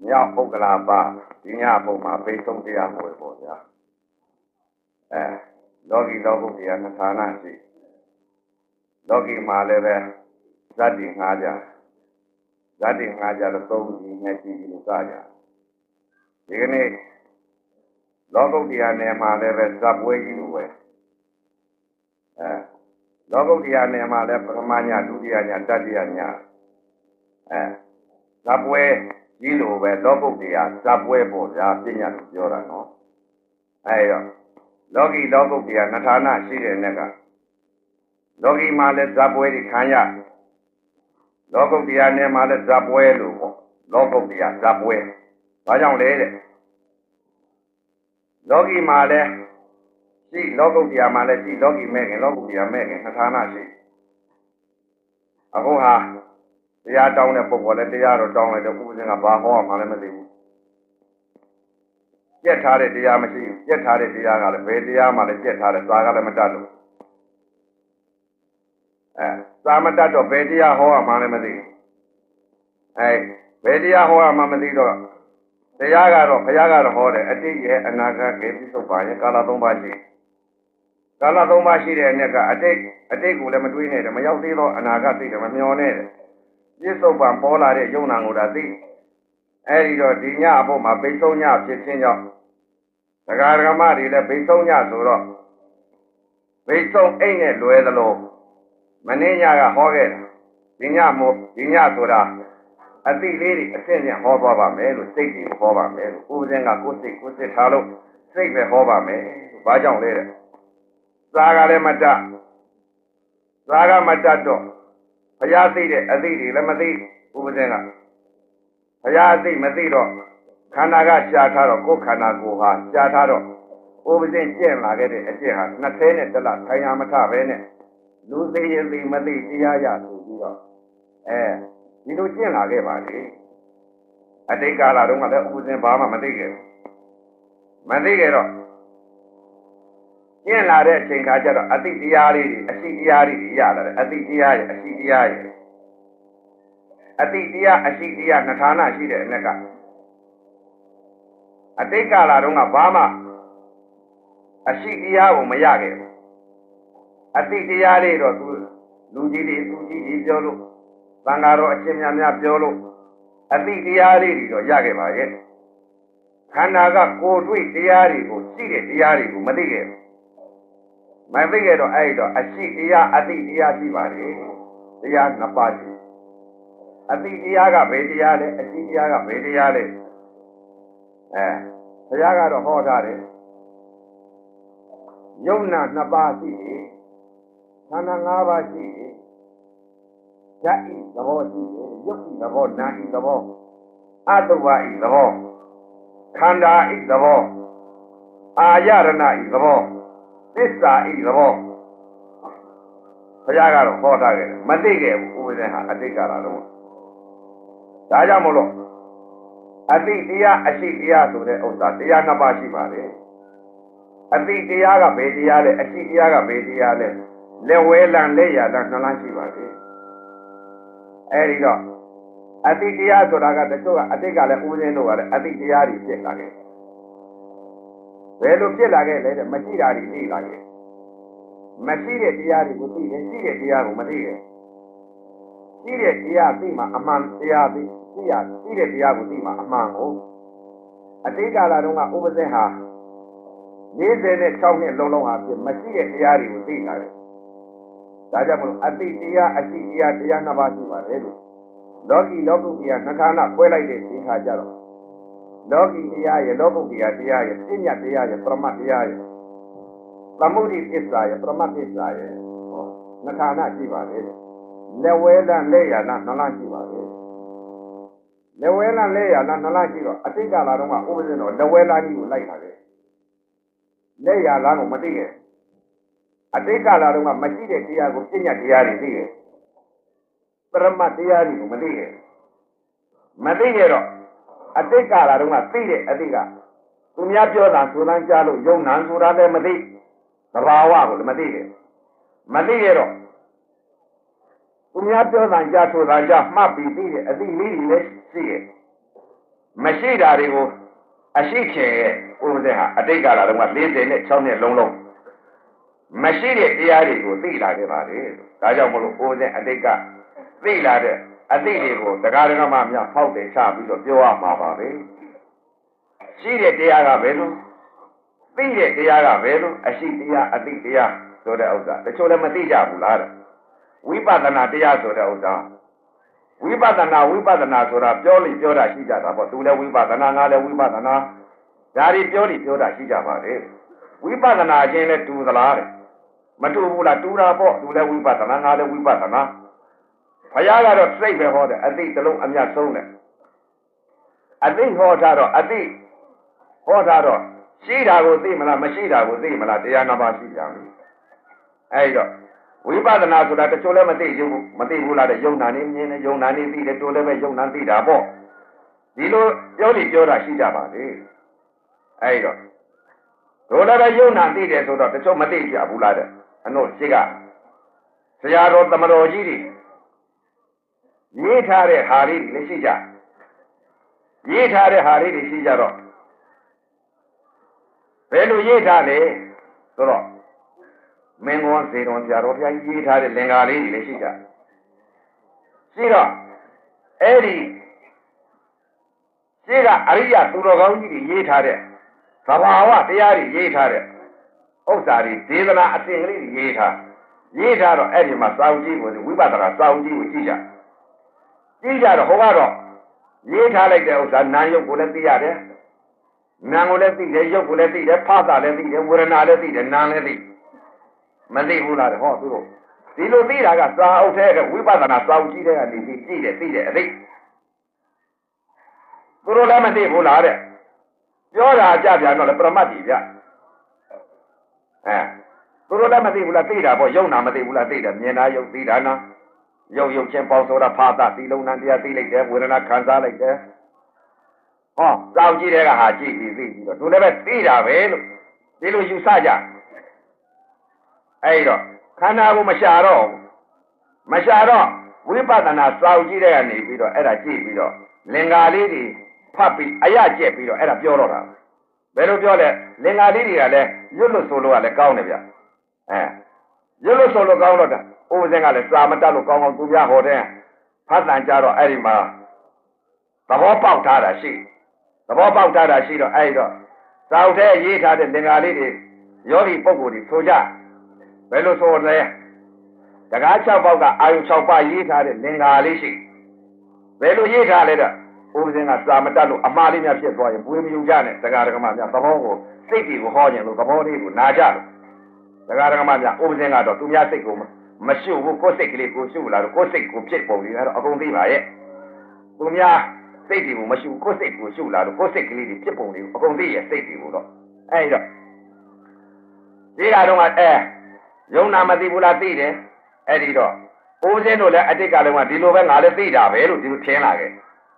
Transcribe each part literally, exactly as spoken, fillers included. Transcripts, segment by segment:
မြောက်ပုဂ္ဂလာပါဒီညဘုံမှာပိတ်ဆုံးတရားဟောပေါ်ဗျာအဲလောကီလောကုတ္တရာဌာနရှိလောကီမှာလည်းပဲဇတ်တိငှားကြဇတ်တိငှားကြတော့သုံးကြီးနဲ့ကြည့်ပြီးလို့စားကြဒီကနေ့လောကုတ္တရာနယ်မှာလည်းပဲဇတ်ပွဲကြီးလိုပဲအဲလောကုတ္တရာနယ်မှာလည်းပထမညဒုတိယညတတိယညအဲဇတ်ပွဲကြီးလိုပဲလောကုတ္တရာဇတ်ပွဲပေါ်ဗျာပြညာလို့ပြောတာနော်အဲရောလောကီလောကုတ္တရာဌာနရှိတဲ့နေ့ကလောကီမှာလည်းဇတ်ပွဲတွေခံရလောကုတ္တရာနယ်မှာလည်းဇတ်ပွဲလို့ပေါ့လောကုတ္တရာဇတ်ပွဲဘာကြောင့်လဲတဲ့လောကီမှာလည်းရှိလောကုတ္တရာမှာလည်းရှိလောကီမဲ့ခင်လောကုတ္တရာမဲ့ခင်ဌာနရှိအခုဟာတရားတောင်းတဲ့ပုဂ္ဂိုလ်လည်းတရားတော့တောင်းလိုက်တော့ဥပဒေကဘာဟောမှလည်းမသိဘူးကြက်ထားတဲ့တရားမရှိဘူးကြက်ထားတဲ့တရားကလည်းဘယ်တရားမှလည်းကြက်ထားတဲ့သာကလည်းမတတ်လို့အဲသာမတတ်တော့ဘယ်တရားဟောမှလည်းမသိဘူးအဲဘယ်တရားဟောမှမသိတော့တရားကတော့ဘုရားကတော့ဟောတယ်အတိတ်ရဲ့အနာဂတ်ရဲ့ပြစ္ဆုတ်ပါရဲ့ကာလသုံးပါးရှိကာလသုံးပါးရှိတဲ့အနှစ်ကအတိတ်အတိတ်ကိုလည်းမတွေးနဲ့တယ်မရောက်သေးတော့အနာဂတ်သိတယ်မမျောနဲ့တယ်ပြစ္ဆုတ်ပါပေါ်လာတဲ့ယုံနာကိုဒါသိအဲဒီတော့ဒီညအဖို့မှာပိတ်ဆုံးညဖြစ်ခြင်းကြောင့်ဒကာဒကမတွေလည်းပိတ်ဆုံးညဆိုတော့ပိတ်ဆုံးအိတ်နဲ့လွယ်သလိုမင်းညကဟောခဲ့တယ်ဒီညမို့ဒီညဆိုတာအတိလေးတွေအဆင့်ဆင့်ဟောသွားပါမယ်လို့စိတ်တွေဟောပါမယ်လို့ဥပဇင်းကကိုယ်စိတ်ကိုယ်စိတ်ထားလို့စိတ်ပဲဟောပါမယ်ဘာကြောင့်လဲတဲ့သာကလည်းမတတ်သာကမတတ်တော့ဘုရားသိတဲ့အသိတွေလည်းမသိဥပဇင်းကဘုရားအသိမသိတော့ခန္ဓာကရှားထားတော့ကိုယ်ခန္ဓာကိုယ်ဟာရှားထားတော့ဥပဇင်းကျင့်လာခဲ့တဲ့အကျင့်ဟာနှစ်သေးနဲ့တလထိုင်ရမထပဲနဲ့လူသိရင်သိမသိတရားရဆိုပြီးတော့အဲဒီလိုကျင့်လာခဲ့ပါလေအတိတ်ကာလတုန်းကလည်းဥပဇင်းဘာမှမသိခဲ့ဘူးမသိခဲ့တော့ကျင့်လာတဲ့အချိန်ခါကျတော့အတိတ်တရားလေးတွေအရှိတရားတွေရလာတယ်အတိတ်တရားရဲ့အရှိတရားရဲ့အတိတ်တရားအရှိတရားနှစ်ဌာနရှိတဲ့အနက်ကအတိတ်ကာလတုန်းကဘာမှအရှိတရားကိုမရခဲ့ဘူးအတိတ်တရားလေးတော့သူလူကြီးတွေသူကြီးတွေပြောလို့သံဃာတော်အရှင်များများပြောလို့အတိတ်တရားလေးတွေတော့ရခဲ့ပါရဲ့ခန္ဓာကကိုယ်တွေ့တရားတွေကိုရှိတဲ့တရားတွေကိုမသိခဲ့ဘူးမသိခဲ့တော့အဲ့တော့အရှိတရားအတိတ်တရားရှိပါတယ်တရားနှစ်ပါးရှိအတိတ်တရားကဘယ်တရားလဲအရှိတရားကဘယ်တရားလဲအဲဘုရားကတော့ဟောထားတယ်ယုံနာနှစ်ပါးရှိတယ်ခန္ဓာ၅ပါးရှိတယ်ဓာတ်ဤသဘောရှိတယ်ရုပ်ဤသဘောနာဤသဘောအတုဝဤသဘောခန္ဓာဤသဘောအာယရဏဤသဘောသစ္စာဤသဘောဘုရားကတော့ဟောထားခဲ့တယ်မသိခဲ့ဘူးဥပဒေဟာအတိတ်ကလာတော့ဒါကြောင့်မို့လို့အတိတ်တရားအရှိတရားဆိုတဲ့ဥစ္စာတရားနှစ်ပါးရှိပါတယ်အတိတ်တရားကဘယ်တရားလဲအရှိတရားကဘယ်တရားလဲလက်ဝဲလံလက်ရလံနှလန်းရှိပါတယ်အဲဒီတော့အတိတ်တရားဆိုတာကတချို့ကအတိတ်ကလည်းဥပဒေတို့ကလည်းအတိတ်တရားတွေဖြစ်လာခဲ့ဘယ်လိုဖြစ်လာခဲ့လဲတဲ့မရှိတာတွေသိလာခဲ့မရှိတဲ့တရားတွေကိုသိတယ်ရှိတဲ့တရားကိုမသိခဲ့ရှိတဲ့တရားသိမှအမှန်တရားသိသိရရှိတဲ့တရားကိုသိမှအမှန်ကိုအတိတ်ကာလတုန်းကဥပဇင်းဟာ၄၆နှစ်လုံးလုံးဟာဖြစ်မရှိတဲ့တရားတွေကိုသိလာတယ်ဒါကြောင့်မလို့အတိတ်တရားအရှိတရားတရားနှစ်ပါးရှိပါတယ်လို့လောကီလောကုတ္တရာနှစ်ဌာနခွဲလိုက်တဲ့ဒီခါကျတော့လောကီတရားရဲ့လောကုတ္တရာတရားရဲ့ပြညာတရားရဲ့ပရမတ်တရားရဲ့သမုဒိသစ္စာရဲ့ပရမတ်သစ္စာရဲ့ဟောနှစ်ဌာနရှိပါတယ်လက်ဝဲလန်းလက်ရလန်းနှလားရှိပါတယ်လက်ဝဲလန်းလက်ရလန်းနှလားရှိတော့အတိတ်ကာလတုန်းကဥပဇင်းတော်လက်ဝဲလန်းကြီးကိုလိုက်တာလေလက်ရလန်းကိုမသိခဲ့အတိတ်ကာလတုန်းကမရှိတဲ့တရားကိုပြညာတရားတွေသိခဲ့ပရမတ်တရားတွေကိုမသိခဲ့မသိခဲ့တော့အတိတ်ကာလတုန်းကသိတဲ့အတိတ်ကသူများပြောတာဆိုတန်းကြားလို့ယုံနာဆိုတာလည်းမသိသဘာဝကိုလည်းမသိခဲ့မသိခဲ့တော့သူများပြောတာကြားဆိုတာကြားမှတ်ပြီးသိတဲ့အတိတ်လေးတွေလည်းရှိခဲ့မရှိတာတွေကိုအရှိခင်ရဲ့ဥပဒေဟာအတိတ်ကာလတုန်းက၄၀နဲ့၆နှစ်လုံးလုံးမရှိတဲ့တရားတွေကိုသိလာခဲ့ပါလေဒါကြောင့်မလို့ဥပဒေအတိတ်ကသိလာတဲ့အသိတွေကိုတရားဓမ္မများဖောက်တယ်ချပြီးတော့ပြောရမှာပါပဲရှိတဲ့တရားကဘယ်လိုသိတဲ့တရားကဘယ်လိုအရှိတရားအသိတရားဆိုတဲ့ဥစ္စာတချို့လည်းမသိကြဘူးလားတဲ့ဝိပဿနာတရားဆိုတဲ့ဥစ္စာဝိပဿနာဝိပဿနာဆိုတာပြောလိပြောတာရှိကြတာပေါ့သူလည်းဝိပဿနာငါလည်းဝိပဿနာဒါတွေပြောလိပြောတာရှိကြပါလေဝိပဿနာချင်းလည်းတူသလားတဲ့မတူဘူးလားတူတာပေါ့သူလည်းဝိပဿနာငါလည်းဝိပဿနာဘုရားကတော့စိတ်ပဲဟောတယ်အသိတလုံးအမြတ်ဆုံးတယ်အသိဟောတာတော့အသိဟောတာတော့ရှိတာကိုသိမလားမရှိတာကိုသိမလားတရားနာပါရှိကြပြီအဲဒီတော့ဝိပဿနာဆိုတာတချို့လည်းမသိဘူးမသိဘူးလားတဲ့ယုံနာနေမြင်နေယုံနာနေသိတယ်တို့လည်းပဲယုံနာသိတာပေါ့ဒီလိုပြောလိပြောတာရှိကြပါလေအဲဒီတော့တို့လည်းပဲယုံနာသိတယ်ဆိုတော့တချို့မသိကြဘူးလားတဲ့အနှုတ်ရှိကဆရာတော်သမတော်ကြီးတွေရေးထားတဲ့ဟာလေးတွေလည်းရှိကြရေးထားတဲ့ဟာလေးတွေရှိကြတော့ဘယ်လိုရေးထားလဲဆိုတော့မင်းကွန်စေတော်ဆရာတော်ဘုရားရေးထားတဲ့လင်္ကာလေးတွေလည်းရှိကြရှိတော့အဲ့ဒီရှိကအရိယသူတော်ကောင်းကြီးတွေရေးထားတဲ့သဘာဝတရားတွေရေးထားတဲ့ဥစ္စာတွေဒေသနာအစဉ်ကလေးတွေရေးထားရေးထားတော့အဲ့ဒီမှာစာအုပ်ကြီးကိုဝိပဿနာစာအုပ်ကြီးကိုကြည့်ကြကြည့်ကြတော့ဟိုကတော့ရေးထားလိုက်တဲ့ဥစ္စာနာယုတ်ကိုလည်းသိရတယ်နာကိုလည်းသိတယ်ယုတ်ကိုလည်းသိတယ်ဖသလည်းသိတယ်ဝေဒနာလည်းသိတယ်နာလည်းသိမသိဘူးလားဟောသူတို့ဒီလိုသိတာကစာအုပ်ထဲကဝိပဿနာစာအုပ်ကြီးတဲ့ကနေပြီးကြည့်တယ်သိတယ်အသိသူတို့လည်းမသိဘူးလားတဲ့ပြောတာကြပြန်တော့လေပရမတ်ကြီးဗျအဲသူတို့လည်းမသိဘူးလားသိတာပေါ့ယုံနာမသိဘူးလားသိတယ်မြင်တာယုတ်သိတာနာရုပ်ရုပ်ချင်းပေါင်းဆိုတာဖာသသီလုံးနံတရားသိလိုက်တယ်ဝေဒနာခံစားလိုက်တယ်ဟောစောင့်ကြည့်တဲ့ကဟာကြည့်ပြီးသိပြီးတော့သူလည်းပဲသိတာပဲလို့ဒီလိုယူဆကြအဲ့တော့ခန္ဓာကိုမရှာတော့မရှာတော့ဝိပဿနာစောင့်ကြည့်တဲ့ကနေပြီးတော့အဲ့ဒါကြည့်ပြီးတော့လင်္ကာလေးတွေဖတ်ပြီးအရကျက်ပြီးတော့အဲ့ဒါပြောတော့တာဘယ်လိုပြောလဲလင်္ကာလေးတွေကလည်းရွတ်လို့ဆိုလို့ကလည်းကောင်းတယ်ဗျအဲရွတ်လို့ဆိုလို့ကောင်းတော့တာဥပဇင်ကလည်းစာမတတ်လို့ကောင်းကောင်းသူပြဟောတဲ့ဖတ်တန်ကြတော့အဲ့ဒီမှာသဘောပေါက်ထားတာရှိသဘောပေါက်ထားတာရှိတော့အဲ့ဒီတော့စာအုပ်ထဲရေးထားတဲ့လင်္ကာလေးတွေယောဂီပုဂ္ဂိုလ်တွေဆိုကြဘယ်လိုဆိုလဲတကား၆ပေါက်ကအာယု၆ပါးရေးထားတဲ့လင်္ကာလေးရှိဘယ်လိုရေးထားလဲတော့ဥပဇင်ကစာမတတ်လို့အမှားလေးများဖြစ်သွားရင်ပွေးမယူကြနဲ့တကားဓမ္မများသဘောကိုစိတ်တွေကိုဟောခြင်းလို့သဘောလေးကိုနာကြလို့တကားဓမ္မများဥပဇင်ကတော့သူများစိတ်ကိုမရှုဘူးကိုယ်စိတ်ကလေးကိုရှုလာတော့ကိုယ်စိတ်ကိုဖြစ်ပုံလေးအဲ့တော့အကုန်သိပါရဲ့သူများစိတ်တွေကိုမရှုကိုယ်စိတ်ကိုရှုလာတော့ကိုယ်စိတ်ကလေးတွေဖြစ်ပုံလေးကိုအကုန်သိရဲ့စိတ်တွေကိုတော့အဲ့တော့ဒီကတော့ကအဲယုံနာမသိဘူးလားသိတယ်အဲ့ဒီတော့ဦးစင်းတို့လည်းအတိတ်ကလုံးကဒီလိုပဲငါလည်းသိတာပဲလို့ဒီလိုထင်လာခဲ့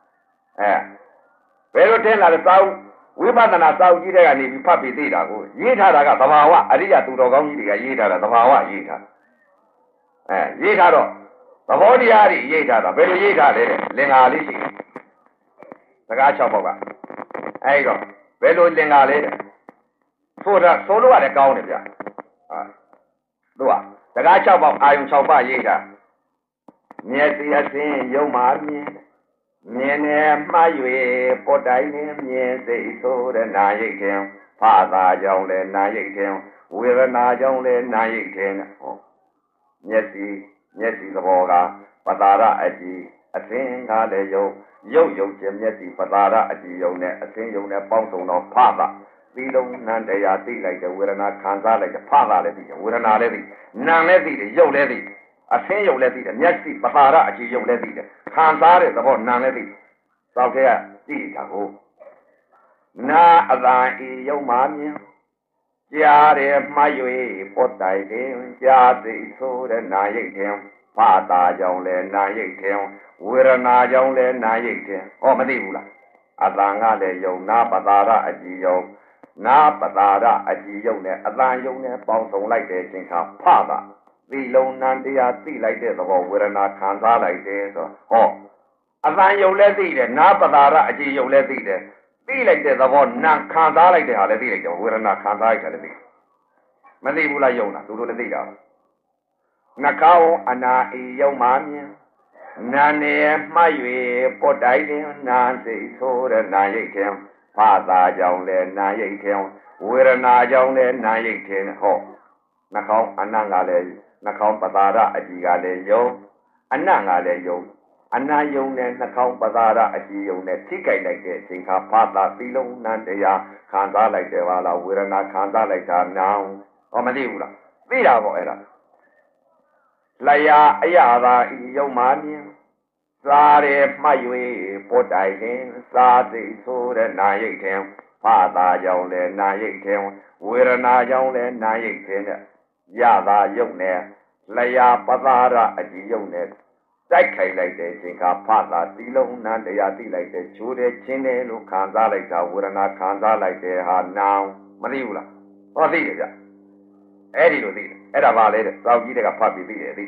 အဲဘယ်လိုထင်လာလဲသာဝိပဿနာစာအုပ်ကြီးတဲ့ကနေပြီးဖတ်ပြီးသိတာကိုရေးထားတာကသဘာဝအရိယသူတော်ကောင်းကြီးတွေကရေးထားတာသဘာဝရေးထားအဲရေးထားတော့သဘောတရားတွေရေးထားတာဘယ်လိုရေးထားလဲလင်္ကာလေးရှိစကား၆ပေါက်ကအဲဒီတော့ဘယ်လိုလင်္ကာလဲဆိုတာဆိုလို့ရတယ်ကောင်းတယ်ဗျဟာသူကစကား၆ပေါက်အာယုံ၆ပါးရေးထားမျက်စိအစဉ်ယုံမှမြင်မြင်နေမှား၍ပေါ်တိုင်းနဲ့မြင်စိတ်ဆိုတဲ့နာရိတ်ခြင်းဖာသာကြောင့်လည်းနာရိတ်ခြင်းဝေဒနာကြောင့်လည်းနာရိတ်ခြင်းဟောမျက်စိမျက်စိသဘောကပတာရအကြည်အသင်ကလည်းယုံရုပ်ယုံခြင်းမျက်စိပတာရအကြည်ယုံနဲ့အသင်ယုံနဲ့ပေါင်းစုံတော့ဖတာသီလုံးနံတရားသိလိုက်တဲ့ဝေဒနာခံစားလိုက်တဲ့ဖတာလည်းသိတယ်ဝေဒနာလည်းသိနာလည်းသိတယ်ရုပ်လည်းသိအသင်ယုံလည်းသိတယ်မျက်စိပတာရအကြည်ယုံလည်းသိတယ်ခံစားတဲ့သဘောနာလည်းသိသောက်တဲ့ကသိတာကိုနာအတန်ဤယုံမှမြင်ကြားတယ်မှား၍ပေါ်တိုင်တယ်ကြားသိဆိုတဲ့နာရိတ်တယ်ဖာတာကြောင့်လဲနာရိတ်တယ်ဝေဒနာကြောင့်လဲနာရိတ်တယ်ဟောမသိဘူးလားအတန်ကလည်းယုံနာပတာရအကြည်ယုံနာပတာရအကြည်ယုံနဲ့အတန်ယုံနဲ့ပေါင်းစုံလိုက်တဲ့အချိန်ခါဖတာသီလုံးနံတရားသိလိုက်တဲ့သဘောဝေဒနာခံစားလိုက်တယ်ဆိုဟောအတန်ယုတ်လဲသိတယ်နာပတာရအကြည်ယုတ်လဲသိတယ်သိလိုက်တဲ့သဘောနာခံစားလိုက်တဲ့ဟာလည်းသိလိုက်တယ်ဝေဒနာခံစားလိုက်တယ်လည်းသိမသိဘူးလားယုံတာသူတို့လည်းသိတာနှာခေါင်းအနာအေယုံမှမြင်နာနေမှတ်၍ပုတ်တိုင်းလင်းနာစိတ်ဆိုးတဲ့နာရိတ်တယ်ဖာသာကြောင့်လည်းနာရိတ်တယ်ဝေဒနာကြောင့်လည်းနာရိတ်တယ်ဟောနှာခေါင်းအနံ့ကလည်းနှာခေါင်းပတာရအကြည်ကလည်းယုံအနံ့ကလည်းယုံအနာယုံနဲ့နှာခေါင်းပတာရအကြည်ယုံနဲ့ထိကြိုက်လိုက်တဲ့အချိန်ခါဖာသာသီလုံးနံတရားခံစားလိုက်တယ်ပါလားဝေဒနာခံစားလိုက်တာနောင်ဟောမသိဘူးလားသိတာပေါ့အဲ့ဒါလျာအရာသာဤယုံမှမြင်စားရမှတ်၍ပုတ်တိုင်ရင်စားစိတ်ဆိုးတဲ့နာရိတ်တယ်ဖာသာကြောင့်လည်းနာရိတ်တယ်ဝေဒနာကြောင့်လည်းနာရိတ်တယ်ရသာယုံနဲ့လျာပတာရအကြည်ယုံနဲ့တိုက်ခိုက်လိုက်တဲ့အချိန်ကဖာသာသီလုံးနံတရားသိလိုက်တဲ့ချိုးတဲ့ချင်းတယ်လို့ခံစားလိုက်တာဝေဒနာခံစားလိုက်တဲ့ဟာနောင်မသိဘူးလားဟောသိတယ်ဗျအဲ့ဒီလိုသိတယ်အဲ့ဒါပါလေတဲ့သောက်ကြီးတွေကဖတ်ပြီးသိတယ်သိ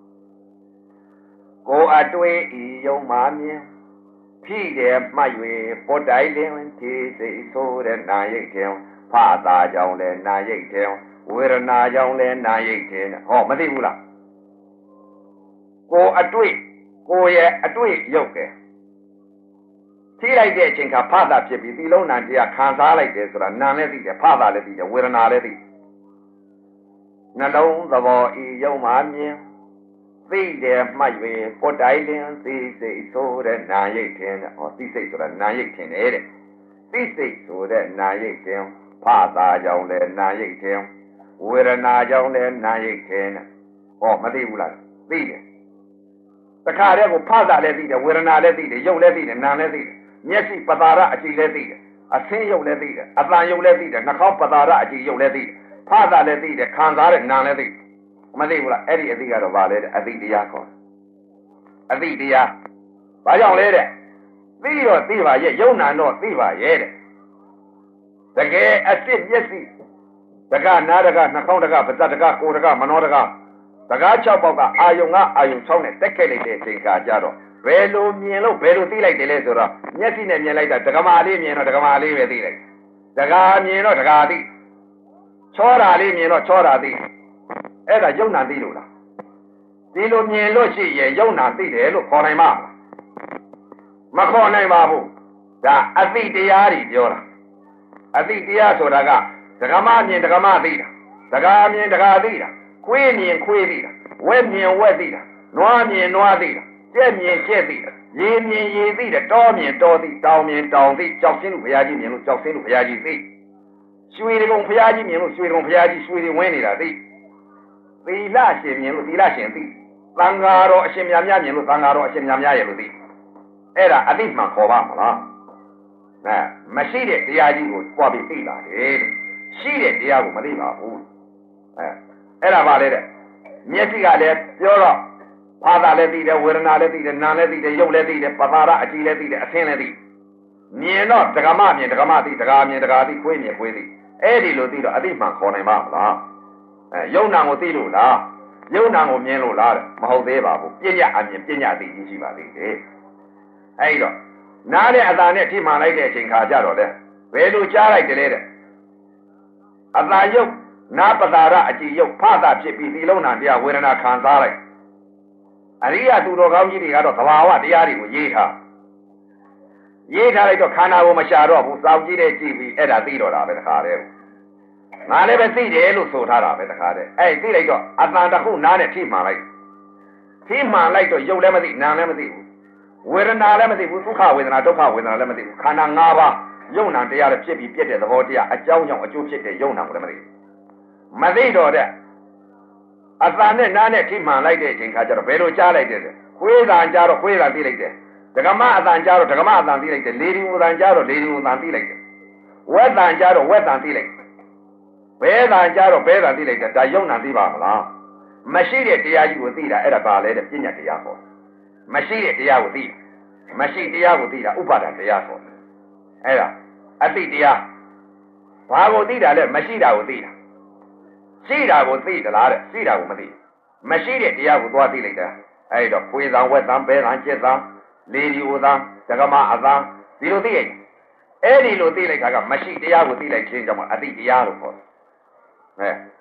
ကိုအတွေ့ဤယုံမှမြင်ဖြည့်တယ်မှတ်၍ပုတ်တိုင်းလင်းဒီစိတ်ဆိုးတဲ့နာရိတ်တယ်ဖာသာကြောင့်လည်းနာရိတ်တယ်ဝေဒနာကြောင့်လည်းနာရိတ်တယ်ဟောမသိဘူးလားကိုအတွေ့ကိုရဲ့အတွေ့ရုပ်ကဲထိလိုက်တဲ့အချိန်ကဖာသာဖြစ်ပြီးဒီလုံးနာတရားခံစားလိုက်တယ်ဆိုတာနာလည်းသိတယ်ဖာသာလည်းသိတယ်ဝေဒနာလည်းသိနှလုံးသဘောဤယုံမှမြင်သိတယ်မှတ်၍ပုတ်တိုင်းလင်းသိစိတ်ဆိုတဲ့နာရိတ်တယ်ဟောသိစိတ်ဆိုတာနာရိတ်တယ်တဲ့သိစိတ်ဆိုတဲ့နာရိတ်တယ်ဖာသာကြောင့်လည်းနာရိတ်တယ်ဝေဒနာကြောင့်လည်းနာရိတ်တယ်ဟောမသိဘူးလားသိတယ်တခါတည်းကိုဖာသာလည်းသိတယ်ဝေဒနာလည်းသိတယ်ရုပ်လည်းသိတယ်နာလည်းသိတယ်မျက်စိပတာရအကြည်လည်းသိတယ်အဆင်းရုပ်လည်းသိတယ်အတန်ရုပ်လည်းသိတယ်နှာခေါင်းပတာရအကြည်ရုပ်လည်းသိတယ်ဖာသာလည်းသိတယ်ခံစားတဲ့နာလည်းသိတယ်မသိဘူးလားအဲ့ဒီအသိကတော့ဗာလဲတဲ့အသိတရားခေါ်အသိတရားဘာကြောင့်လဲတဲ့သိတော့သိပါရဲ့ယုံနာတော့သိပါရဲ့တဲ့တကယ်အစ်စ်မျက်စိတကနာတကနှာခေါင်းတကပါးစပ်တကကိုယ်တကမနောတကတကား၆ပေါက်ကအာယုံကအာယုံ၆နဲ့တက်ခဲ့လိုက်တဲ့အချိန်ကကြတော့ဘယ်လိုမြင်လို့ဘယ်လိုသိလိုက်တယ်လဲဆိုတော့မျက်စိနဲ့မြင်လိုက်တာဒကမာလေးမြင်တော့ဒကမာလေးပဲသိလိုက်ဒကာမြင်တော့ဒကာသိချောတာလေးမြင်တော့ချောတာသိအဲ့ဒါယုံနာသိလို့လားဒီလိုမြင်လို့ရှိရင်ယုံနာသိတယ်လို့ခေါ်နိုင်မှာမခေါ်နိုင်ပါဘူးဒါအသိတရားတွေပြောတာအသိတရားဆိုတာကဒကမာမြင်ဒကမာသိတာဒကာမြင်ဒကာသိတာခွေးမြင်ခွေးသိတာဝက်မြင်ဝက်သိတာနွားမြင်နွားသိတာကြက်မြင်ကြက်သိတာရေမြင်ရေသိတယ်တောမြင်တောသိတောင်မြင်တောင်သိကြောက်စင်းလို့ဘုရားကြီးမြင်လို့ကြောက်စင်းလို့ဘုရားကြီးသိရွှေတုံဘုရားကြီးမြင်လို့ရွှေတုံဘုရားကြီးရွှေတွေဝင်းနေတာသိသီလရှင်မြင်လို့သီလရှင်သိသံဃာတော်အရှင်မြတ်များမြင်လို့သံဃာတော်အရှင်မြတ်များရဲ့လို့သိအဲ့ဒါအသိမှန်ခေါ်ပါမလားအဲမရှိတဲ့တရားကြီးကိုကြွားပြီးသိလာတယ်ရှိတဲ့တရားကိုမသိပါဘူးအဲအဲ့ဒါပါလေတဲ့မျက်စိကလည်းပြောတော့ဖာသာလည်းသိတယ်ဝေဒနာလည်းသိတယ်နာလည်းသိတယ်ရုပ်လည်းသိတယ်ပတာရအကြည်လည်းသိတယ်အသင်းလည်းသိမြင်တော့ဒကမမြင်ဒကမသိဒကာမြင်ဒကာသိခွေးမြင်ခွေးသိအဲ့ဒီလိုသိတော့အသိမှန်ခေါ်နိုင်ပါမလားအဲယုံနာကိုသိလို့လားယုံနာကိုမြင်လို့လားတဲ့မဟုတ်သေးပါဘူးပညာအမြင်ပညာသိကြီးရှိပါသေးတယ်အဲ့တော့နားတဲ့အသာနဲ့ထိမှန်လိုက်တဲ့အချိန်ခါကြတော့လေဘယ်လိုကြားလိုက်တယ်လဲတဲ့အသာယုတ်နာပတာရအကြည်ယုတ်ဖာသာဖြစ်ပြီးဒီလုံးနာတရားဝေဒနာခံစားလိုက်အရိယသူတော်ကောင်းကြီးတွေကတော့သဘာဝတရားတွေကိုရေးထားရေးထားလိုက်တော့ခန္ဓာကိုမရှာတော့ဘူးစောင့်ကြည့်တဲ့ကြည့်ပြီးအဲ့ဒါသိတော့တာပဲတခါတည်းငါလည်းပဲသိတယ်လို့ဆိုထားတာပဲတခါတည်းအဲ့သိလိုက်တော့အတန်တစ်ခုနားနဲ့ထိမှန်လိုက်ထိမှန်လိုက်တော့ယုတ်လည်းမသိနာလည်းမသိဘူးဝေဒနာလည်းမသိဘူးဒုက္ခဝေဒနာဒုက္ခဝေဒနာလည်းမသိဘူးခန္ဓာ၅ပါးယုံနာတရားလည်းဖြစ်ပြီးပြည့်တဲ့သဘောတရားအကြောင်းကြောင့်အကျိုးဖြစ်တဲ့ယုံနာကိုလည်းမသိဘူးမသိတော့တဲ့အတန်နဲ့နားနဲ့ထိမှန်လိုက်တဲ့အချိန်ခါကျတော့ဘယ်လိုကြားလိုက်တယ်ခွေးတန်ကြားတော့ခွေးတန်သိလိုက်တယ်ဒကမအတန်ကြားတော့ဒကမအတန်သိလိုက်တယ်လေဒီဟူတန်ကြားတော့လေဒီဟူတန်သိလိုက်တယ်ဝက်တန်ကြားတော့ဝက်တန်သိလိုက်တယ်ဘဲတန်ကြားတော့ဘဲတန်သိလိုက်တယ်ဒါယုံနာသိပါမလားမရှိတဲ့တရားကြီးကိုသိတာအဲ့ဒါပါလေတဲ့ပညာတရားခေါ်မရှိတဲ့တရားကိုသိမရှိတရားကိုသိတာဥပါဒံတရားခေါ်အဲ့ဒါအသိတရားဘာကိုသိတာလဲမရှိတာကိုသိတာရှိတာကိုသိသလားတဲ့ရှိတာကိုမသိမရှိတဲ့တရားကိုသွားသိလိုက်တာအဲ့တော့ခွေးတန်ဝက်တန်ဘဲတန်ကျက်တန်လေဒီဥသာဇဂမအသာဒီလိုသိရင်အဲ့ဒီလိုသိလိုက်တာကမရှိတရားကိုသိလိုက်ခြင်းကြောင့်အတိတရားလို့ခေါ်တယ်အဲ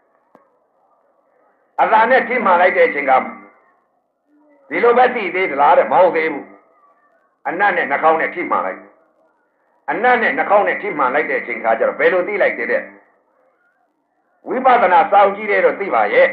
အသာနဲ့ထိမှန်လိုက်တဲ့အချိန်ကဒီလိုပဲသိသေးသလားတဲ့မဟုတ်သေးဘူးအနတ်နဲ့နှာခေါင်းနဲ့ထိမှန်လိုက်အနတ်နဲ့နှာခေါင်းနဲ့ထိမှန်လိုက်တဲ့အချိန်ခါကျတော့ဘယ်လိုသိလိုက်တဲ့ဝိပဿနာစောင့်ကြည့်တဲ့တော့သိပါရဲ့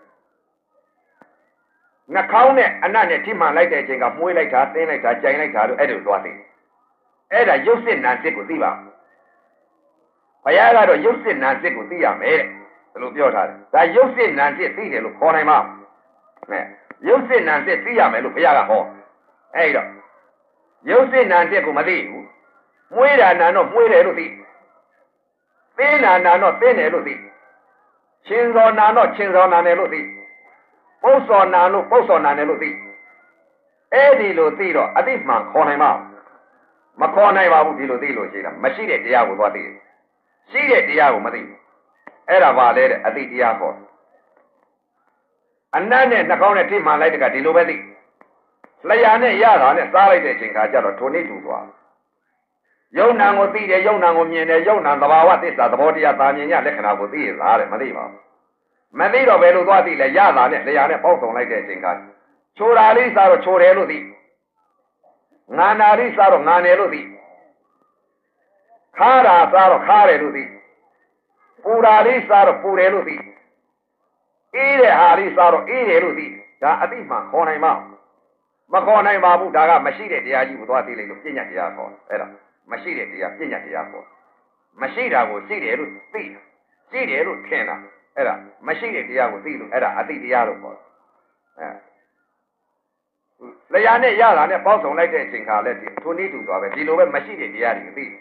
နှာခေါင်းနဲ့အနတ်နဲ့ထိမှန်လိုက်တဲ့အချိန်ကမှုေးလိုက်တာသင်းလိုက်တာကြိုင်လိုက်တာလို့အဲ့ဒါကိုသွားသိအဲ့ဒါရုပ်စစ်နာစစ်ကိုသိပါဘုရားကတော့ရုပ်စစ်နာစစ်ကိုသိရမယ်တဲ့ဘယ်လိုပြောထားလဲဒါရုပ်စစ်နာစစ်သိတယ်လို့ခေါ်နိုင်မှာအဲရုပ်စစ်နာစစ်သိရမယ်လို့ဘုရားကဟောအဲ့တော့ရုပ်စစ်နာစစ်ကိုမသိဘူးမွေးတာနာတော့မွေးတယ်လို့သိသင်းနာနာတော့သင်းတယ်လို့သိချင်းစောနာတော့ချင်းစောနာတယ်လို့သိပု္ပ္ပောနာလို့ပု္ပ္ပောနာတယ်လို့သိအဲ့ဒီလိုသိတော့အတိမှန်ခေါ်နိုင်မှာမခေါ်နိုင်ပါဘူးဒီလိုသိလို့ရှိတာမရှိတဲ့တရားကိုသွားသိတယ်ရှိတဲ့တရားကိုမသိဘူးအဲ့ဒါပါလေတဲ့အတိတရားခေါ်အနတ်နဲ့နှာခေါင်းနဲ့ထိမှန်လိုက်တဲ့ကဒီလိုပဲသိလျှာနဲ့ရတာနဲ့စားလိုက်တဲ့အချိန်ခါကျတော့ထိုနေ့တူသွားယုံနာကိုသိတယ်ယုံနာကိုမြင်တယ်ယုံနာသဘာဝသစ္စာသဘောတရားသာမြင်ရလက္ခဏာကိုသိရလားတဲ့မသိပါဘူးမသိတော့ဘယ်လိုသွားသိလဲရတာနဲ့လျှာနဲ့ပေါက်ဆောင်လိုက်တဲ့အချိန်ခါချိုတာလေးစားတော့ချိုတယ်လို့သိငါနာလေးစားတော့ငါတယ်လို့သိခါတာစားတော့ခါတယ်လို့သိပူတာလေးစားတော့ပူတယ်လို့သိအေးတဲ့ဟာလေးစားတော့အေးတယ်လို့သိဒါအတိမှခေါ်နိုင်မှာမခေါ်နိုင်ပါဘူးဒါကမရှိတဲ့တရားကြီးကိုသွားသိလိုက်လို့ပြညာတရားခေါ်အဲ့ဒါမရှိတဲ့တရားပြညာတရားခေါ်မရှိတာကိုရှိတယ်လို့သိတာရှိတယ်လို့ထင်တာအဲ့ဒါမရှိတဲ့တရားကိုသိလို့အဲ့ဒါအတိတရားလို့ခေါ်အဲလျှာနဲ့ရတာနဲ့ပေါင်းစုံလိုက်တဲ့အချိန်ခါလဲထိုနည်းတူသွားပဲဒီလိုပဲမရှိတဲ့တရားတွေသိ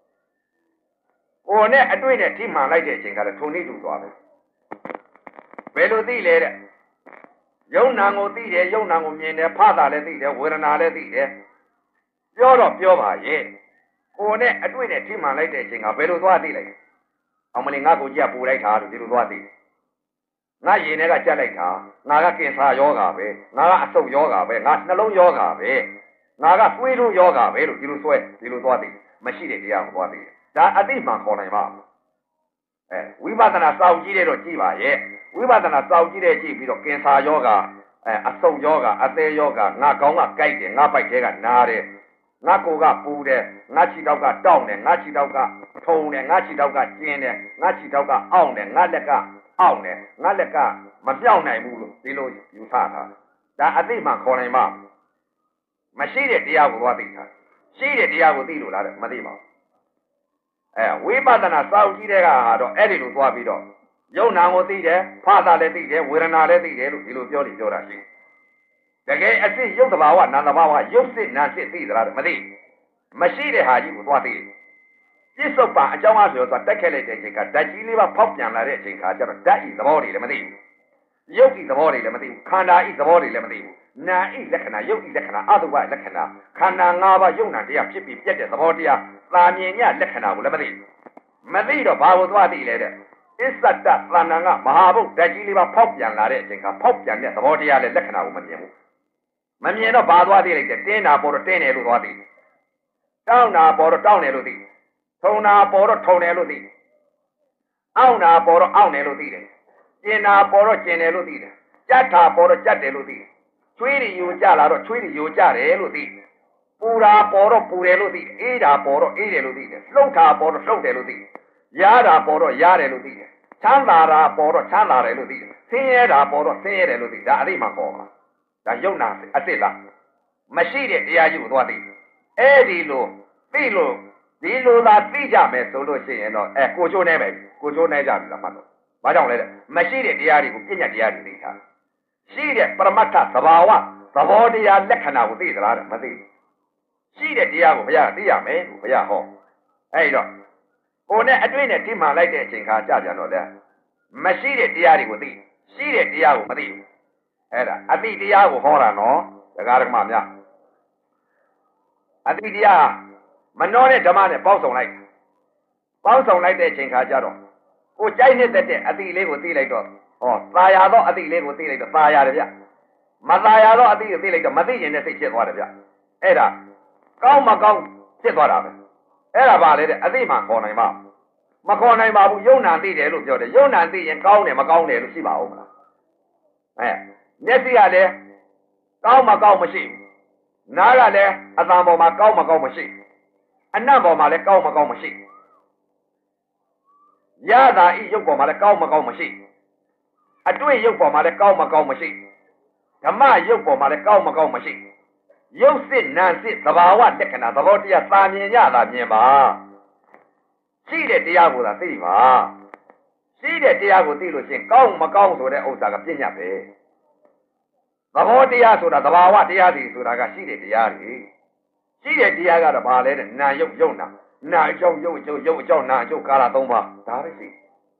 ကိုယ်နဲ့အတွေ့နဲ့ထိမှန်လိုက်တဲ့အချိန်ခါလဲထိုနည်းတူသွားပဲဘယ်လိုသိလဲတဲ့ယုံနာကိုသိတယ်ယုံနာကိုမြင်တယ်ဖတာလည်းသိတယ်ဝေဒနာလည်းသိတယ်ပြောတော့ပြောပါရဲ့ကိုယ်နဲ့အတွေ့နဲ့ထိမှန်လိုက်တဲ့အချိန်ကဘယ်လိုသွားသိလိုက်အောင်မလင်ငါကိုကြည့်ပူလိုက်တာလို့ဒီလိုသွားသိငါရင်ထဲကကြက်လိုက်တာငါကကင်ဆာယောဂါပဲငါကအဆုတ်ယောဂါပဲငါနှလုံးယောဂါပဲငါကသွေးလုံးယောဂါပဲလို့ဒီလိုဆွဲဒီလိုသွားသိမရှိတဲ့တရားကိုသွားသိဒါအတိမှန်ခေါ်နိုင်ပါအဲဝိပဿနာစောင့်ကြည့်တဲ့တော့ကြည့်ပါရဲ့ဝိပဿနာစောင့်ကြည့်တဲ့ကြည့်ပြီးတော့ကင်ဆာယောဂါအဲအဆုတ်ယောဂါအသေးယောဂါငါကောင်းကကြိုက်တယ်ငါပိုက်ထဲကနားတယ်ငါကိုယ်ကပူတယ်ငါခြေထောက်ကတောင့်တယ်ငါခြေထောက်ကထုံတယ်ငါခြေထောက်ကကျင်းတယ်ငါခြေထောက်ကအောင့်တယ်ငါလက်ကအောင့်တယ်ငါလက်ကမပြောင်းနိုင်ဘူးလို့ဒီလိုယူဆတာဒါအသိမှခေါ်နိုင်မှာမရှိတဲ့တရားကိုသွားသိတာရှိတဲ့တရားကိုသိလို့လားတဲ့မသိပါဘူးအဲဝိပဿနာစောင့်ကြည့်တဲ့ကဟာတော့အဲ့ဒီလိုသွားပြီးတော့ယုံနာကိုသိတယ်ဖတာလည်းသိတယ်ဝေဒနာလည်းသိတယ်လို့ဒီလိုပြောလို့ပြောတာရှိတကယ်အစစ်ယုတ်တဘာဝနာမ်တဘာဝယုတ်စစ်နာစစ်သိသလားမသိမရှိတဲ့ဟာကြီးကိုသွားသိပြစ္ဆုတ်ပါအကြောင်းအဆိုတော့တက်ခဲ့လိုက်တဲ့အချိန်ကဓာတ်ကြီးလေးပါဖောက်ပြန်လာတဲ့အချိန်ခါကျတော့ဓာတ်ဤသဘောတွေလည်းမသိဘူးယုတ်ဤသဘောတွေလည်းမသိဘူးခန္ဓာဤသဘောတွေလည်းမသိဘူးနာဤလက္ခဏာယုတ်ဤလက္ခဏာအတုပလက္ခဏာခန္ဓာ၅ပါးယုတ်နာတရားဖြစ်ပြီးပြတ်တဲ့သဘောတရားသာမြင်ညလက္ခဏာကိုလည်းမသိဘူးမသိတော့ဘာကိုသွားသိလဲတဲ့အစ္ဆတသဏ္ဍာန်ကမဟာဘုတ်ဓာတ်ကြီးလေးပါဖောက်ပြန်လာတဲ့အချိန်ကဖောက်ပြန်တဲ့သဘောတရားလည်းလက္ခဏာကိုမမြင်ဘူးမမြင်တော့ဘာသွားသိလိုက်တယ်တင်းတာပေါ်တော့တင်းတယ်လို့သွားသိတောင်းတာပေါ်တော့တောင်းတယ်လို့သိထုံတာပေါ်တော့ထုံတယ်လို့သိအောင့်တာပေါ်တော့အောင့်တယ်လို့သိတယ်ကျင်တာပေါ်တော့ကျင်တယ်လို့သိတယ်ကြက်တာပေါ်တော့ကြက်တယ်လို့သိတယ်ချွေးတွေယိုကြလာတော့ချွေးတွေယိုကြတယ်လို့သိတယ်ပူတာပေါ်တော့ပူတယ်လို့သိတယ်အေးတာပေါ်တော့အေးတယ်လို့သိတယ်လှုပ်တာပေါ်တော့လှုပ်တယ်လို့သိတယ်ရားတာပေါ်တော့ရားတယ်လို့သိတယ်ချမ်းသာတာပေါ်တော့ချမ်းသာတယ်လို့သိတယ်ဆင်းရဲတာပေါ်တော့ဆင်းရဲတယ်လို့သိဒါအသိမှပေါ်မှာဒါယုံနာအစ်စ်လားမရှိတဲ့တရားကြီးကိုသွားသိအဲ့ဒီလိုသိလို့ဒီလိုသာသိကြမယ်ဆိုလို့ရှိရင်တော့အဲကိုချိုးနေပဲကိုချိုးနေကြပြီလားမှတ်တော့ဘာကြောင့်လဲတဲ့မရှိတဲ့တရားတွေကိုပြညာတရားတွေသိတာရှိတဲ့ပရမတ္ထသဘာဝသဘောတရားလက္ခဏာကိုသိသလားတဲ့မသိရှိတဲ့တရားကိုဘုရားသိရမယ်လို့ဘုရားဟောအဲ့တော့ကိုနဲ့အတွေ့နဲ့ထိမှန်လိုက်တဲ့အချိန်ခါကြပြန်တော့လေမရှိတဲ့တရားတွေကိုသိရှိတဲ့တရားကိုမသိဘူးအဲ့ဒါအတိတရားကိုဟောတာနော်ဒကာဒကမများအတိတရားမနှောတဲ့ဓမ္မနဲ့ပေါင်းစုံလိုက်ပေါင်းစုံလိုက်တဲ့အချိန်ခါကျတော့ကိုကြိုက်နေတဲ့အတိလေးကိုသိလိုက်တော့ဟောသာယာသောအတိလေးကိုသိလိုက်တော့သာယာတယ်ဗျမသာယာသောအတိကိုသိလိုက်တော့မသိရင်လည်းစိတ်ဖြစ်သွားတယ်ဗျအဲ့ဒါကောင်းမကောင်းဖြစ်သွားတာပဲအဲ့ဒါပါလေတဲ့အသိမှခေါ်နိုင်မှာမခေါ်နိုင်ပါဘူးယုံနာသိတယ်လို့ပြောတယ်ယုံနာသိရင်ကောင်းတယ်မကောင်းတယ်လို့ရှိပါဦးမလားအဲမျက်စိကလည်းကောင်းမကောင်းမရှိဘူးနားကလည်းအသံပေါ်မှာကောင်းမကောင်းမရှိအနံ့ပေါ်မှာလည်းကောင်းမကောင်းမရှိရတာဤရုပ်ပေါ်မှာလည်းကောင်းမကောင်းမရှိအတွေ့ရုပ်ပေါ်မှာလည်းကောင်းမကောင်းမရှိဓမ္မရုပ်ပေါ်မှာလည်းကောင်းမကောင်းမရှိရုပ်စစ်နာစစ်သဘာဝတက္ကနာသဘောတရားသာမြင်ရတာမြင်ပါရှိတဲ့တရားကိုသာသိပါရှိတဲ့တရားကိုသိလို့ရှိရင်ကောင်းမကောင်းဆိုတဲ့ဥစ္စာကပြည့်ညတ်ပဲသဘောတရားဆိုတာသဘာဝတရားစီဆိုတာကရှိတဲ့တရားတွေရှိတဲ့တရားကတော့ဘာလဲတဲ့နာယုတ်ယုတ်နာနာအကြောင်းယုတ်အကျိုးယုတ်အကြောင်းနာအကျိုးကာလသုံးပါးဒါပဲရှိ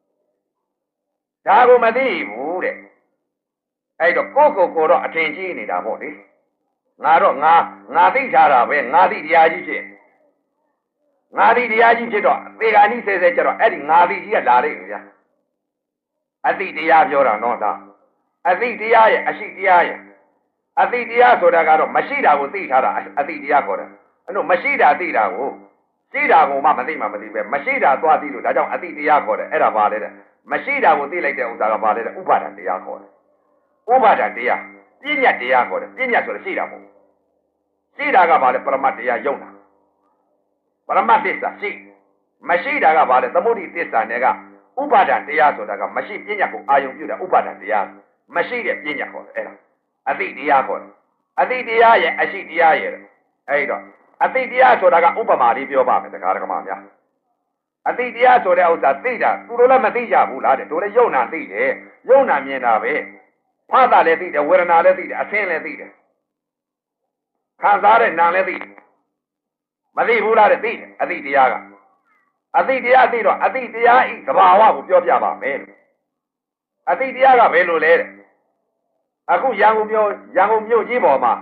ဒါကိုမသိဘူးတဲ့အဲ့တော့ကိုယ့်ကိုယ်ကိုတော့အထင်ကြီးနေတာပေါ့လေငါတော့ငါငါသိထားတာပဲငါသိတရားကြီးဖြစ်ငါသိတရားကြီးဖြစ်တော့သေဂာနိဆဲဆဲကျတော့အဲ့ဒီငါသိကြီးကလာလိမ့်မယ်ဗျာအသိတရားပြောတာနော်ဒါအသိတရားရဲ့အရှိတရားရဲ့အသိတရားဆိုတာကတော့မရှိတာကိုသိထားတာအသိတရားခေါ်တယ်အဲ့တော့မရှိတာသိတာကိုရှိတာကိုမှမသိမှမသိပဲမရှိတာသွားသိလို့ဒါကြောင့်အသိတရားခေါ်တယ်အဲ့ဒါပါလေတဲ့မရှိတာကိုသိလိုက်တဲ့ဥစ္စာကပါလေတဲ့ဥပါဒံတရားခေါ်တယ်ဥပါဒံတရားပြဉ္ညာတရားခေါ်တယ်ပြဉ္ညာဆိုတော့ရှိတာမဟုတ်ရှိတာကပါလေပရမတ်တရားယုံတာပရမတ်သစ္စာရှိမရှိတာကပါလေသမုဒိသစ္စာနဲ့ကဥပါဒံတရားဆိုတာကမရှိပြဉ္ညာကိုအာယုံပြုတာဥပါဒံတရားမရှိတဲ့ပြဉ္ညာခေါ်တယ်အဲ့ဒါအသိတရားခေါ်တယ်အသိတရားရဲ့အရှိတရားရဲ့အဲ့တော့အသိတရားဆိုတာကဥပမာလေးပြောပါမယ်တရားဓမ္မများအသိတရားဆိုတဲ့ဥစ္စာသိတာသူတို့လည်းမသိကြဘူးလားတဲ့တို့လည်းယုံနာသိတယ်ယုံနာမြင်တာပဲဖာတာလည်းသိတယ်ဝေဒနာလည်းသိတယ်အဆင်းလည်းသိတယ်ခံစားတဲ့နာမ်လည်းသိတယ်မသိဘူးလားတဲ့သိတယ်အသိတရားကအသိတရားသိတော့အသိတရားဤသဘာဝကိုပြောပြပါမယ်အသိတရားကဘယ်လိုလဲတဲ့အခုရန်ကုန်မြို့ရန်ကုန်မြို့ကြီးပေါ်မှာ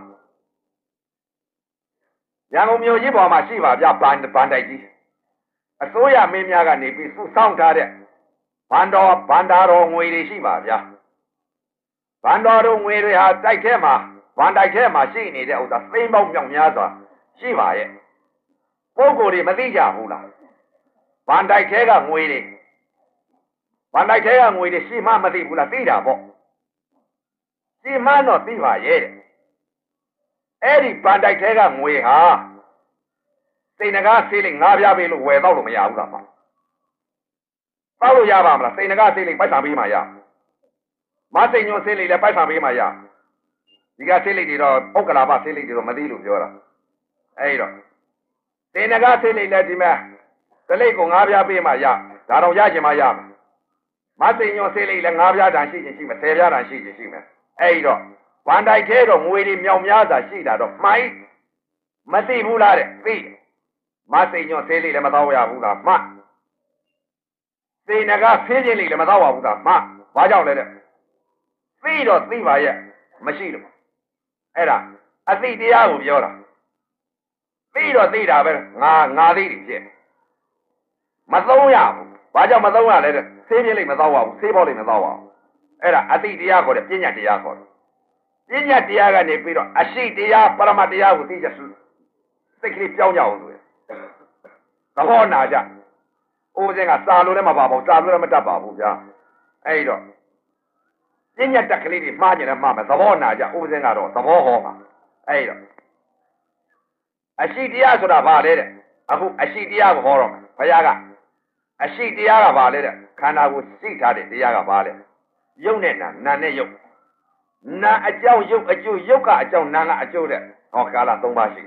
ရန်ကုန်မြို့ကြီးပေါ်မှာရှိပါဗျဘန်ဘန်တိုက်ကြီးအစိုးရမင်းများကနေပြီးစုဆောင်းထားတဲ့ဘန်တော်ဘန်တာတော်ငွေတွေရှိပါဗျာဘန်တော်တော်ငွေတွေဟာတိုက်ထဲမှာဘန်တိုက်ထဲမှာရှိနေတဲ့ဥစ္စာသိမ်းပေါက်မြောက်များစွာရှိပါရဲ့ပုဂ္ဂိုလ်တွေမသိကြဘူးလားဘန်တိုက်ထဲကငွေတွေဘန်တိုက်ထဲကငွေတွေရှိမှမသိဘူးလားသိတာပေါ့ရှိမှတော့သိပါရဲ့တဲ့အဲ့ဒီဘန်တိုက်ထဲကငွေဟာစိတ်ငကားဆေးလေးငါးပြားပေးလို့ဝယ်တော့လို့မရဘူးလားမတောက်လို့ရပါမလားစိတ်ငကားဆေးလေးပိုက်ဆံပေးမှရမစိတ်ညွန်ဆေးလေးလည်းပိုက်ဆံပေးမှရဒီကဆေးလေးတွေတော့ဥက္ကလာပဆေးလေးတွေတော့မသိလို့ပြောတာအဲ့တော့စိတ်ငကားဆေးလေးလည်းဒီမဲ့တလိပ်ကိုငါးပြားပေးမှရဒါတော့ရချင်မှရမယ်မစိတ်ညွန်ဆေးလေးလည်းငါးပြားတန်ရှိချင်ရှိမယ်ဆယ်ပြားတန်ရှိချင်ရှိမယ်အဲ့တော့ဘန်တိုက်ထဲတော့ငွေတွေမြောင်များစွာရှိတာတော့မှိုင်းမသိဘူးလားတဲ့သိမစိတ်ညွန့်ဆေးလေးလည်းမတော့ရဘူးလားမှစိတ်ငကားဆေးခြင်းလေးလည်းမတော့ပါဘူးလားမှဘာကြောင့်လဲတဲ့သိတော့သိပါရဲ့မရှိလို့အဲ့ဒါအသိတရားကိုပြောတာသိတော့သိတာပဲငါငါသိတယ်ဖြစ်မသုံးရဘူးဘာကြောင့်မသုံးရလဲတဲ့ဆေးခြင်းလေးမတော့ပါဘူးဆေးပေါလေးမတော့ပါဘူးအဲ့ဒါအသိတရားခေါ်တယ်ပညာတရားခေါ်တယ်ပညာတရားကနေပြီးတော့အရှိတရားပရမတရားကိုသိချက်စိတ်ကလေးပြောင်းကြအောင်ဆိုရသဘောနာကြဦးစင်းကစာလို့လည်းမပါဘူးစာလို့လည်းမတတ်ပါဘူးဗျာအဲ့တော့ပညာတက်ကလေးတွေမှားကြတယ်မှားမယ်သဘောနာကြဦးစင်းကတော့သဘောဟောမှာအဲ့တော့အရှိတရားဆိုတာဘာလဲတဲ့အခုအရှိတရားကိုဟောတော့ဘုရားကအရှိတရားကဘာလဲတဲ့ခန္ဓာကိုရှိထားတဲ့တရားကဘာလဲယုတ်နဲ့နာနာနဲ့ယုတ်နာအကြောင်းယုတ်အကျိုးယုတ်ကအကြောင်းနာကအကျိုးတဲ့ဟောကာလသုံးပါးရှိ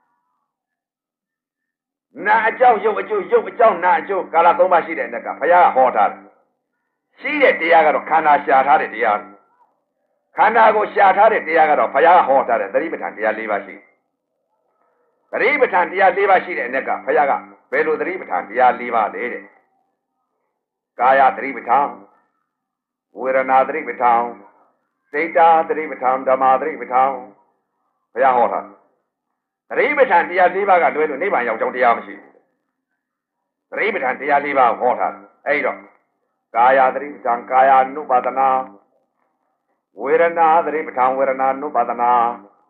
နာအကြောင်းယုတ်အကျိုးယုတ်အကြောင်းနာအကျိုးကာလသုံးပါးရှိတဲ့အဲ့ကဘုရားကဟောထားတယ်ရှိတဲ့တရားကတော့ခန္ဓာရှာထားတဲ့တရားခန္ဓာကိုရှာထားတဲ့တရားကတော့ဘုရားကဟောထားတဲ့သတိပဋ္ဌာန်တရား၄ပါးရှိသတိပဋ္ဌာန်တရား၄ပါးရှိတဲ့အဲ့ကဘုရားကဘယ်လိုသတိပဋ္ဌာန်တရား၄ပါးလဲတဲ့ကာယသတိပဋ္ဌာန်ဝေဒနာသတိပဋ္ဌာန်စိတ်ဓာတ်သတိပဋ္ဌာန်ဓမ္မသတိပဋ္ဌာန်ဘုရားဟောတာသတိပဋ္ဌာန်တရား၄ပါးကလွဲလို့နိဗ္ဗာန်ရောက်ကြောင်းတရားမရှိဘူးသတိပဋ္ဌာန်တရား၄ပါးဟောတာအဲ့တော့ကာယသတိပဋ္ဌာန်ကာယ ानु ပါဒနာဝေဒနာသတိပဋ္ဌာန်ဝေဒနာ ानु ပါဒနာ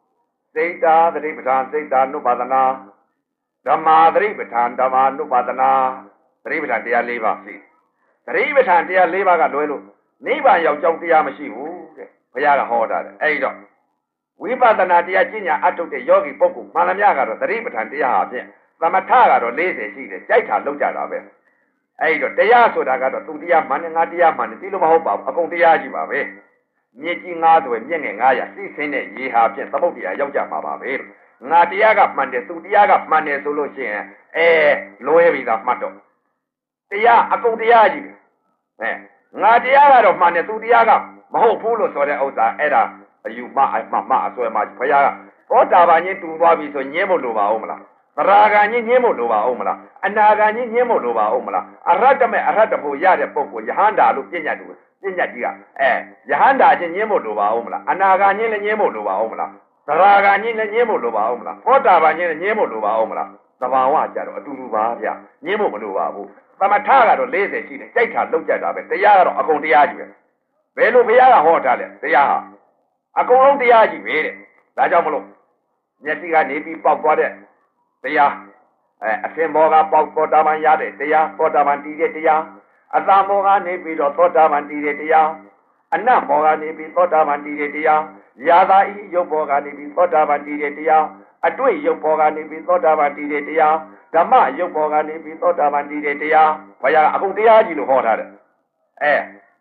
စိတ်တာသတိပဋ္ဌာန်စိတ်တာနုပါဒနာဓမ္မာသတိပဋ္ဌာန်ဓမ္မာနုပါဒနာသတိပဋ္ဌာန်တရား၄ပါးရှိသတိပဋ္ဌာန်တရား၄ပါးကလွဲလို့နိဗ္ဗာန်ရောက်ကြောင်းတရားမရှိဘူးတဲ့ဘုရားကဟောတာတဲ့အဲ့တော့ဝိပဿနာတရားကျင့်ညာအထုတ်တဲ့ယောဂီပုဂ္ဂိုလ်မှန်သမျှကတော့သတိပဋ္ဌာန်တရားဟာဖြင့်သမထကတော့၄၀ရှိတယ်ကြိုက်တာလောက်ကြတာပဲအဲ့တော့တရားဆိုတာကတော့သူတရားမှန်တယ်ငါတရားမှန်တယ်ဒီလိုမဟုတ်ပါဘူးအကုန်တရားကြီးပါပဲမြစ်ကြီးငါးသွယ်မြင့်ငယ်ငါးရာစိတ်ဆင်းတဲ့ရေဟာဖြင့်သမုဒ္ဒရာရောက်ကြမှာပါပဲငါတရားကမှန်တယ်သူတရားကမှန်တယ်ဆိုလို့ရှိရင်အဲလွဲပြီးသားမှတ်တော့တရားအကုန်တရားကြီးပဲအဲငါတရားကတော့မှန်တယ်သူတရားကမဟုတ်ဘူးလို့ဆိုတဲ့ဥစ္စာအဲ့ဒါအယူမအမှမအစွဲမဘုရားကသောတာပန်ကြီးတူသွားပြီဆိုညင်းဖို့လိုပါဦးမလားသရဂံကြီးညင်းဖို့လိုပါဦးမလားအနာဂံကြီးညင်းဖို့လိုပါဦးမလားအရဟတမေအရဟတဖို့ရတဲ့ပုဂ္ဂိုလ်ယဟန္တာလို့ပြည့်ညတ်တူပြည့်ညတ်ကြီးကအဲယဟန္တာချင်းညင်းဖို့လိုပါဦးမလားအနာဂံချင်းလည်းညင်းဖို့လိုပါဦးမလားသရဂံချင်းလည်းညင်းဖို့လိုပါဦးမလားသောတာပန်ချင်းလည်းညင်းဖို့လိုပါဦးမလားသဘာဝကြတော့အတူတူပါဗျညင်းဖို့မလိုပါဘူးသမထကတော့၄၀ရှိတယ်ကြိုက်တာလောက်ကြတာပဲတရားကတော့အကုန်တရားကြီးပဲဘယ်လိုဘုရားကဟောထားလဲတရားဟာအကုန်လုံးတရားကြီးပဲတဲ့ဒါကြောင့်မလို့မျက်စိကနေပြီးပေါက်သွားတဲ့တရားအဲအစင်ဘောကပေါက်သောတာပန်ရတဲ့တရားသောတာပန်တည်တဲ့တရားအတ္တမောကနေပြီးတော့သောတာပန်တည်တဲ့တရားအနတ်မောကနေပြီးသောတာပန်တည်တဲ့တရားယာသာဤရုပ်ဘောကနေပြီးသောတာပန်တည်တဲ့တရားအတွေ့ရုပ်ဘောကနေပြီးသောတာပန်တည်တဲ့တရားဓမ္မရုပ်ဘောကနေပြီးသောတာပန်တည်တဲ့တရားဘုရားအကုန်တရားကြီးလို့ဟောထားတယ်အဲ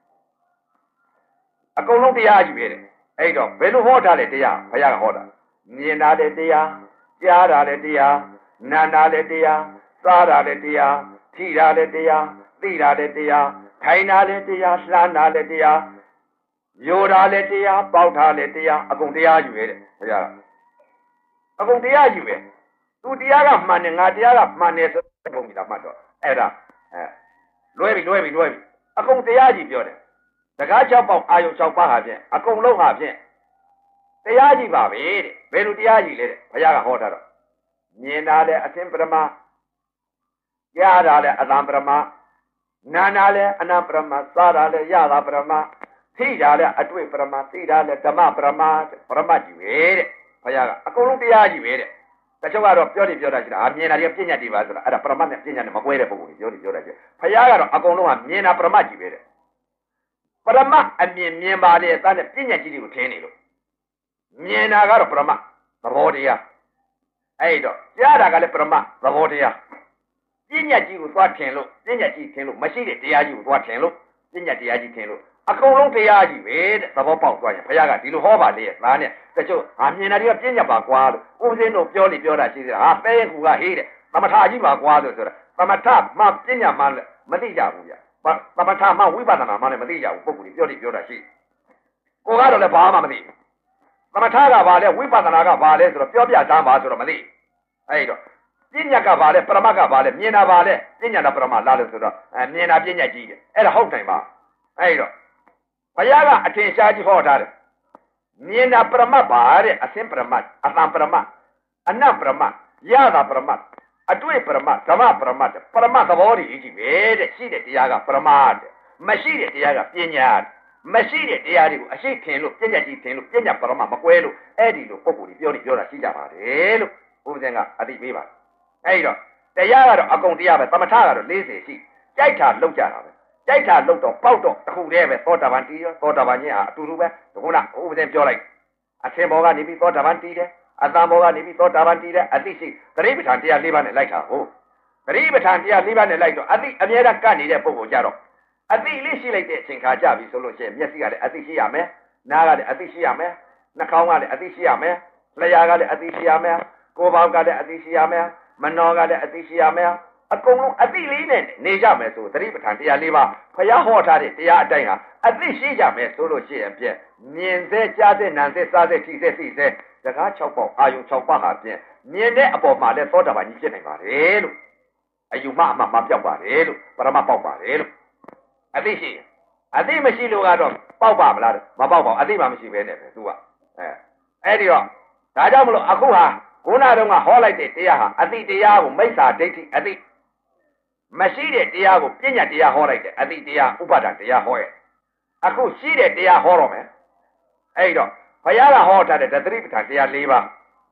အကုန်လုံးတရားကြီးပဲတဲ့အဲ့တော့ဘယ်လိုဟောထားလဲတရားဘုရားကဟောတာမြင်တာတဲ့တရားကြားတာတဲ့တရားနာတာတဲ့တရားစားတာတဲ့တရားထိတာတဲ့တရားသိတာတဲ့တရားထိုင်တာတဲ့တရားလှမ်းတာတဲ့တရားယိုတာတဲ့တရားပေါက်တာတဲ့တရားအကုန်တရားကြီးပဲတဲ့ဘုရားအကုန်တရားကြီးပဲသူတရားကမှန်တယ်ငါတရားကမှန်တယ်ဆိုတဲ့ပုံကြီးတာမှတ်တော့အဲ့ဒါအဲလွဲပြီလွဲပြီလွဲပြီအကုန်တရားကြီးပြောတယ်တကား၆ပေါက်အာယုံ၆ပါးဟာဖြင့်အကုန်လုံးဟာဖြင့်တရားကြီးပါပဲတဲ့ဘယ်လိုတရားကြီးလဲတဲ့ဘုရားကဟောထားတော့မြင်တာလဲအသင်ပရမကြားတာလဲအသံပရမနာတာလဲအနံပရမစားတာလဲရတာပရမသိတာလဲအတွေ့ပရမသိတာလဲဓမ္မပရမပရမကြီးပဲတဲ့ဘုရားကအကုန်လုံးတရားကြီးပဲတဲ့တချို့ကတော့ပြောတယ်ပြောတာရှိတာအမြင်တာတွေကပြဉ္ညာတွေပါဆိုတာအဲ့ဒါပရမနဲ့ပြဉ္ညာနဲ့မကွဲတဲ့ပုံကိုပြောတယ်ပြောတာရှိဘုရားကတော့အကုန်လုံးကမြင်တာပရမကြီးပဲတဲ့ပရမအမြင်မြင်ပါလေအသားနဲ့ပြဉ္ညာကြီးတွေကိုထင်းနေလို့မြင်တာကတော့ပရမသဘောတရားအဲ့တော့ကြားတာကလည်းပရမသဘောတရားပြဉ္ညာကြီးကိုသွားထင်လို့ပြဉ္ညာကြီးထင်လို့မရှိတဲ့တရားကြီးကိုသွားထင်လို့ပြဉ္ညာတရားကြီးထင်လို့အကုန်လုံးတရားကြီးပဲတဲ့သဘောပေါက်သွားရင်ဘုရားကဒီလိုဟောပါလေသားနဲ့တချို့ဟာမြင်တာတွေကပြဉ္ညာပါကွာလို့ဦးစင်းတို့ပြောလိပြောတာရှိသေးတာဟာပဲကူကဟေးတဲ့သမထကြီးပါကွာလို့ဆိုတာသမထမှပြဉ္ညာမှမသိကြဘူးဗျသမထမှဝိပဿနာမှလည်းမသိကြဘူးပုဂ္ဂိုလ်ကြီးပြောလိပြောတာရှိကိုကတော့လည်းဘာမှမသိဘူးသမထကဘာလဲဝိပဿနာကဘာလဲဆိုတော့ပြောပြသားပါဆိုတော့မသိအဲ့တော့ပညာကဘာလဲပရမတ်ကဘာလဲမြင်တာဘာလဲပညာတာပရမတ်လားလို့ဆိုတော့အဲမြင်တာပညာကြီးတယ်အဲ့ဒါဟုတ်တယ်ပါအဲ့တော့ဘုရားကအထင်ရှားကြီးဟောထားတယ်မြင်တာပရမတ်ပါတဲ့အသင်ပရမတ်အတံပရမတ်အနတ်ပရမတ်ရတာပရမတ်အတွေ့ပရမတ်ဓမ္မပရမတ်ပရမတ်သဘောတည်းကြီးပဲတဲ့ရှိတဲ့တရားကပရမတ်မရှိတဲ့တရားကပညာမရှိတဲ့တရားတွေကိုအရှိထင်လို့ပညာကြီးထင်လို့ပညာပရမတ်မကွဲလို့အဲ့ဒီလိုပုံကိုယ်ကြီးပြောနေပြောတာရှိကြပါတယ်လို့ဘုရားကအသိပေးပါအဲ့တော့တရားကတော့အကုန်တရားပဲသမထကတော့၄၀ရှိကြိုက်တာလောက်ကြတာပဲကြိုက်တာလောက်တော့ပေါက်တော့တစ်ခုတည်းပဲသောတာပန်တည်ရောသောတာပန်ကြီးဟာအတူတူပဲဒီကုနာဥပဒေပြောလိုက်အသင်ဘောကနေပြီးသောတာပန်တည်တယ်အတန်ဘောကနေပြီးသောတာပန်တည်တယ်အသိရှိသတိပဋ္ဌာန်တရား၄ပါးနဲ့လိုက်တာဟုတ်သတိပဋ္ဌာန်တရား၄ပါးနဲ့လိုက်တော့အသိအမြဲတမ်းကပ်နေတဲ့ပုံကိုကြတော့အသိလေးရှိလိုက်တဲ့အချိန်ခါကြပြီဆိုလို့ရှိရင်မျက်စိကလည်းအသိရှိရမယ်နားကလည်းအသိရှိရမယ်နှာခေါင်းကလည်းအသိရှိရမယ်လျှာကလည်းအသိရှိရမယ်ကိုယ်ပေါက်ကလည်းအသိရှိရမယ်မနောကလည်းအသိရှိရမယ်အကုန်လုံးအသိလေးနဲ့နေကြမယ်ဆိုသတိပဋ္ဌာန်တရား၄ပါးဘုရားဟောထားတဲ့တရားအတိုင်းဟာအသိရှိကြမယ်ဆိုလို့ရှိရင်ဖြင့်မြင်စေကြားစေနားစေစားစေထိစေသိစေစကား၆ပေါက်အာယုံ၆ပါးဟာဖြင့်မြင်တဲ့အပေါ်မှာလည်းသောတာပန်ကြီးဖြစ်နိုင်ပါတယ်လို့အယူမအမှမပြောက်ပါတယ်လို့ပရမပေါက်ပါတယ်လို့အသိရှိအသိမရှိလို့ကတော့ပေါက်ပါမလားမပေါက်ပါဘူးအသိမှမရှိပဲနဲ့ပဲသူကအဲအဲ့ဒီတော့ဒါကြောင့်မလို့အခုဟာခုနတုန်းကဟောလိုက်တဲ့တရားဟာအသိတရားကိုမိစ္ဆာဒိဋ္ဌိအသိမရှိတဲ့တရားကိုပညာတရားဟောလိုက်တယ်အသိတရားဥပါဒံတရားဟောရဲ့အခုရှိတဲ့တရားဟောတော့မယ်အဲ့တော့ဘုရားကဟောထားတဲ့သတိပဋ္ဌာန်တရား၄ပါး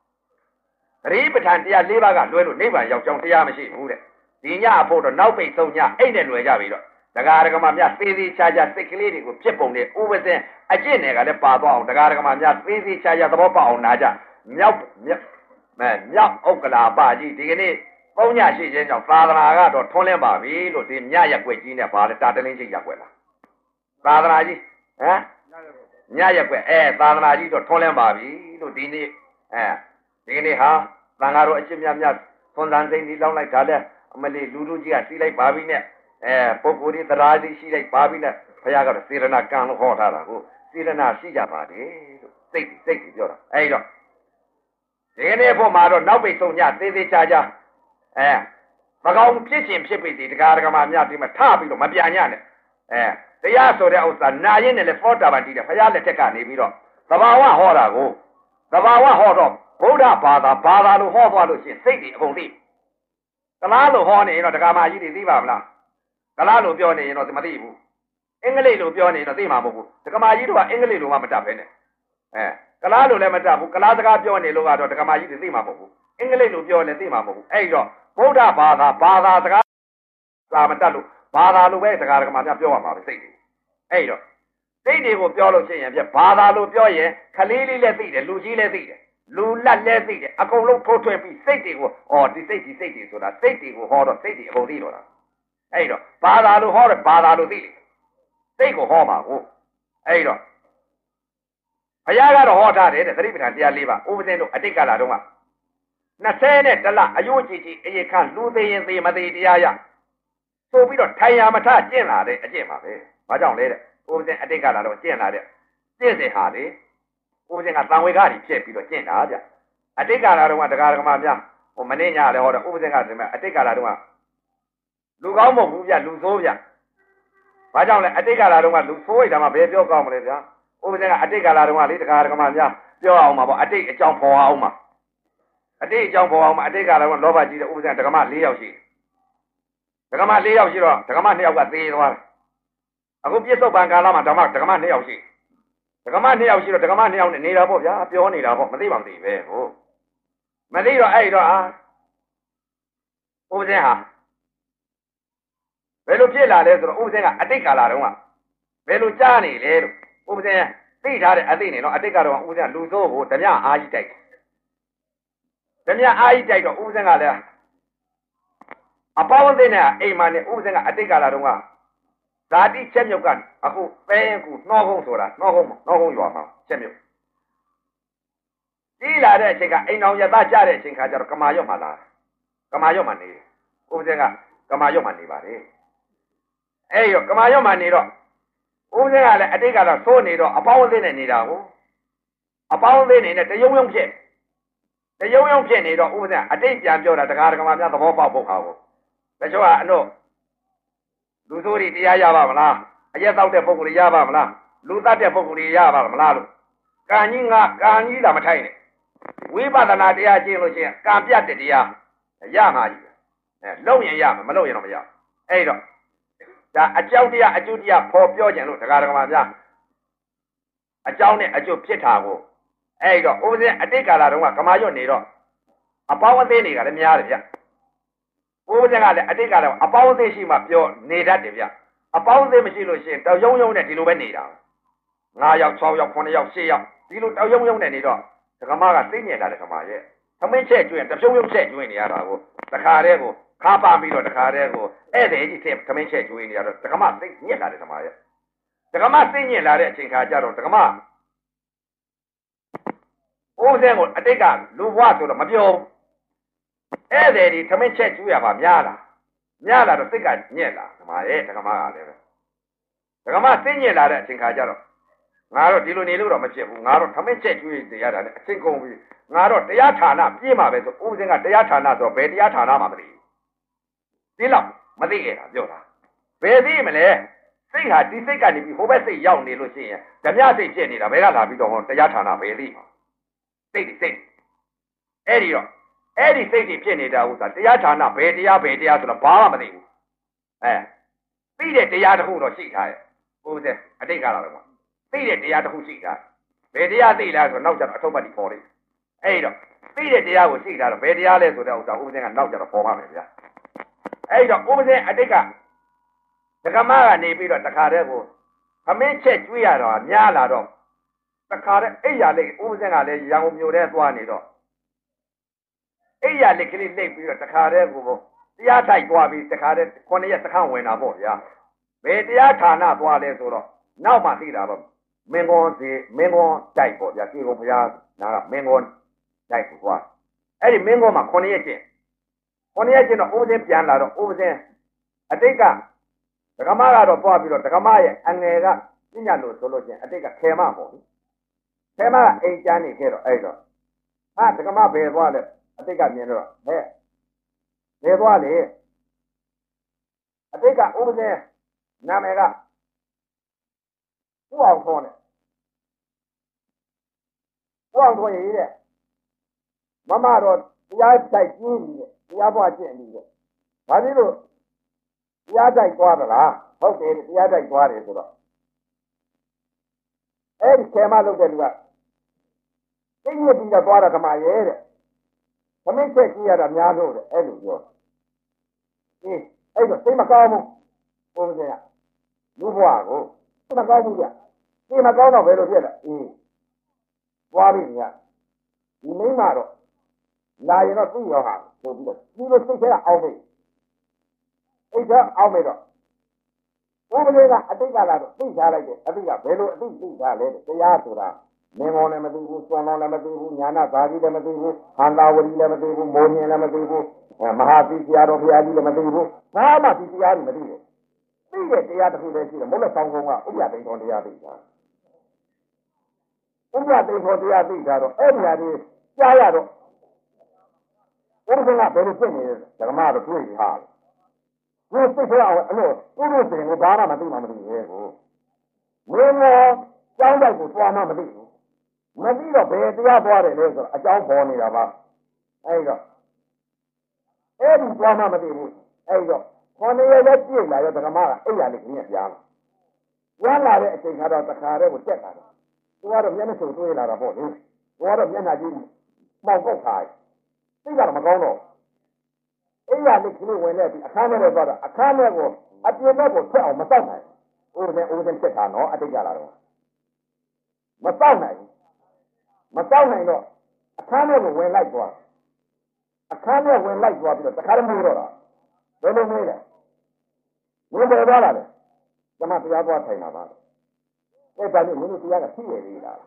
တိပဋ္ဌာန်တရား၄ပါးကလွဲလို့နိဗ္ဗာန်ရောက်ကြောင်းတရားမရှိဘူးတဲ့ဒီညအဖို့တော့နောက်ပိတ်ဆုံးညအိတ်နဲ့လွယ်ကြပြီတော့တရားဓမ္မများသေးသေးချာချာစိတ်ကလေးတွေကိုဖြစ်ပုံနဲ့ဥပဇင်အကျင့်တွေကလည်းပါသွားအောင်တရားဓမ္မများသေးသေးချာချာသဘောပေါက်အောင်နာကြမြောက်မြောက်မဲမြောက်ဥက္ကလာပကြီးဒီကနေ့ပုံညရှိခြင်းကြောင့်သာသနာကတော့ထွန်းလင်းပါပြီလို့ဒီညရက်ွက်ကြီးနဲ့ဗာလဲတာတလင်းကြီးရက်ွက်လားသာသနာကြီးဟမ်ညရက်ွက်အဲသာသနာကြီးတော့ထွန်းလင်းပါပြီလို့ဒီနေ့အဲဒီကနေ့ဟာသံဃာတော်အချင်းများများသွန်သံစိမ့်ဒီလောက်လိုက်ဒါလဲအမလေးလူလူကြီးကစီးလိုက်ပါပြီနဲ့အဲပုဂ္ဂိုလ်ဒီတရားစီရှိလိုက်ပါပြီနဲ့ဘုရားကတော့စေရနာကံလို့ဟောထားတာကိုစေရနာရှိကြပါတယ်လို့စိတ်စိတ်ကြီးပြောတာအဲဒီတော့ဒီကနေ့ဖို့မှာတော့နောက်ပိတ်ဆုံးညသေးသေးချာချာအဲမကောင်းဖြစ်ရှင်ဖြစ်ပြီဒီတရားဓမ္မများဒီမှာထပြီးတော့မပြညနဲ့အဲတရားဆိုတဲ့ဥစ္စာနာရင်နဲ့လေဖောတာပန်တီးတယ်ဘုရားလက်ထက်ကနေပြီးတော့သဘာဝဟောတာကိုသဘာဝဟောတော့ဗုဒ္ဓဘာသာဘာသာလို့ဟောသွားလို့ရှိရင်စိတ်တွေအကုန်သိကလားလို့ဟောနေရင်တော့တရားမကြီးတွေသိပါမလားကလားလို့ပြောနေရင်တော့မသိဘူးအင်္ဂလိပ်လို့ပြောနေရင်တော့သိမှာမဟုတ်ဘူးတရားမကြီးတို့ကအင်္ဂလိပ်လိုမှမတတ်ပဲနဲ့အဲကလားလို့လည်းမတတ်ဘူးကလားစကားပြောနေလို့ကတော့တရားမကြီးတွေသိမှာမဟုတ်ဘူးအင်္ဂလိပ်လိုပြောလည်းသိမှာမဟုတ်ဘူးအဲ့တော့ဗုဒ္ဓဘာသာဘာသာစကားသာမတတ်လို့ဘာသာလိုပဲတရားဓမ္မများပြောရမှာပဲစိတ်တွေအဲ့တော့စိတ်တွေကိုပြောလို့ရှိရင်ပြဘာသာလိုပြောရင်ခလေးလေးလည်းသိတယ်လူကြီးလည်းသိတယ်လူလက်လည်းသိတယ်အကုန်လုံးထိုးထွင်းပြီးစိတ်တွေကိုအော်ဒီစိတ်ဒီစိတ်တွေဆိုတာစိတ်တွေကိုဟောတော့စိတ်တွေအကုန်သိတော့တာအဲ့တော့ဘာသာလိုဟောတယ်ဘာသာလိုသိတယ်စိတ်ကိုဟောမှာကိုအဲ့တော့ဘုရားကတော့ဟောထားတယ်တဲ့သတိပဋ္ဌာန်တရား၄ပါးဥပဇင်းတို့အတိတ်ကလာတော့ကနှစ်ဆယ်နဲ့တလအယုံကြည်ကြည်အရေခန့်လူသေးရင်သေမသေးတရားရဆိုပြီးတော့ထိုင်ရမထကျင့်လာတဲ့အကျင့်ပါပဲဘာကြောင့်လဲတဲ့ဥပဇင်းအတိတ်ကလာတော့ကျင့်လာတဲ့ကျင့်စဉ်ဟာလေဥပဇင်းကတန်ဝေကကြီးဖြစ်ပြီးတော့ကျင့်တာဗျအတိတ်ကလာတော့ကတရားဓမ္မများဟိုမင်းညာလည်းဟောတော့ဥပဇင်းကဒီမဲ့အတိတ်ကလာတော့ကလူကောင်းမဟုတ်ဘူးဗျလူဆိုးဗျဘာကြောင့်လဲအတိတ်ကလာတော့ကလူဆိုးရတာမှဘယ်ပြောကောင်းမလဲဗျဥပဇင်းကအတိတ်ကလာတော့ကလေတရားဓမ္မများပြောအောင်ပါပေါ့အတိတ်အကြောင်းဖော်အောင်ပါအတိတ်အကြောင်းဖော်အောင်ပါအတိတ်ကလာတော့လောဘကြီးတဲ့ဥပဇင်းဓမ္မ၄ယောက်ရှိဓမ္မ၄ယောက်ရှိတော့ဓမ္မ၂ယောက်ကသေသွားတယ်အခုပြစ္ဆုတ်ပံကာလမှာဓမ္မဓမ္မ၂ယောက်ရှိဓမ္မ၂ယောက်ရှိတော့ဓမ္မ၂ယောက်နဲ့နေတာပေါ့ဗျာပြောနေတာပေါ့မသိပါမသိပဲဟုတ်မသိတော့အဲ့တော့အာဥပဇင်းဟာဘယ်လိုဖြစ်လာလဲဆိုတော့ဥပဇင်းကအတိတ်ကာလတုန်းကဘယ်လိုကြားနေလဲလို့ဥပဇင်းသိထားတဲ့အသိနေတော့အတိတ်ကတော့ဥပဇင်းလူစိုးကိုဓမြအာကြီးတိုက်ဓမြအာကြီးတိုက်တော့ဥပဇင်းကလည်းအပေါင်းအသင်းနဲ့အိမ်မနဲ့ဥပဇင်းကအတိတ်ကာလတုန်းကဇာတိချက်မြုပ်ကအခုပဲကူနှောကုန်းဆိုတာနှောကုန်းနှောကုန်းရွာမှာချက်မြုပ်ကြီးလာတဲ့အချိန်ကအိမ်တော်ရသားကြတဲ့အချိန်ခါကျတော့ကမာရွတ်မှာလာကမာရွတ်မှာနေဥပဇင်းကကမာရွတ်မှာနေပါတယ်အဲ့ရောကမာရွတ်မှာနေတော့ဥပဇင်းကလည်းအတိတ်ကတော့သိုးနေတော့အပေါင်းအသင်းနဲ့နေတာကိုအပေါင်းအသင်းနေနဲ့တယုံယုံဖြစ်တယုံယုံဖြစ်နေတော့ဥပဇင်းအတိတ်ပြန်ပြောတာတရားဓမ္မများသဘောပေါက်ဖို့ခါကိုတချို့ကအလို့လူဆိုးတွေတရားရပါမလားအရက်တောက်တဲ့ပုဂ္ဂိုလ်တွေရပါမလားလူတတ်တဲ့ပုဂ္ဂိုလ်တွေရပါမလားလို့ကံကြီးငါကံကြီးတာမထိုင်နဲ့ဝိပဿနာတရားကျင့်လို့ရှိရင်ကံပြတ်တဲ့တရားရမှာကြီးအဲလုံရင်ရမှာမလုံရင်တော့မရအဲ့တော့ဒါအကြောင်းတရားအကျိုးတရားဖော်ပြောကြလို့တရားဓမ္မများအကြောင်းနဲ့အကျိုးဖြစ်တာကိုအဲ့တော့ဥပဇင်းအတိတ်ကာလတုန်းကကမာရွတ်နေတော့အပေါင်းအသင်းတွေကလည်းများတယ်ဗျဥပဇင်းကလည်းအတိတ်ကာလအပေါင်းအသင်းရှိမှပြောနေတတ်တယ်ဗျအပေါင်းအသင်းမရှိလို့ရှိရင်တောက်ယုံယုံနဲ့ဒီလိုပဲနေတာ၅ယောက်၆ယောက်၉ယောက်၈ယောက်ဒီလိုတောက်ယုံယုံနဲ့နေတော့ဓမ္မကသိညက်လာတဲ့ဓမ္မရဲ့သမင်းချက်ကျွင်းတဖြုံဖြုံချက်ကျွင်းနေရတာကိုတခါတည်းကိုခါပါပြီးတော့တခါတည်းကိုဧည့်သည်ကြီးတဲ့သမင်းချက်ကျွင်းနေရတော့ဓမ္မသိညက်လာတဲ့ဓမ္မရဲ့ဓမ္မသိညက်လာတဲ့အချိန်ခါကျတော့ဓမ္မဥစဉ်ကိုအတိတ်ကလူဘွားဆိုတော့မပြောဧည့်သည်ကြီးသမင်းချက်ကျွင်းရပါများလားများလာတော့စိတ်ကညက်လာဓမ္မရဲ့ဓမ္မကလည်းပဲဓမ္မသိညက်လာတဲ့အချိန်ခါကျတော့ငါတော့ဒီလိုနေလို့တော့မဖြစ်ဘူးငါတော့သမင်းချက်ကျွေးနေရတာနဲ့အစိတ်ကုန်ပြီငါတော့တရားဌာနပြေးမှာပဲဆိုဥပဇင်းကတရားဌာနဆိုတော့ဘယ်တရားဌာနမှမသိဘူးဒီလောက်မသိခဲ့တာပြောတာဘယ်သိမလဲစိတ်ဟာဒီစိတ်ကနေပြီးဟိုဘက်စိတ်ရောက်နေလို့ရှိရင်ဓမြစိတ်ဖြစ်နေတာဘယ်ကလာပြီးတော့ဟောတရားဌာနဘယ်သိမှာစိတ်ဒီစိတ်အဲ့ဒီတော့အဲ့ဒီစိတ်ကြီးဖြစ်နေတာဥစ္စာတရားဌာနဘယ်တရားဘယ်တရားဆိုတော့ဘာမှမသိဘူးအဲသိတဲ့တရားတစ်ခုတော့ရှိထားရဲ့ဥပဇင်းအတိတ်ကလာတော့သိတဲ့တရားတစ်ခုရှိတာဘယ်တရားသိလားဆိုတော့နောက်ကျတော့အထုပ်ပတ်ပြီးပေါ်လိမ့်အဲ့တော့သိတဲ့တရားကိုရှိတာတော့ဘယ်တရားလဲဆိုတဲ့ဥစ္စာဥပဇင်းကနောက်ကြတော့ပေါ်ပါမယ်ဗျာအဲ့တော့ဥပဇင်းအတိတ်ကဒကမကနေပြီးတော့တခါတည်းကိုခမင်းချက်ကျွေးရတော့များလာတော့တခါတည်းအိယာလိတ်ဥပဇင်းကလည်းရန်ကုန်မြို့ထဲသွားနေတော့အိယာလိတ်ကလေးလိတ်ပြီးတော့တခါတည်းကိုတရားထိုက်သွားပြီးတခါတည်းခုနှစ်ရက်စခန်းဝင်တာပေါ့ဗျာဘယ်တရားဌာနသွားလဲဆိုတော့နောက်မှသိတာပေါ့မင်းကွန်စီမင်းကွန်တိုက်ပေါ့ဗျာဒီကောင်ဘုရားနာကမင်းကွန်တိုက်ကိုသွားအဲ့ဒီမင်းကွန်မှာခုနှစ်ရက်ချင်းခုနှစ်ရက်ချင်းတော့ဥပဇင်းပြန်လာတော့ဥပဇင်းအတိတ်ကဒကမကတော့သွားပြီးတော့ဒကမရဲ့အငယ်ကပြညာလို့ဆိုလို့ချင်းအတိတ်ကခဲမပေါ့ခဲမကအိမ်ချမ်းနေခဲ့တော့အဲ့တော့ဟာဒကမဘယ်သွားလဲအတိတ်ကမြင်တော့ဟဲ့ဘယ်သွားလဲအတိတ်ကဥပဇင်းနာမည်ကဥအောင်ထွန်းနဲ့ဥအောင်ထွန်းရေးတဲ့မမတော့တရားတိုက်ကျင်းပြီးတရားပွားကျင့်ပြီးတဲ့ဘာဖြစ်လို့တရားတိုက်သွားသလားဟုတ်တယ်တရားတိုက်သွားတယ်ဆိုတော့အဲ့ဒီဆယ်မလုပ်တဲ့လူကသိညစ်ပြီးတော့သွားတာဓမ္မရဲ့တဲ့သမင်းချက်ကြည့်ရတာများလို့တဲ့အဲ့လိုပြောအေးအဲ့တော့သိမကောင်းဘူးဘုန်းကြီးကလူဘွားကိုသိမကောင်းဘူးကြသိမကောင်းတော့ဘယ်လိုဖြစ်လဲအေးသွားပြီညဒီမိမတော့လာရင်တော့သိရောဟာဆိုပြီးတော့ဒီလိုစိတ်ထဲကအောက်မေ့အိတ်ကအောက်မေ့တော့ဘုရားကအတိတ်ကလာတော့သိထားလိုက်တယ်အတိတ်ကဘယ်လိုအတိတ်သိထားလဲတရားဆိုတာမင်းမောလည်းမသိဘူးစွန်တော်လည်းမသိဘူးညာနာဘာကြီးလည်းမသိဘူးဟန္တာဝရီလည်းမသိဘူးမိုးမြင်လည်းမသိဘူးမဟာသီဆရာတော်ဘုရားကြီးလည်းမသိဘူးဘာမှဒီတရားကြီးမသိဘူးသိတဲ့တရားတစ်ခုလည်းရှိတယ်မဟုတ်လို့ဆောင်းကုန်းကဥပ္ပယတိန်တော်တရားသိတာဥပ္ပယတိန်တော်တရားသိတာတော့အဲ့ဒီဟာကြီးကြားရတော့ဘုရားကဘယ်လိုဖြစ်နေလဲဓမ္မတော့တွေ့ဟာဒီစိတ်ထဲအောင်အဲ့လိုဥပ္ပစေကိုဘာမှမသိမှမသိရဲ့ကိုမင်းရောကျောင်းတိုက်ကိုသွားမှမသိဘူးမသိတော့ဘယ်တရားသွားတယ်လဲဆိုတော့အကြောင်းပေါ်နေတာပါအဲ့တော့အဲ့ဒီသွားမှမသိဘူးအဲ့တော့ခေါင်းရည်လည်းပြည့်လာရောဓမ္မကအဲ့ရလေးကြီးပြန်လာပြန်လာတဲ့အချိန်ကတော့တခါတည်းကိုတက်လာတယ်သူကတော့မျက်နှာစုံတွေးလာတာပေါ့လေသူကတော့မျက်နှာကြီးမှောက်ပုတ်ထားသိတာမကောင်းတော့အဲ့ရလေးကြီးဝင်လိုက်ပြီးအခန်းထဲတော့သွားတော့အခန်းထဲကိုအပြင်းဘက်ကိုထွက်အောင်မတောက်နိုင်ဦးစင်ဦးစင်တက်တာနော်အတိတ်ကြလာတော့မတောက်နိုင်မတောက်နိုင်တော့အခန်းထဲကိုဝင်လိုက်သွားအခန်းထဲဝင်လိုက်သွားပြီးတော့တခါတည်းမိုးတော့တာဘယ်လိုမေးလဲဝင်ပေါ်သွားလာတယ်ကျမတရားသွားထိုင်တာပါအဲ့ဒါနဲ့မင်းတို့တရားကဖြည့်ရသေးလား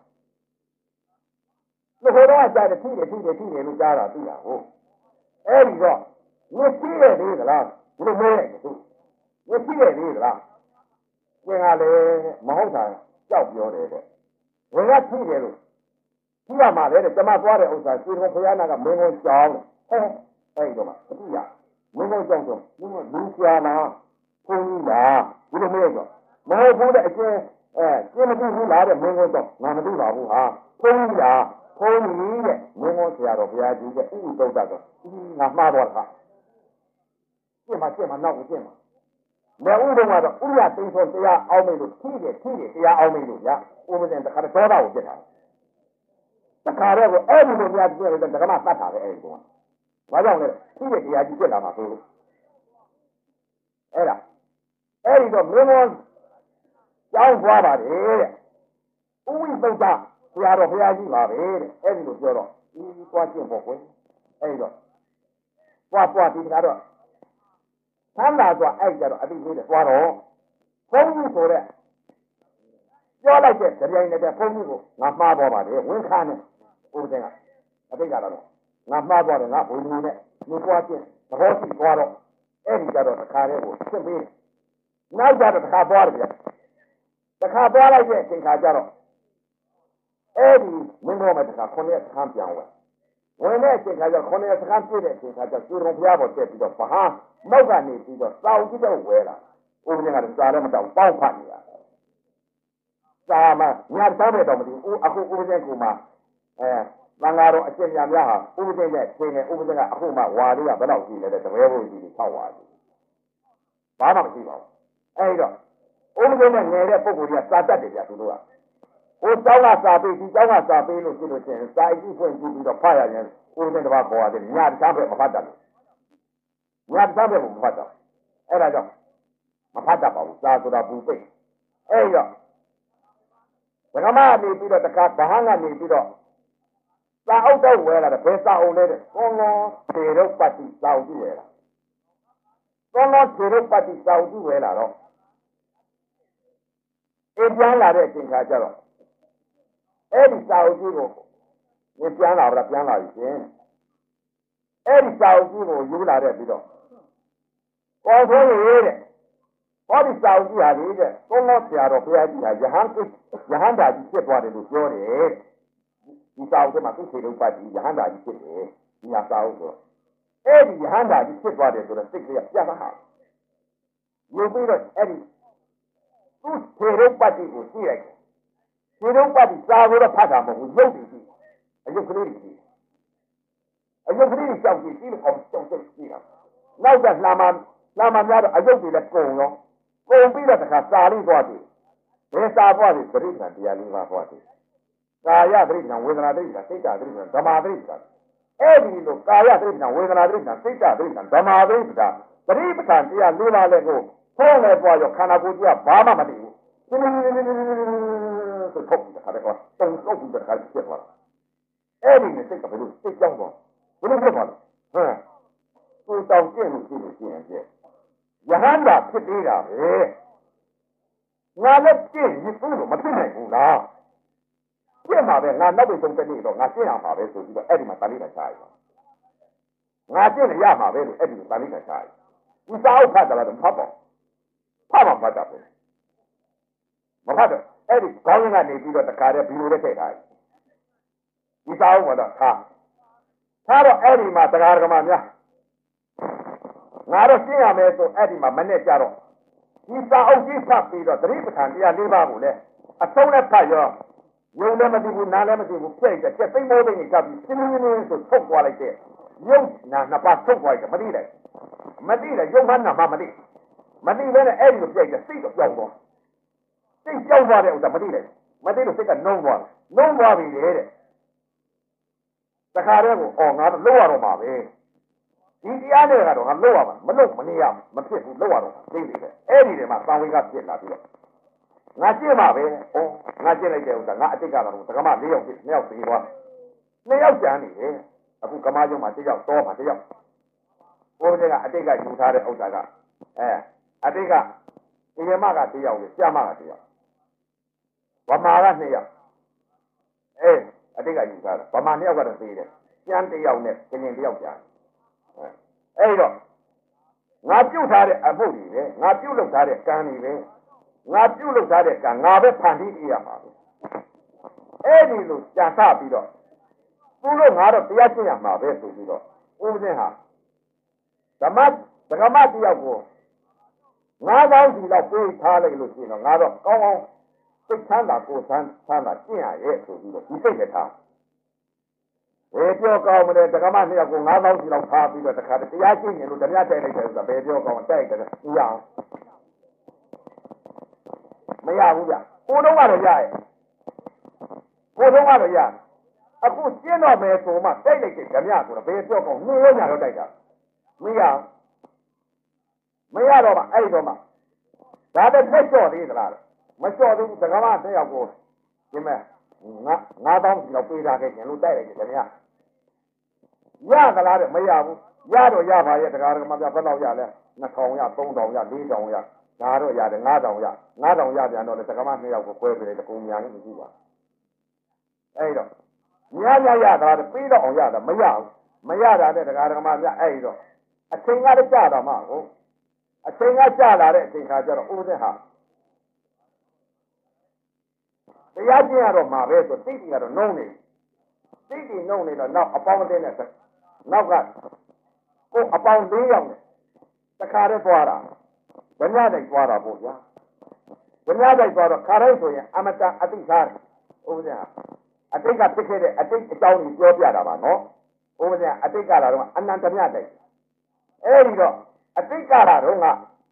ဘယ်တော့ကြားတယ်ဖြည့်တယ်ဖြည့်တယ်ဖြည့်တယ်လို့ကြားတာသိတာဟုတ်အဲ့ဒီတော့မဖြည့်ရသေးသလားဘယ်လိုမေးလဲသူမဖြည့်ရသေးသလားသင်ကလည်းမဟုတ်တာကြောက်ပြောတယ်တဲ့ဝင်ကဖြည့်တယ်လို့ဖြည့်ရမှာလေတဲ့ကျမသွားတဲ့ဥစ္စာရှင်တော်ဘုရားနာကမင်းကိုကြောင်းဟဲ့အဲ့ဒီတော့မှသိရမင်းကိုကြောင်းဆိုမင်းကလူရှာလားဘုန်းကြီးလားဒီလိုမျိုးတော့မဟုတ်ဘူးတဲ့အကျဉ်းအဲကျင်းမသိဘူးလားတဲ့မင်းကိုတော့ငါမသိပါဘူးဟာဘုန်းကြီးလားဘုန်းကြီးတဲ့မင်းကိုဆရာတော်ဘုရားကြီးတဲ့ဥဒ္ဒတ်တော့ငါမှားတော့တာကျင့်မကျင့်မနောက်ကိုကျင့်မှာမေဥဒ္ဒကတော့ဥရသိဆုံးတရားအောင်မေလို့ဖြည့်တယ်ဖြည့်တယ်တရားအောင်မေလို့ညာဥပဒေတခါတော့ဒေါသကိုပြစ်တာတခါတော့အဲ့ဒီလိုများပြည့်တယ်ဓမ္မသတ်တာပဲအဲ့ဒီကောင်ဘာကြောင့်လဲဖြည့်တယ်တရားကြီးပြစ်လာမှာဆိုလို့အဲ့ဒါအဲ့ဒီတော့မင်းမောကျောင်းသွားပါတယ်တဲ့ဥဝိသုဒ္ဓဆရာတော်ဘုရားကြီးပါပဲတဲ့အဲ့ဒီလိုပြောတော့ဒီသွားကျင့်ဖို့ကွယ်အဲ့ဒီတော့ပွားပွားဒီကတော့သမ်းသာသွားအဲ့ကြတော့အတိလေးတဲ့သွားတော့ဘုန်းကြီးဆိုတဲ့ပြောလိုက်တဲ့ကြပြိုင်နေတဲ့ဘုန်းကြီးကိုငါမှားသွားပါတယ်ဝင်းခါနဲ့ဥပဒေကအတိတ်ကတော့ငါမှားသွားတယ်ငါဘုန်းကြီးနဲ့ဒီပွားကျင့်သဘောရှိသွားတော့အဲ့ဒီကြတော့တစ်ခါတည်းကိုရှင်းပေးနောက်ကြတော့တစ်ခါသွားတယ်ဗျတစ်ခါသွားလိုက်တဲ့အချိန်ခါကျတော့အဲ့ဒီမင်းတို့မှတစ်ခါခုနှစ်အခန်းပြောင်းဝင်ဝင်တဲ့အချိန်ခါကျခုနှစ်အခန်းပြည့်တဲ့အချိန်ခါကျကျွေးတော်ဘုရားပေါ်တက်ပြီးတော့ဘာမောက်ကနေပြီးတော့စောင်းကြည့်တော့ဝဲလာဥပဒေကလည်းစားလည်းမတော့ပေါက်ဖတ်နေတာစားမညာစားမယ်တော့မသိဘူးအခုဥပဒေကူမှာအဲသံဃာတော်အကျင့်များများဟာဥပဒေနဲ့ချိန်နေဥပဒေကအခုမှဝါလေးကဘယ်တော့ရှိလဲတဲ့တပည့်ဘုရားကြီးဆောက်ဝါကြီးဘာမှမရှိပါဘူးအဲ့တော့ဥပဒေနဲ့ငယ်တဲ့ပုဂ္ဂိုလ်တွေကစာတတ်တယ်ကြာသူတို့ကဟိုကျောင်းကစာပေဒီကျောင်းကစာပေလို့ဖြစ်လို့ရှိရင်စာအကြည့်ဖွင့်ကြည့်ပြီးတော့ဖတ်ရရင်ဦးစင်တစ်ပါးပေါ်ရတယ်ညာတစ်ပဲမဖတ်တတ်ဘူးညာတစ်ပဲမဖတ်တော့အဲ့ဒါကြောင့်မဖတ်တတ်ပါဘူးစာဆိုတာပူပိတ်အဲ့တော့ဒကမနေပြီးတော့တခါဘာဟကနေပြီးတော့စာအုပ်တော့ဝဲလာတယ်ဘယ်စာအုပ်လဲတဲ့ကောင်းကောင်းထေရုပ်ပတ္တိစာအုပ်ကြီးဝဲလာကောင်းကောင်းထေရုပ်ပတ္တိစာအုပ်ကြီးဝဲလာတော့အေးပြန်လာတဲ့အချိန်ခါကျတော့အဲ့ဒီစာအုပ်ကြီးကိုဒီပြန်လာပါပြန်လာပြီရှင်အဲ့ဒီစာအုပ်ကြီးကိုယူလာတဲ့ပြီးတော့ကောင်းဆုံးရေးတဲ့ဟောဒီစာအုပ်ကြီးဟာလေတဲ့ကောင်းကောင်းဆရာတော်ဘုရားကြီးဟာယဟန်ယဟန်တာကြီးဖြစ်သွားတယ်လို့ပြောတယ်ဒီစာအုပ်ထဲမှာသူ့ထေရုပ်ပတ္တိယဟန်တာကြီးဖြစ်တယ်ဒီဟာစာအုပ်ဆိုအဲ့ဒီယဟန်တာကြီးဖြစ်သွားတယ်ဆိုတော့စိတ်ကလေးပြတ်သွားဟာယူပြီးတော့အဲ့ဒီသူ့ထေရုပ်ပတ္တိကိုကြည့်လိုက်ထေရုပ်ပတ္တိစာကိုတော့ဖတ်တာမဟုတ်ဘူးရုပ်တည်ကြည့်အယုတ်ကလေးတွေကြည့်အယုတ်ကလေးတွေကြောက်ကြည့်ကြည့်လို့အောင်ကြောက်ကြည့်ကြည့်တာနောက်ကလာမှလာမှများတော့အယုတ်တွေလည်းကုံရောကုံပြီးတော့တခါစာလေးသွားတယ်ဘယ်စာသွားတယ်သတိကံတရားလေးပါသွားတယ်ကာယသတိကံဝေဒနာသတိကံစိတ်ဓာတ်သတိကံဓမ္မသတိကံအဲ့ဒီလိုကာယသတိကံဝေဒနာသတိကံစိတ်ဓာတ်သတိကံဓမ္မသတိကံသတိပဋ္ဌာန်တရားလေးပါးလည်းကိုဖုံးလဲသွားရောခန္ဓာကိုယ်ကြီးကဘာမှမသိဘူးဆိုထုတ်ပြီးတခါတည်းကတုံထုတ်ပြီးတခါဖြစ်သွားတာအဲ့ဒီနဲ့စိတ်ကဘယ်လိုစိတ်ကြောင်းသွားဘယ်လိုဖြစ်သွားလဲဟမ်ကိုတောင်ကျင့်လို့ရှိလို့ရှိရင်ကျင့်ယဟန္တာဖြစ်သေးတာပဲငါလည်းကျင့်ရင်ဘူးလို့မဖြစ်နိုင်ဘူးလားကျင့်မှာပဲငါနောက်ပြီးဆုံးတဲ့နေ့တော့ငါကျင့်ရမှာပဲဆိုပြီးတော့အဲ့ဒီမှာတာလိကချားရငါကျင့်ရမှာပဲလို့အဲ့ဒီမှာတာလိကချားရဒီစာအုပ်ဖတ်တယ်လားတော့ဖတ်ပါဖတ်မှာဖတ်တာပဲမဖတ်တော့အဲ့ဒီခေါင်းကနေပြီးတော့တခါတည်းဘီလိုနဲ့ထည့်ထားတယ်ဒီစာအုပ်မှာတော့ထားထားတော့အဲ့ဒီမှာတရားဓမ္မများငါတော့ရှင်းရမယ်ဆိုအဲ့ဒီမှာမနဲ့ကြတော့ဒီစာအုပ်ကြီးဖတ်ပြီးတော့သတိပဋ္ဌာန်တရား၄ပါးကိုလည်းအဆုံးနဲ့ဖတ်ရောယုံလည်းမသိဘူးနားလည်းမသိဘူးပြည့်တဲ့ကျက်သိမ့်မိုးသိမ့်ကပ်ပြီးရှင်းရှင်းလင်းဆိုထုတ်သွားလိုက်တဲ့ယုံနာနှစ်ပါးထုတ်သွားတယ်မသိလိုက်မသိတယ်ယုံမှနာမှမသိမသိဘဲနဲ့အဲ့ဒီကိုပြည့်တဲ့စိတ်တော့ပြောင်းသွားစိတ်ကြောက်သွားတဲ့ဥစ္စာမသိလိုက်မသိလို့စိတ်ကနှုံးသွားတယ်နှုံးသွားပြီလေတဲ့တခါတည်းကိုအော်ငါတော့လှုပ်ရတော့မှာပဲဒီတရားနဲ့ကတော့ငါလှုပ်ရမှာမလှုပ်မနေရမဖြစ်ဘူးလှုပ်ရတော့သိနေတယ်အဲ့ဒီထဲမှာသံဝေကဖြစ်လာပြီးတော့ငါကြည့်မှာပဲဩငါကြည့်လိုက်တဲ့ဥစ္စာငါအတိတ်ကတော့ဒကမ၄ယောက်ဖြစ်၂ယောက်ပြီးသွားနှစ်ယောက်ကျန်နေတယ်အခုကမားကျုံမှာတစ်ယောက်တော့မှာတစ်ယောက်ဘုရားကအတိတ်ကယူထားတဲ့ဥစ္စာကအဲအတိတ်ကဒီရမကတစ်ယောက်ပြီးဆရာမကတစ်ယောက်ဗမာကနှစ်ယောက်အဲအတိတ်ကယူထားတယ်ဗမာနှစ်ယောက်ကတော့သေးတယ်ကျန်တစ်ယောက်နဲ့ကျင်တစ်ယောက်ကျန်အဲ့တော့ငါပြုတ်ထားတဲ့အဖို့တွေပဲငါပြုတ်လုပ်ထားတဲ့ကံတွေပဲငါပြုတ်လုပ်ထားတဲ့ကံငါပဲဖန်တီးပြရမှာပဲအဲ့ဒီလိုကြာဆပြီးတော့သူတို့ငါတော့တရားကျင့်ရမှာပဲဆိုပြီးတော့ဦးစင်းဟာဓမ္မဓမ္မတယောက်ကိုငါးကောင်းစီတော့ပြေးထားလိုက်လို့ရှိရင်တော့ငါတော့ကောင်းကောင်းစိတ်ချမ်းသာကိုယ်ဆန်းဆန်းသာကျင့်ရရဲ့ဆိုပြီးတော့ဒီစိတ်နဲ့ထားဘယ်ပြောကောင်းမလဲဓမ္မနှစ်ယောက်ကိုငါးကောင်းစီတော့ထားပြီးတော့တခါတည်းတရားကျင့်ရင်လို့တရားတိုက်လိုက်တယ်ဆိုတာဘယ်ပြောကောင်းတိုက်တယ်မရအောင်မရဘူးဗျကိုတော့ကတော့ရရဲ့ကိုတော့ကတော့ရအခုကျင့်တော့မယ်ဆိုမှတိုက်လိုက်တဲ့ဓမ္မဆိုတော့ဘယ်ပြောကောင်းနေရညာတော့တိုက်တာမရမရတော့မှအဲ့တော့မှဒါပဲလက်လျှော့သေးသလားမလျှော့သေးဘူးဓမ္မတစ်ယောက်ကိုဒီမဲ့ငါငါးတောင်းစီတော့ပေးထားခဲ့ရင်လို့တိုက်လိုက်တယ်ဓမ္မရသလားတဲ့မရဘူးရတော့ရပါရဲ့တရားဓမ္မပြဘယ်တော့ရလဲနှစ်ထောင်ရသုံးထောင်ရလေးထောင်ရဒါတော့ရတယ်ငါးထောင်ရငါးထောင်ရပြန်တော့လေဓမ္မနှစ်ယောက်ကို꿰ပေးတယ်တကူများလည်းမရှိပါအဲ့တော့များများရတာပြီးတော့အောင်ရတာမရဘူးမရတာတဲ့တရားဓမ္မပြအဲ့တော့အချိန်ကလည်းကြာတော့မှကိုအချိန်ကကြာလာတဲ့အချိန်ခါကျတော့ဥပဒေဟာတရားကျင့်ရတော့မှာပဲဆိုသိတိကတော့နှုံးနေသိတိနှုံးနေတော့နောက်အပေါင်းအသင်းနဲ့နောက်ကကိုအပေါင်း၄ယောက်နဲ့တခါတည်းသွားတာဗညာတိုက်သွားတာပေါ့ဗျာဗညာတိုက်သွားတော့ခါတိုင်းဆိုရင်အမတအတိစားတယ်ဥပဒေဟာအတိတ်ကဖြစ်ခဲ့တဲ့အတိတ်အကြောင်းကိုပြောပြတာပါနော်ဥပဒေဟာအတိတ်ကလာတော့အနန္တမြတိုက်အဲ့ဒီတော့အတိတ်ကလာတော့က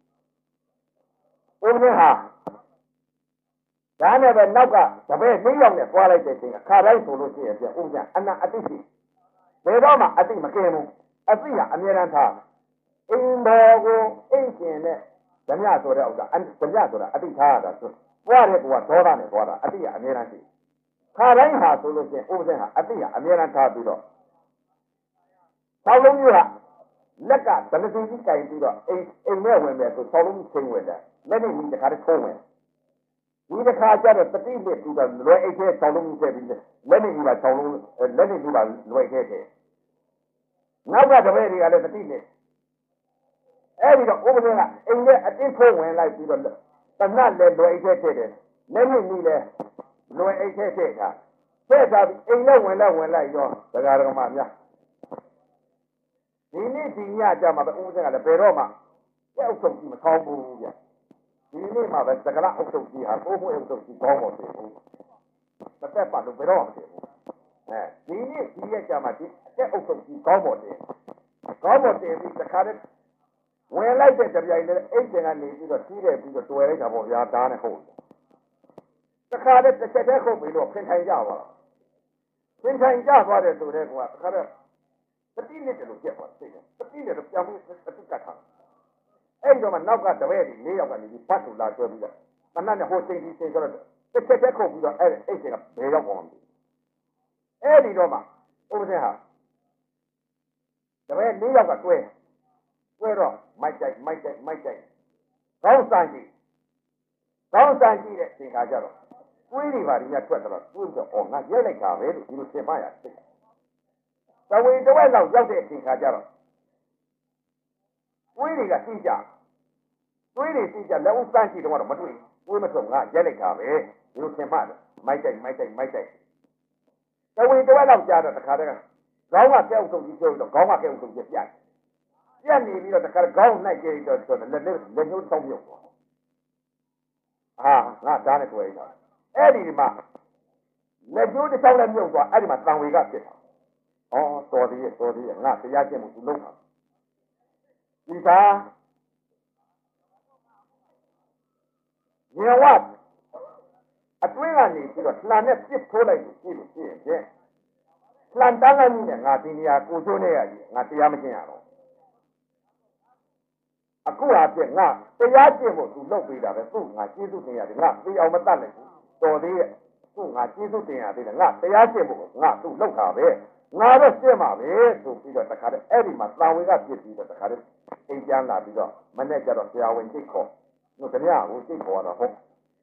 ဥပဒေဟာဒါနဲ့ပဲနောက်ကတပည့်၄ယောက်နဲ့သွားလိုက်တဲ့အချိန်အခါတိုင်းဆိုလို့ရှိရင်ပြဥပဒေအနန္တအတိတ်ရှိဘယ်တော့မှအသိမကင်းဘူးအသိဟာအမြဲတမ်းထားအင်းတော်ကိုအိမ်ရှင်နဲ့ဓမြဆိုတဲ့ဥစ္စာဓမြဆိုတာအသိထားရတာဆိုပွားတဲ့ကွာဒေါသနဲ့ပွားတာအသိဟာအမြဲတမ်းရှိခါတိုင်းဟာဆိုလို့ရှိရင်ဥပဒေဟာအသိဟာအမြဲတမ်းထားပြီးတော့သောက်လုံးမျိုးဟာလက်ကဗလစီကြီးကြိုင်ပြီးတော့အိမ်အိမ်နဲ့ဝင်မယ်ဆိုသောက်လုံးကြီးချိန်ဝင်တယ်လက်နဲ့ဒီတစ်ခါတည်းထုံးဝင်ဒီတစ်ခါကျတော့တတိနဲ့ပြီးတော့လွယ်အိတ်ထဲသောက်လုံးကြီးထည့်ပြီးလက်နဲ့ဒီမှာသောက်လုံးလက်နဲ့ဒီမှာလွယ်ထဲထည့်နောက်ကတပည့်တွေကလည်းတတိနဲ့အဲ့ဒီတော့ဥပဒေကအိမ်နဲ့အတင်းထုံးဝင်လိုက်ပြီးတော့တနတ်လည်းလွယ်အိတ်ထဲထည့်တယ်လက်နဲ့ဒီလည်းလွယ်အိတ်ထဲထည့်တာထည့်တာအိမ်နဲ့ဝင်လိုက်ဝင်လိုက်ရောဒကာဒကမများဒီနေ့ဒီညကြမှာပဲဥပဒေကလည်းဘယ်တော့မှတဲ့ဥစ္စာကြီးမကောင်းဘူးဗျဒီနေ့မှပဲသကလဥစ္စာကြီးဟာကိုယ်ကိုယ်ဥစ္စာကြီးကောင်းဖို့တည်ဘူးတစ်သက်ပတ်လို့ဘယ်တော့မှမတည်ဘူးအဲဒီနေ့ဒီရက်ကြမှာဒီအသက်ဥစ္စာကြီးကောင်းဖို့တည်ကောင်းဖို့တည်ပြီးတခါတည်းဝင်လိုက်တဲ့ကြပြိုင်နဲ့အိတ်တင်ကနေပြီးတော့ကြီးတယ်ပြီးတော့တွေ့လိုက်တာပေါ့ဗျာဒါနဲ့ဟုတ်တခါတည်းတစ်ချက်တည်းခုတ်ပြီးတော့ဖင်ထိုင်ကြပါဖင်ထိုင်ကြသွားတယ်ဆိုတဲ့ကွာတခါတည်းတတိနဲ့တလို့ပြက်သွားသိတယ်တတိနဲ့တော့ပြောင်းပြီးအတိကတ်ထားအဲ့ဒီတော့မှနောက်ကတပည့်ကြီး၄ယောက်ကနေပြီးဘတ်တူလာကျွဲပြီးတော့တနတ်နဲ့ဟိုစိတ်ကြီးစိတ်ဆိုတော့တစ်ချက်တည်းခုတ်ပြီးတော့အဲ့အိတ်တွေကဘယ်ရောက်ကုန်လဲအဲ့ဒီတော့မှဥပဒေဟာတပည့်၄ယောက်ကတွဲတွဲတော့မိုက်ကြိုက်မိုက်ကြိုက်မိုက်ကြိုက်ကောင်းစံကြည့်ကောင်းစံကြည့်တဲ့အချိန်ခါကျတော့တွေးတွေပါရထွက်တော့တွေးတော့အော်ငါရဲလိုက်တာပဲလို့ဒီလိုသင်ပါရသိတဝေတဝက်လောက်ရောက်တဲ့အချိန်ခါကျတော့တွေးတွေကသိကြတွေးတွေသိကြလက်ဦးစမ်းကြည့်တော့မတွေ့တွေးမထွက်ငါရဲလိုက်တာပဲဒီလိုသင်ပါမိုက်ကြိုက်မိုက်ကြိုက်မိုက်ကြိုက်တဝေတဝက်လောက်ကြာတော့တခါတည်းခေါင်းကကဲဥဆုံးကြီးပြောတော့ခေါင်းကကဲဥဆုံးကြီးပြတ်ပြတ်နေပြီးတော့တခါခေါင်းနိုင်ကြတော့ဆိုတော့လက်လက်လက်ညှိုးတောင်းပြုတ်သွားအာငါဓာတ်နဲ့တွေ့ရတာအဲ့ဒီမှာလက်ကျိုးတစ်ချောင်းနဲ့မြုပ်သွားအဲ့ဒီမှာတန်ဝေကဖြစ်တာဩတော်သေးရဲ့တော်သေးရဲ့ငါတရားကျင့်မှုသူလုပ်တာဒီသာညဝတ်အတွင်းကနေပြီးတော့လှန်နဲ့ပြစ်ထိုးလိုက်လို့ရှိလို့ရှိရင်ဖြင့်လှန်တန်းလိုက်နဲ့ငါဒီနေရာကိုချိုးနေရကြီးငါတရားမကျင့်ရတော့အခုဟာပြငါတရားကျင့်ဖို့သူလုပ်ပေးတာပဲသူ့ငါကျေးဇူးတင်ရတယ်ငါသိအောင်မတတ်လိုက်ဘူးတော်သေးရဲ့သူ့ငါကျေးဇူးတင်ရသေးတယ်ငါတရားကျင့်ဖို့ငါသူ့လုပ်တာပဲငါတော့ကျင့်မှာပဲဆိုပြီးတော့တခါတည်းအဲ့ဒီမှာသာဝေကပြစ်ပြီးတော့တခါတည်းအိမ်ပြန်လာပြီးတော့မနေ့ကျတော့ဆရာဝန်ကြိတ်ခေါ်တို့ခင်ဗျားကိုကြိတ်ခေါ်တော့ဟုတ်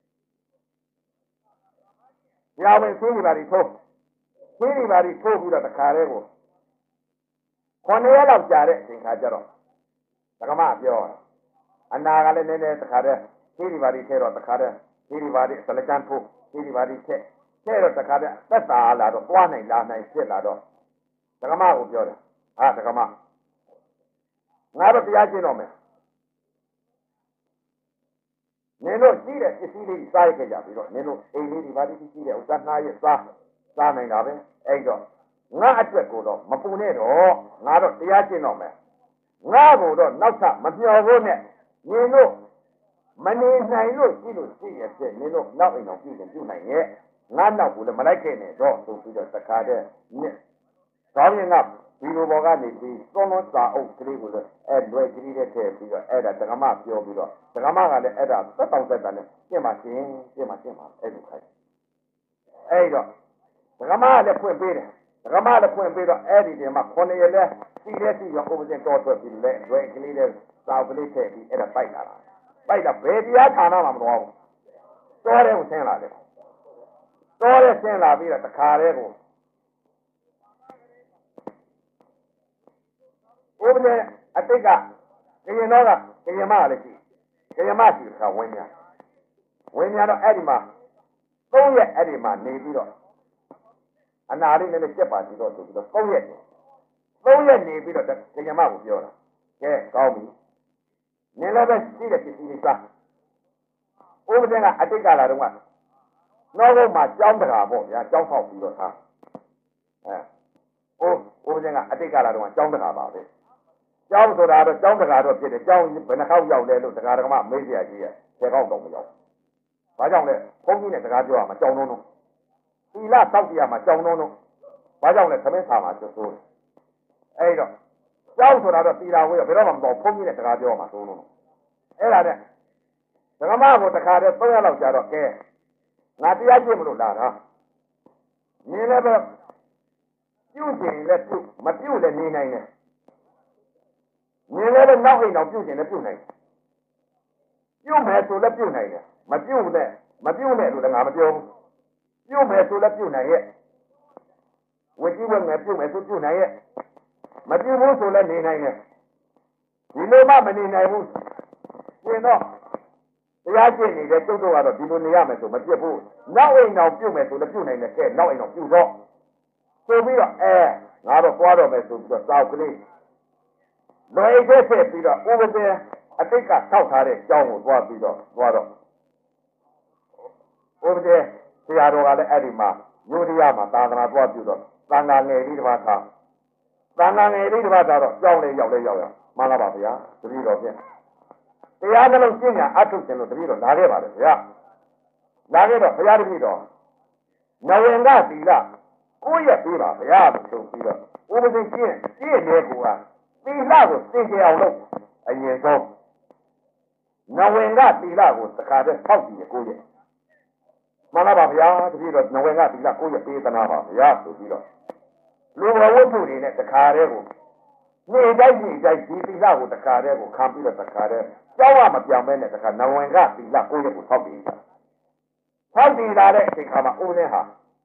ဆရာဝန်သိနေပါလိမ့်ထိုးသိနေပါလိမ့်ထိုးပြီးတော့တခါတည်းကိုခொနည်းရက်လောက်ကြာတဲ့အချိန်ခါကျတော့ဒကမပြောအနာကလည်းနည်းနည်းတခါတည်းသိနေပါလိမ့်ထဲတော့တခါတည်းသိနေပါလိမ့်စလကန်းထိုးသိနေပါလိမ့်ထဲထဲတော့တခါတည်းသက်သာလာတော့သွားနိုင်လာနိုင်ဖြစ်လာတော့ဒကမကိုပြောတယ်ဟာဒကမငါတို့တရားကျင့်တော့မယ်နင်တို့ရှိတဲ့ပစ္စည်းလေးစားရခဲ့ကြပြီတော့နင်တို့အိမ်လေးဒီပါလိရှိတဲ့ဥစ္စာနှားရစားစားနိုင်တာပဲအဲ့တော့ငါအတွက်ကိုတော့မပူနဲ့တော့ငါတော့တရားကျင့်တော့မယ်ငါ့ကိုတော့နောက်ထပ်မပြောဘူးနဲ့နင်တို့မနေနိုင်လို့ရှိလို့ရှိရတဲ့နင်တို့နောက်အိမ်တော်ပြုရင်ပြုနိုင်ရဲ့ငါနောက်ကိုလည်းမလိုက်ခဲ့နဲ့တော့ဆိုပြီးတော့တခါတည်းညကောင်းရင်ကဒီလိုဘောကနေပြီးသွန်းသွန်းစာအုပ်ကလေးကိုလည်းအဲလွယ်ကလေးနဲ့ထည့်ပြီးတော့အဲ့ဒါဒကမပြောပြီးတော့ဒကမကလည်းအဲ့ဒါသက်တောင်သက်တာနဲ့ကျင့်ပါရှင်ကျင့်ပါကျင့်ပါအဲ့လိုခိုင်းအဲ့တော့ဒကမကလည်းဖွင့်ပေးတယ်ဒကမလည်းဖွင့်ပေးတော့အဲ့ဒီဒီမှာခုနှစ်ရက်လဲစီးလဲစီးရောဥပဇင်တော်ထွက်ပြီးလဲလွယ်ကလေးနဲ့စာအုပ်ကလေးထည့်ပြီးအဲ့ဒါပိုက်လာတာပိုက်တာဘယ်တရားဌာနမှမတော်ဘူးတော်တယ်ကိုဆင်းလာတယ်တော်တယ်ဆင်းလာပြီးတော့တခါတည်းကိုဥပဒေအတိတ်ကကရင်တော့ကကရင်မလည်းရှိကရင်မရှိခါဝင်းညာဝင်းညာတော့အဲ့ဒီမှာသုံးရက်အဲ့ဒီမှာနေပြီးတော့အနာလေးနဲ့ကျက်ပါစီတော့ဆိုပြီးတော့သုံးရက်သုံးရက်နေပြီးတော့ကရင်မကိုပြောတာကဲကောင်းပြီနင်လည်းပဲရှိတဲ့ပစ္စည်းလေးစားဥပဒေကအတိတ်ကလာတော့ကနောက်ဘက်မှာကြောင်းတကာပေါ့ဗျာကြောင်းဖောက်ပြီးတော့ထားအဲဟိုဥပဒေကအတိတ်ကလာတော့ကြောင်းတကာပါပဲကျောင်းဆိုတာတော့ကျောင်းတကာတော့ဖြစ်တယ်ကျောင်းဘယ်နှခေါက်ရောက်လဲလို့တကာတကမမေးစရာကြီးရဲ့ဆယ်ခေါက်တော့မရောက်ဘာကြောင့်လဲဘုန်းကြီးနဲ့တကာပြောရမှာကျောင်းလုံးလုံးသီလစောက်တရားမှာကျောင်းလုံးလုံးဘာကြောင့်လဲသမင်းဆာမှာကျိုးဆိုးတယ်အဲ့တော့ကြောက်ဆိုတာတော့သီလာဝေးဘယ်တော့မှမတော့ဖုန်းကြီးနဲ့တကားပြောမှာသုံးလုံးအဲ့ဒါနဲ့ဓမ္မကိုတခါတည်းသုံးရလောက်ကြာတော့ကဲငါတရားကျင့်မလို့လာတာနင်းလည်းပဲပြုတ်ခြင်းလည်းပြုတ်မပြုတ်လည်းနေနိုင်တယ်နင်းလည်းနောက်အိမ်တော့ပြုတ်ခြင်းလည်းပြုတ်နိုင်တယ်ပြုတ်မယ်ဆိုလည်းပြုတ်နိုင်တယ်မပြုတ်နဲ့မပြုတ်နဲ့လို့လည်းငါမပြောဘူးပြုတ်မယ်ဆိုလည်းပြုတ်နိုင်ရဲ့ဝိကြီးဝဲမယ်ပြုတ်မယ်ဆိုပြုတ်နိုင်ရဲ့မပြုတ်ဘူးဆိုလည်းနေနိုင်တယ်ဒီလိုမှမနေနိုင်ဘူးရှင်တော့တရားကျင့်နေတဲ့ကျုပ်တို့ကတော့ဒီလိုနေရမယ်ဆိုမပြတ်ဘူးနောက်အိမ်တော်ပြုတ်မယ်ဆိုလည်းပြုတ်နိုင်တယ်ကဲနောက်အိမ်တော်ပြုတ်တော့ဆိုပြီးတော့အဲငါတော့သွားတော့မယ်ဆိုပြီးတော့စောက်ကလေးလွယ်ခဲ့ဆက်ပြီးတော့ဥပဒေအတိတ်ကထောက်ထားတဲ့ကြောင်းကိုသွားပြီးတော့သွားတော့ဥပဒေဆရာတော်ကလည်းအဲ့ဒီမှာယုဒိယမှာသာသနာသွားပြုတော့သံဃာငယ်လေးတစ်ပါးထားသံဃာငယ်လေးတစ်ပါးထားတော့ကြောင်းလေးရောက်လေးရောက်ရမှန်လားပါဗျာတပည့်တော်ဖြင့်တရားနှလုံးကျင့်ကြအထုတ်ခြင်းလို့တပည့်တော်လာခဲ့ပါတယ်ဗျာလာခဲ့တော့ဘုရားတပည့်တော်နဝင်ကသီလကိုယ့်ရဲ့ပေးပါဗျာလို့ဆိုပြီးတော့ဥပဒေကျင့်ကျင့်တဲ့ကူကသီလကိုသိကြအောင်လို့အရင်ဆုံးနဝင်ကသီလကိုတခါတည်းထောက်ကြည့်ရကိုယ့်ရဲ့မှန်လားပါဗျာတပည့်တော်နဝင်ကသီလကိုယ့်ရဲ့ပေးသနာပါဗျာဆိုပြီးတော့လူဘဝဝတ္ထုတွေနဲ့တခါတည်းကိုနေတိုင်းနေတိုင်းဒီသီလကိုတခါတည်းကိုခံပြီးတော့တခါတည်းကြောက်ရမပြောင်းမဲနဲ့တခါနဝင်ကသီလကိုယ့်ရဲ့ကိုထောက်ကြည့်တာထောက်ကြည့်လာတဲ့အချိန်ခါမှာဦးနဲ့ဟာ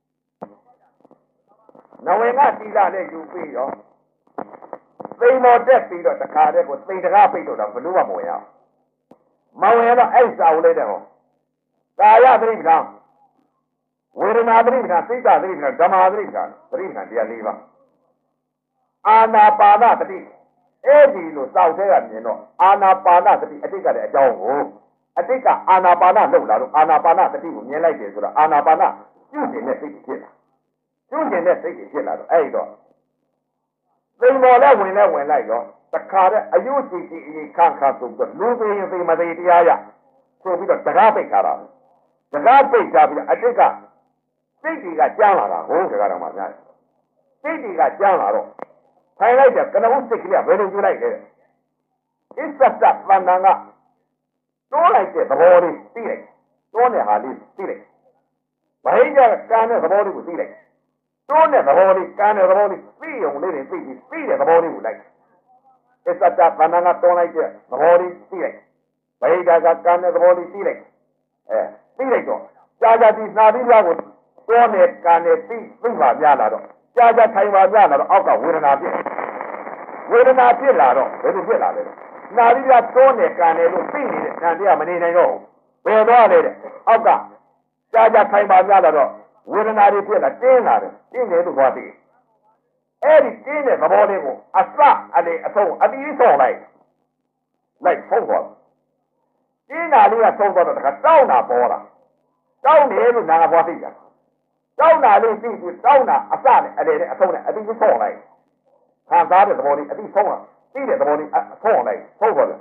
နဝေကသီလနဲ့ယူပြီးတော့သိမ်မော်တက်ပြီးတော့တခါတည်းကိုသိမ်တကားပိတ်တော့ဘလို့မှမဝင်ရအောင်မဝင်တော့အဲ့စာဦးလေးတဲ့ဟောကာယသတိပ္ပံဝေဒနာသတိပ္ပံစိတ်သတိပ္ပံဓမ္မသတိပ္ပံသတိပ္ပံတရား၄ပါးအာနာပါနသတိအဲ့ဒီလိုစောက်သေးကမြင်တော့အာနာပါနသတိအတိတ်ကလည်းအကြောင်းကိုအတိတ်ကအာနာပါနလောက်လာတော့အာနာပါနသတိကိုမြင်လိုက်တယ်ဆိုတော့အာနာပါနပြုနေတဲ့စိတ်ဖြစ်လာကျွန်းကျင်တဲ့စိတ်တွေဖြစ်လာတော့အဲ့တော့သိမ်ပေါ်လည်းဝင်လည်းဝင်လိုက်တော့တခါတည်းအယုစီစီအီခန့်ခန့်ဆိုတော့လူသိရင်သိမသိတရားရဆိုပြီးတော့တကားပိတ်ထားတာတကားပိတ်ထားပြီးတော့အတိတ်ကစိတ်တွေကကြမ်းလာတာဟုတ်တကားတော့မှများစိတ်တွေကကြမ်းလာတော့ထိုင်လိုက်တဲ့ကနဦးစိတ်ကလေးကဘယ်လိုကြည့်လိုက်လဲအစ္ဆတ်တပန္နကတိုးလိုက်တဲ့သဘောလေးသိလိုက်တိုးတဲ့ဟာလေးသိလိုက်ဘိကြကံတဲ့သဘောလေးကိုသိလိုက်တိုးတဲ့သဘောလေးကံတဲ့သဘောလေးသိုံလေးတွေသိပြီးသိတဲ့သဘောလေးကိုလိုက်အစ္ဆတ်တပန္နကတွန်းလိုက်တဲ့သဘောလေးသိလိုက်ဘိကြကကံတဲ့သဘောလေးသိလိုက်အဲသိလိုက်တော့ကြာကြာဒီနာပြီးသားကိုတွန်းတဲ့ကံတဲ့သိသိပါများလာတော့ကြာကြာထိုင်ပါများလာတော့အောက်ကဝေဒနာဖြစ်ဝေဒနာဖြစ်လာတော့ဘယ်လိုဖြစ်လာလဲနာပြီးသားတွန်းတဲ့ကံတဲ့လို့သိနေတဲ့ကံတရားမနေနိုင်တော့ဘယ်တော့လဲတဲ့အောက်ကကြာကြာထိုင်ပါများလာတော့ဝေဒနာတွေဖြစ်လာတင်းလာတယ်တင်းတယ်လို့ပြောတယ်အဲ့ဒီတင်းတဲ့သဘောလေးကိုအစအလေအဆုံးအပြီးဆုံးလိုက်လိုက်ဆုံးသွားတင်းတာလေးကဆုံးသွားတော့တခါတောင်းတာပေါ်လာတောင်းတယ်လို့နာကပြောသိကြတောင်းတာလေးပြီးပြီးတောင်းတာအစနဲ့အလေနဲ့အဆုံးနဲ့အပြီးဆုံးလိုက်ခံစားတဲ့သဘောလေးအပြီးဆုံးလာပြီးတဲ့သဘောလေးအဆုံးလိုက်ဆုံးသွားတယ်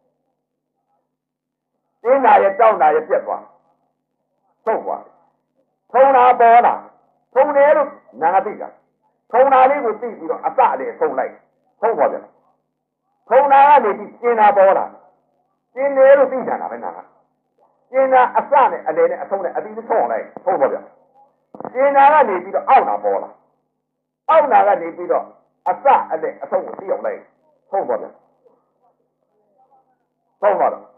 တင်းတာရဲ့တောင်းတာရဲ့ပြက်သွားဆုံးသွားထုံတာပေါ်လာထုံတယ်လို့နာသိတာထုံတာလေးကိုသိပြီးတော့အစလေးဆုံးလိုက်ဆုံးသွားတယ်ထုံတာကနေပြီးကျင်တာပေါ်လာကျင်တယ်လို့သိကြတာပဲနာကကျင်တာအစနဲ့အလေနဲ့အဆုံးနဲ့အပြီးဆုံးလိုက်ဆုံးသွားတယ်ကျင်တာကနေပြီးတော့အောက်တာပေါ်လာအောက်တာကနေပြီးတော့အစအလေအဆုံးကိုသိအောင်လိုက်ဆုံးသွားတယ်ဆုံးသွားတော့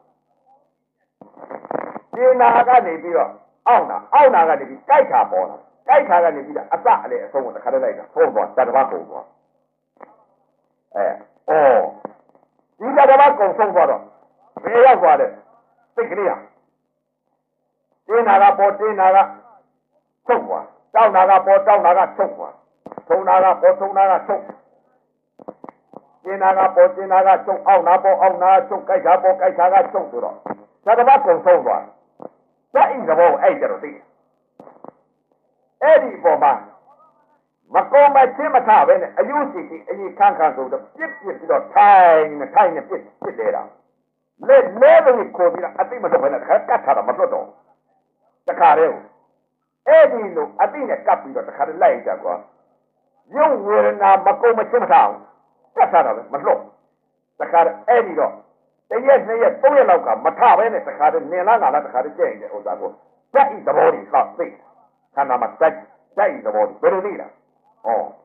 ကျင်တာကနေပြီးတော့အောက်နာအောက်နာကနေပြီးကြိုက်ခါပေါ်လာကြိုက်ခါကနေပြီးတော့အစအလေအဆုံးကိုတစ်ခါတည်းလိုက်တာဆုံးသွားတတပတ်ကုန်သွားအဲအော်ဒီတတပတ်ကုန်ဆုံးသွားတော့ဘယ်ရောက်သွားလဲစိတ်ကလေးဟာတင်းနာကပေါ်တင်းနာကချုပ်သွားတောက်နာကပေါ်တောက်နာကချုပ်သွားထုံနာကပေါ်ထုံနာကချုပ်တင်းနာကပေါ်တင်းနာကချုပ်အောက်နာပေါ်အောက်နာချုပ်ကြိုက်ခါပေါ်ကြိုက်ခါကချုပ်ဆိုတော့တတပတ်ကုန်ဆုံးသွားဒါအိမ်ကဘောအဲ့ကြတော့သိအဲ့ဒီပေါ်မှာမကုံမချင်းမထပဲနဲ့အယုစီစီအရင်ခန်းခန်းဆိုတော့ပြစ်ပြစ်ပြီးတော့ထိုင်နေထိုင်နေပြစ်ပြစ်နေတာလက်လဲလို့ခေါ်ပြီးတော့အတိမတော့ဘဲနဲ့ခက်ကတ်ထားတာမလွတ်တော့တခါတည်းအဲ့ဒီလိုအတိနဲ့ကပ်ပြီးတော့တခါတည်းလိုက်ကြကွာရုပ်ဝေဒနာမကုံမချင်းမထအောင်တက်ထားတာပဲမလွတ်တခါအဲ့ဒီတော့တရက်နှစ်ရက်သုံးရက်လောက်ကမထပဲနဲ့တခါတည်းနင်လားငါလားတခါတည်းကြည့်ရင်ဥစ္စာကိုတက်ဤသဘောကြီးကသိခန္ဓာမှာတက်တက်ဤသဘောကြီးဘယ်လိုသိလားဩ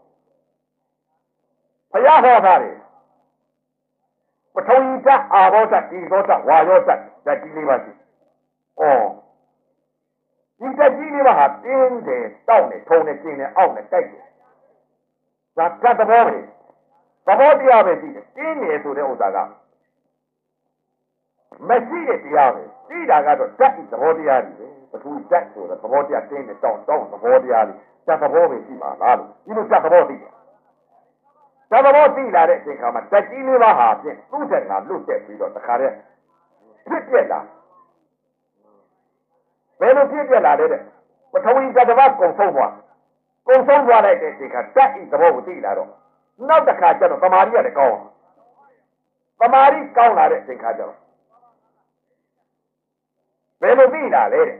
ဘုရားဟောတာလေပထဝီဓာတ်အာဘောဓာတ်ဒီသောဓာတ်ဝါယောဓာတ်ဓာတ်ကြီးလေးပါရှိဩဒီဓာတ်ကြီးလေးပါဟာတင်းတယ်တောက်နေထုံနေကျင်းနေအောက်နေတိုက်တယ်ဒါဓာတ်သဘောပဲသဘောတရားပဲရှိတယ်တင်းနေဆိုတဲ့ဥစ္စာကမရှိတဲ့တရားပဲသိတာကတော့ဓာတ်ဤသဘောတရားကြီးပဲပထဝီဓာတ်ဆိုတဲ့သဘောတရားတင်းနေတောက်တောက်သဘောတရားလေးဓာတ်သဘောပဲရှိပါလားလို့ဒီလိုဓာတ်သဘောသိတယ်ဓာတ်သဘောသိလာတဲ့အချိန်ခါမှာဓာတ်ကြီးလေးပါဟာဖြင့်သူ့တဲ့ကလွတ်တက်ပြီးတော့တခါတည်းဖြစ်ပြက်လာဘယ်လိုဖြစ်ပြက်လာလဲတဲ့ပထဝီဓာတ်တစ်ပါးကုံဆုံးသွားကုံဆုံးသွားလိုက်တဲ့အချိန်ခါဓာတ်ဤသဘောကိုသိလာတော့နောက်တစ်ခါကျတော့သမာဓိရတယ်ကောင်းသမာဓိကောင်းလာတဲ့အချိန်ခါကျတော့ဘယ်လိုသိလာလဲတဲ့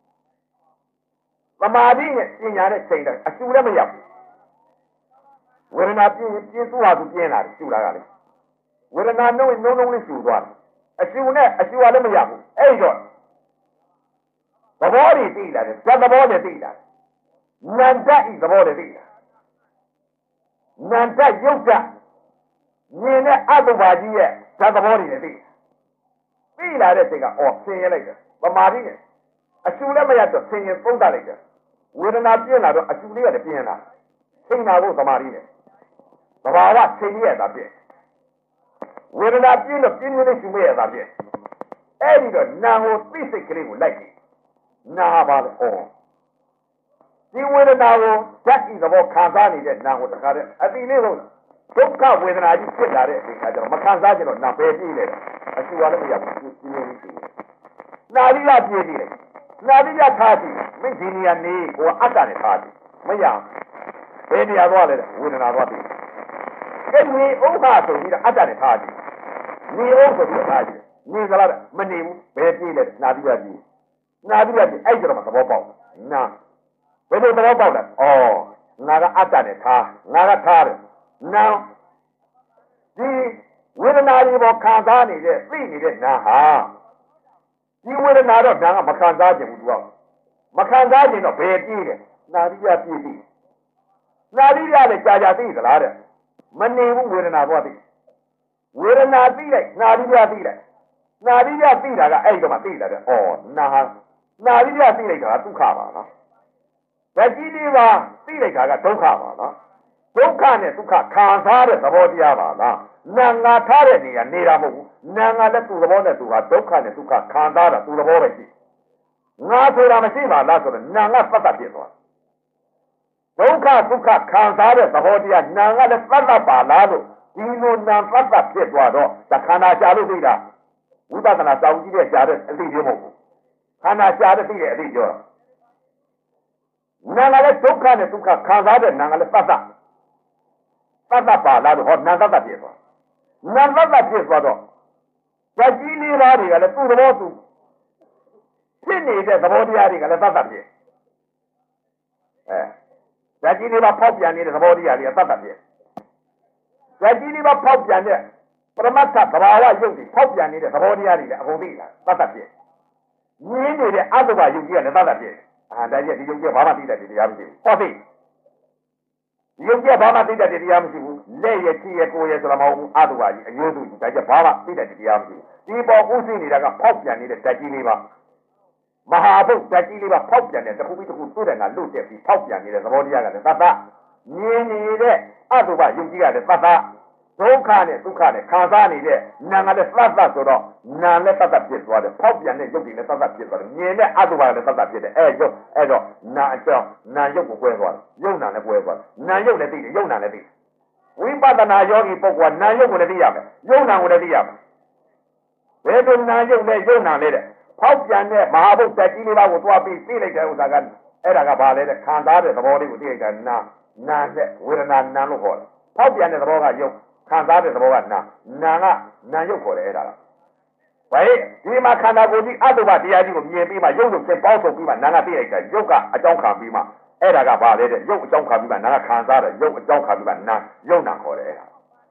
သမာဓိနဲ့ပညာနဲ့ချိန်တယ်အကျူလည်းမရောက်ဘူးဝေဒနာပြင်းပြင်းသူ့ဟာသူပြင်းလာတယ်ကျူလာကလေဝေဒနာနှုံးနှုံးနှုံးလေးကျူသွားတယ်အကျူနဲ့အကျူကလည်းမရဘူးအဲ့တော့သဘောတွေသိလာတယ်ဓာတ်သဘောတွေသိလာတယ်နန္တဤသဘောတွေသိလာနန္တယုတ်ဓာတ်မြင်တဲ့အတုပါကြီးရဲ့ဓာတ်သဘောတွေသိသိလာတဲ့စိတ်ကအော်ဆင်းရဲလိုက်တယ်သမာဓိနဲ့အကျူလည်းမရတော့ဆင်းရဲပုံးတလိုက်တယ်ဝေဒနာပြင်းလာတော့အကျူလေးကလည်းပြင်းလာစိတ်နာဖို့သမာဓိနဲ့သဘာဝချိန်ရတာပြည့်ဝေဒနာပြင်းတော့ပြင်းပြင်းလေးရှုမရတာပြည့်အဲ့ဒီတော့နာကိုသိစိတ်ကလေးကိုလိုက်ကြည့်နာပါလေဩဒီဝေဒနာကိုဓာတ်ဤသဘောခံစားနေတဲ့နာကိုတခါတည်းအတိလေးဆုံးဒုက္ခဝေဒနာကြီးဖြစ်လာတဲ့အချိန်ခါကျတော့မခံစားကြတော့နာပဲပြေးလေအရှူရလည်းမရဘူးပြင်းပြင်းလေးရှိတယ်နာပြီးလာပြေးနေတယ်နာပြီးလာထားကြည့်မိဒီနီယာနေကိုအတ္တနဲ့ထားကြည့်မရဘယ်နေရာသွားလဲဝေဒနာသွားပြီအဲ့ဒီဥပ္ပါဆိုပြီးတော့အတ္တနဲ့ထားကြည့်နေဥဆိုပြီးတော့ထားကြည့်နေကြလားမနေဘူးဘယ်ပြေးလဲနာပြီးလာကြည့်နာပြီးလာကြည့်အဲ့ကျတော့မှသဘောပေါက်နာဘယ်လိုသဘောပေါက်လဲဩငါကအတ္တနဲ့ထားငါကထားတယ်နာဒီဝေဒနာတွေပေါ်ခံစားနေတဲ့သိနေတဲ့နာဟာဒီဝေဒနာတော့နာကမခံစားခြင်းဘူးသူကမခံစားခြင်းတော့ဘယ်ပြေးလဲနာပြီးရပြေးပြီနာပြီးရတယ်ကြာကြာသိသလားတဲ့မနေဘူးဝေဒနာတော့သိဝေဒနာသိလိုက်နာပြီးရသိလိုက်နာပြီးရသိတာကအဲ့ဒီတော့မှသိလာတယ်ဩနာဟာနာပြီးရသိလိုက်တာကဒုက္ခပါနော်ဓာတ်ကြီးလေးပါသိလိုက်တာကဒုက္ခပါနော်ဒုက္ခနဲ့ဒုက္ခခံစားတဲ့သဘောတရားပါလားနာငါထားတဲ့နေရာနေတာမဟုတ်ဘူးနာငါလည်းသူ့သဘောနဲ့သူဟာဒုက္ခနဲ့ဒုက္ခခံစားတာသူ့သဘောပဲရှိငါဆိုတာမရှိပါလားဆိုတော့နာငါသတ်တတ်ပြသွားဒုက္ခဒုက္ခခံစားတဲ့သဘောတရားနာငါလည်းသတ်တတ်ပါလားလို့ဒီလိုနာသတ်တတ်ဖြစ်သွားတော့တခန္ဓာရှာလို့သိတာဝိပဿနာစာအုပ်ကြီးရဲ့ရှာတဲ့အသိပြောမဟုတ်ဘူးခန္ဓာရှာတဲ့သိတဲ့အသိပြောတာနာငါလည်းဒုက္ခနဲ့ဒုက္ခခံစားတဲ့နာငါလည်းသတ်တတ်သတ်တတ်ပါလားလို့ဟောနာသတ်တတ်ဖြစ်သွားနာသတ်တတ်ဖြစ်သွားတော့ဓာတ်ကြီးလေးပါးတွေကလည်းသူ့သဘောသူဖြစ်နေတဲ့သဘောတရားတွေကလည်းသတ်တတ်ဖြစ်အဲဓာတ်ကြီးလေးပါးဖောက်ပြန်နေတဲ့သဘောတရားတွေကသတ်တတ်ဖြစ်ဓာတ်ကြီးလေးပါးဖောက်ပြန်တဲ့ပရမတ္ထသဘာဝယုတ်တွေဖောက်ပြန်နေတဲ့သဘောတရားတွေလည်းအကုန်သိလာသတ်တတ်ဖြစ်ငြင်းနေတဲ့အတုပယုတ်ကြီးကလည်းသတ်တတ်ဖြစ်အာဒါကြီးဒီယုတ်ကြီးဘာမှသိတတ်တဲ့တရားမရှိဘူးဟောသိယုတ်ကြီးဘာမှသိတတ်တဲ့တရားမရှိဘူးလက်ရချီရကိုရဆိုတာမဟုတ်ဘူးအတုပကြီးအယိုးစုကြီးဒါကြီးဘာမှသိတတ်တဲ့တရားမရှိဘူးဒီပေါ်ဥသိနေတာကဖောက်ပြန်နေတဲ့ဓာတ်ကြီးလေးပါမဟာဘုတ်ဓာတ်ကြီးလေးပါဖောက်ပြန်တဲ့တစ်ခုပြီးတစ်ခုတွေ့တယ်ကလွတ်တက်ပြီးဖောက်ပြန်နေတဲ့သဘောတရားကလည်းသတ်သတ်မြင်နေတဲ့အတုပယုတ်ကြီးကလည်းသတ်သတ်ဒုက္ခနဲ့ဒုက္ခနဲ့ခံစားနေတဲ့နာငါလည်းသတ်သတ်ဆိုတော့နာလည်းသတ်သတ်ဖြစ်သွားတယ်ဖောက်ပြန်တဲ့ယုတ်တွေလည်းသတ်သတ်ဖြစ်သွားတယ်မြင်တဲ့အတုပလည်းသတ်သတ်ဖြစ်တယ်အဲယုတ်အဲ့တော့နာအကြောင်းနာယုတ်ကိုကွဲသွားတယ်ယုတ်နာလည်းကွဲသွားတယ်နာယုတ်လည်းသိတယ်ယုတ်နာလည်းသိတယ်ဝိပဿနာယောဂီပုဂ္ဂိုလ်ကနာယုတ်ကိုလည်းသိရမယ်ယုတ်နာကိုလည်းသိရမယ်ဘယ်လိုနာယုတ်နဲ့ယုတ်နာလဲတဲ့ဖောက်ပြန်တဲ့မဟာဘုတ်တက်ကြီးလေးပါးကိုသွားပြီးသိလိုက်တဲ့ဥစ္စာကအဲ့ဒါကဘာလဲတဲ့ခံစားတဲ့သဘောလေးကိုသိလိုက်တာနာနာနဲ့ဝေဒနာနာလို့ခေါ်တယ်ဖောက်ပြန်တဲ့သဘောကယုတ်ခံစားတဲ့သဘောကနာနာကနာယုတ်ခေါ်တယ်အဲ့ဒါကဘယ်ဒီမှာခန္ဓာကိုယ်ကြီးအတုပတရားကြီးကိုမြင်ပြီးမှယုတ်လို့ဖြစ်ပေါင်းထုတ်ပြီးမှနာကသိလိုက်တာယုတ်ကအကြောင်းခံပြီးမှအဲ့ဒါကဘာလဲတဲ့ယုတ်အကြောင်းခံပြီးမှနာကခံစားတယ်ယုတ်အကြောင်းခံပြီးမှနာယုတ်နာခေါ်တယ်အဲ့ဒါ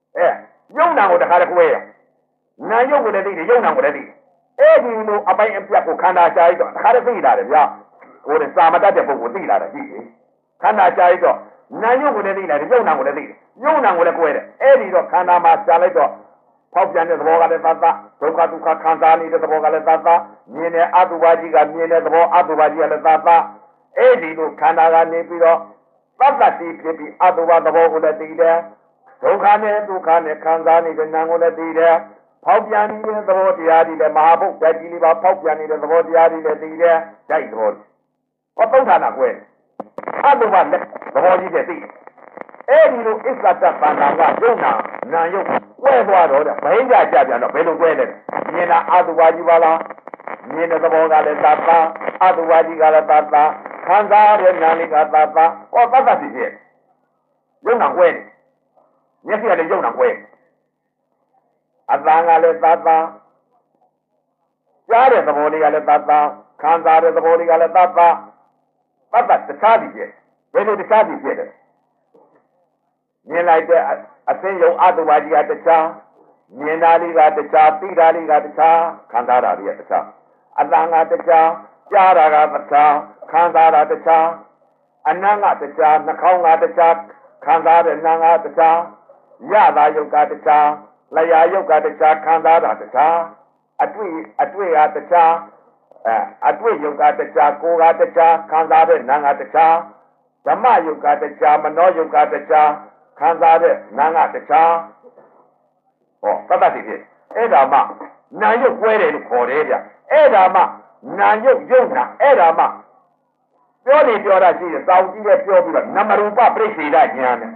အဲယုံနာကိုတခါတည်းကွဲရနာယုတ်ကိုလည်းသိတယ်ယုံနာကိုလည်းသိတယ်အဲ့ဒီလိုအပိုင်းအပြတ်ကိုခန္ဓာရှားပြီးတော့တခါတည်းသိလာတယ်ဗျာဟိုစာမတတ်တဲ့ပုဂ္ဂိုလ်သိလာတယ်ကြည့်လေခန္ဓာရှားပြီးတော့နာယုတ်ကိုလည်းသိလာတယ်ယုံနာကိုလည်းသိတယ်ယုံနာကိုလည်းကွဲတယ်အဲ့ဒီတော့ခန္ဓာမှာရှားလိုက်တော့ဖောက်ပြန်တဲ့သဘောကလည်းသတ်သဒုက္ခဒုက္ခခံစားနေတဲ့သဘောကလည်းသတ်သမြင်တဲ့အတုပါကြီးကမြင်တဲ့သဘောအတုပါကြီးကလည်းသတ်သအဲ့ဒီလိုခန္ဓာကနေပြီးတော့သတ္တတိဖြစ်ပြီးအတုပါသဘောကိုလည်းသိတယ်ဒုက္ခနဲ့ဒုက္ခနဲ့ခံစားနေတဲ့နာမ်ကိုလည်းသိတယ်ဖောက်ပြန်နေတဲ့သဘောတရားတွေလည်းမဟာဘုတ်ဓာတ်ကြီးလေးပါဖောက်ပြန်နေတဲ့သဘောတရားတွေလည်းသိတယ်ဓာတ်သဘောဟောသုံးဌာနကွဲအတုပါနဲ့သဘောကြီးတွေသိအဲ့ဒီလိုအစ္ဆတပန္နာကယုံနာနာယုတ်ကွဲသွားတော့တဲ့ဘိန်းကြကြပြန်တော့ဘယ်လိုကွဲလဲမြင်တာအတုပါကြီးပါလားမြင်တဲ့သဘောကလည်းသတ္တအတုပါကြီးကလည်းသတ္တခံစားတဲ့နာလေးကသတ္တဟောသတ္တစီဖြစ်ယုံနာကွဲတယ်မျက်စိကလည်းယုံနာကွဲအတန်ကလည်းသတ္တကြားတဲ့သဘောလေးကလည်းသတ္တခံစားတဲ့သဘောလေးကလည်းသတ္တသတ္တတခြားစီဖြစ်ဘယ်လိုတခြားစီဖြစ်လဲမြင်လိုက်တဲ့အသိယုံအတုပါကြီးကတခြားမြင်တာလေးကတခြားသိတာလေးကတခြားခံစားတာလေးကတခြားအတန်ကတခြားကြားတာကတခြားခံစားတာတခြားအနံ့ကတခြားနှာခေါင်းကတခြားခံစားတဲ့နာမ်ကတခြားရတာယုတ်ကတခြားလျာယုတ်ကတခြားခံစားတာတခြားအတွေ့အတွေ့ကတခြားအဲအတွေ့ယုတ်ကတခြားကိုယ်ကတခြားခံစားတဲ့နာမ်ကတခြားဓမ္မယုတ်ကတခြားမနောယုတ်ကတခြားခံစားတဲ့နာမ်ကတခြားဟောသတ္တတိဖြစ်အဲ့ဒါမှနာယုတ်ကွဲတယ်လို့ခေါ်တယ်ဗျအဲ့ဒါမှနာယုတ်ယုတ်နာအဲ့ဒါမှပြောနေပြောတာရှိတယ်တောင်းကြည့်တဲ့ပြောပြီးတော့နမရူပပြိစ္ဆေဒဉာဏ်နဲ့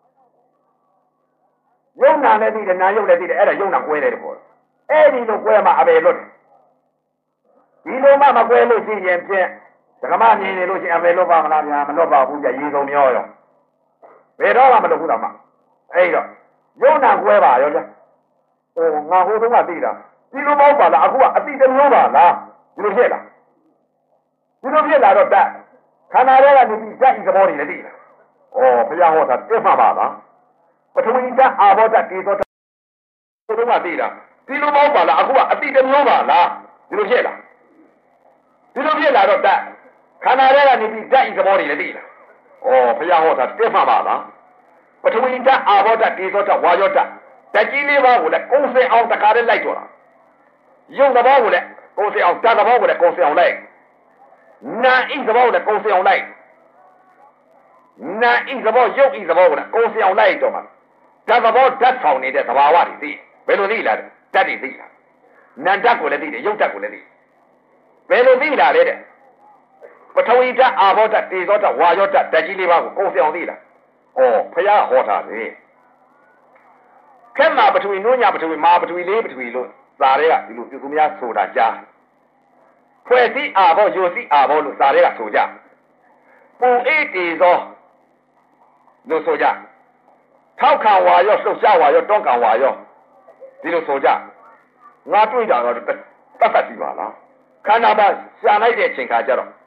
ယုံနာနဲ့သိတယ်နာယုတ်လည်းသိတယ်အဲ့ဒါယုံနာကွဲတယ်ပေါ့အဲ့ဒီလိုကွဲမှအဘယ်လွတ်ဒီလိုမှမကွဲလို့ရှိရင်ဖြင့်ဓမ္မမြင်နေလို့ရှိရင်အဘယ်လွတ်ပါမလားဗျာမလွတ်ပါဘူးကြရေကုန်မျောရောဘယ်တော့မှမလွတ်ဘူးတော့မှအဲ့တော့ယုံနာကွဲပါရောဗျာဟိုငါဟိုတုန်းကသိတာဒီလိုမဟုတ်ပါလားအခုကအတိတမျိုးပါလားဒီလိုဖြစ်လားဒီလိုဖြစ်လာတော့တတ်ခန္ဓာထဲကနေပြီးဓာတ်ဤသဘောတွေလည်းသိလားဩဘုရားဟောတာတက်မှပါလားပထဝီဓာတ်အာဘောဓာတ်တေဇောဓာတ်ဘယ်လိုမှသိတာဒီလိုမဟုတ်ပါလားအခုကအတိတမျိုးပါလားဒီလိုဖြစ်လားဒီလိုဖြစ်လာတော့တတ်ခန္ဓာထဲကနေပြီးဓာတ်ဤသဘောတွေလည်းသိလားဩဘုရားဟောတာတက်မှပါလားပထဝီဓာတ်အာဘောဓာတ်တေဇောဓာတ်ဝါယောဓာတ်ဓာတ်ကြီးလေးပါးကိုလည်းကုန်းစင်အောင်တခါတည်းလိုက်တော့တာယုံသဘောကိုလည်းကုန်းစင်အောင်ဓာတ်သဘောကိုလည်းကုန်းစင်အောင်လိုက်နာဣသဘောကိုလည်းကုန်းစင်အောင်လိုက်နာဣသဘောယုတ်ဣသဘောကိုလည်းကုန်းစင်အောင်လိုက်တော့မှာဓာတ်သဘောဓာတ်ဆောင်နေတဲ့သဘာဝတွေသိဘယ်လိုသိလားဓာတ်တွေသိလားနာဓာတ်ကိုလည်းသိတယ်ယုတ်ဓာတ်ကိုလည်းသိဘယ်လိုသိလားလဲတဲ့ပထဝီဓာတ်အာဘောဓာတ်တေဇောဓာတ်ဝါယောဓာတ်ဓာတ်ကြီးလေးပါးကိုကုန်းစင်အောင်သိလားဩဖရာဟောတာလေခက်မှာပထဝီနုညပထဝီမာပထဝီလေးပထဝီလို့စာတွေကဒီလိုပြုစုများဆိုတာကြားဖွဲ့စည်းအာဘောယိုစည်းအာဘောလို့စာတွေကဆိုကြပူအေးတေဇောလို့ဆိုကြထောက်ခံဝါရောလှုပ်ရှားဝါရောတွန်းကန်ဝါရောဒီလိုဆိုကြငါတွေ့တာတော့တတ်တတ်စီပါလားခန္ဓာပါရှာလိုက်တဲ့အချိန်ခါကျတော့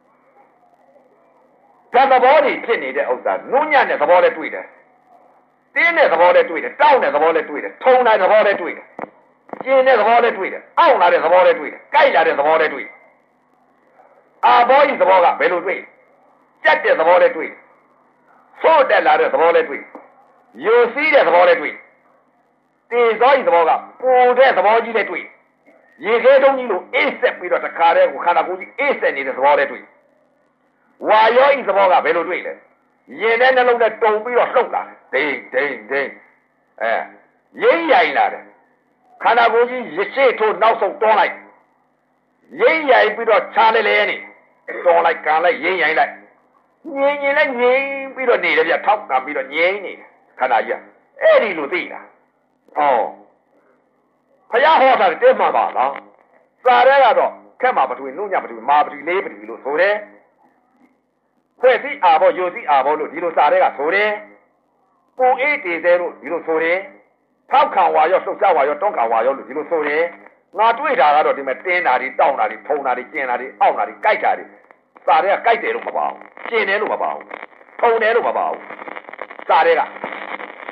ဓာတ်သဘောတွေဖြစ်နေတဲ့ဥစ္စာနုညံ့တဲ့သဘောနဲ့တွေ့တယ်တင်းတဲ့သဘောနဲ့တွေ့တယ်တောင်းတဲ့သဘောနဲ့တွေ့တယ်ထုံတဲ့သဘောနဲ့တွေ့တယ်ကျင်းတဲ့သဘောနဲ့တွေ့တယ်အောင့်လာတဲ့သဘောနဲ့တွေ့တယ်ကြိုက်လာတဲ့သဘောနဲ့တွေ့တယ်အာဘောဤသဘောကဘယ်လိုတွေ့ကြက်တဲ့သဘောနဲ့တွေ့ဆိုးတက်လာတဲ့သဘောနဲ့တွေ့ယိုစီးတဲ့သဘောနဲ့တွေ့တေဇောဤသဘောကပူတဲ့သဘောကြီးနဲ့တွေ့ရေခဲတုံးကြီးလိုအေးဆက်ပြီးတော့တခါတည်းကိုခန္ဓာကိုယ်ကြီးအေးဆက်နေတဲ့သဘောနဲ့တွေ့ဝါယောဤသဘောကဘယ်လိုတွေ့လဲရင်ထဲနှလုံးနဲ့တုံပြီးတော့လှုပ်လာတယ်ဒိန်ဒိန်ဒိန်အဲရင်းရိုင်လာတယ်ခန္ဓာကိုယ်ကြီးရရှိထိုးနောက်ဆုံးတွန်းလိုက်ရင်းရိုင်ပြီးတော့ခြားလဲလဲနေတွန်းလိုက်ကန်လိုက်ရင်းရိုင်လိုက်ငြိမ်ငြိမ်လိုက်ငြိမ်ပြီးတော့နေတယ်ဗျထောက်ကပြီးတော့ငြိမ်နေတယ်ခန္ဓာကြီးအဲ့ဒီလိုသိတာဟောဘုရားဟောတာတဲ့မှာပါလားစာရဲကတော့ခက်မှာပထဝီနုညပထဝီမာပထဝီလေးပထဝီလို့ဆိုတယ်ဖွဲ့စည်းအာဘောယိုစည်းအာဘောလို့ဒီလိုစာရဲကဆိုတယ်ပူအေးတေသေးလို့ဒီလိုဆိုတယ်ထောက်ခံဝါရောလှုပ်ရှားဝါရောတွန်းခံဝါရောလို့ဒီလိုဆိုတယ်ငါတွေ့တာကတော့ဒီမဲ့တင်းတာတွေတောင်းတာတွေဖုံတာတွေကျင်တာတွေအောင့်တာတွေကြိုက်တာတွေစာရဲကကြိုက်တယ်လို့မပါဘူးကျင်တယ်လို့မပါဘူးဖုံတယ်လို့မပါဘူးစာရဲက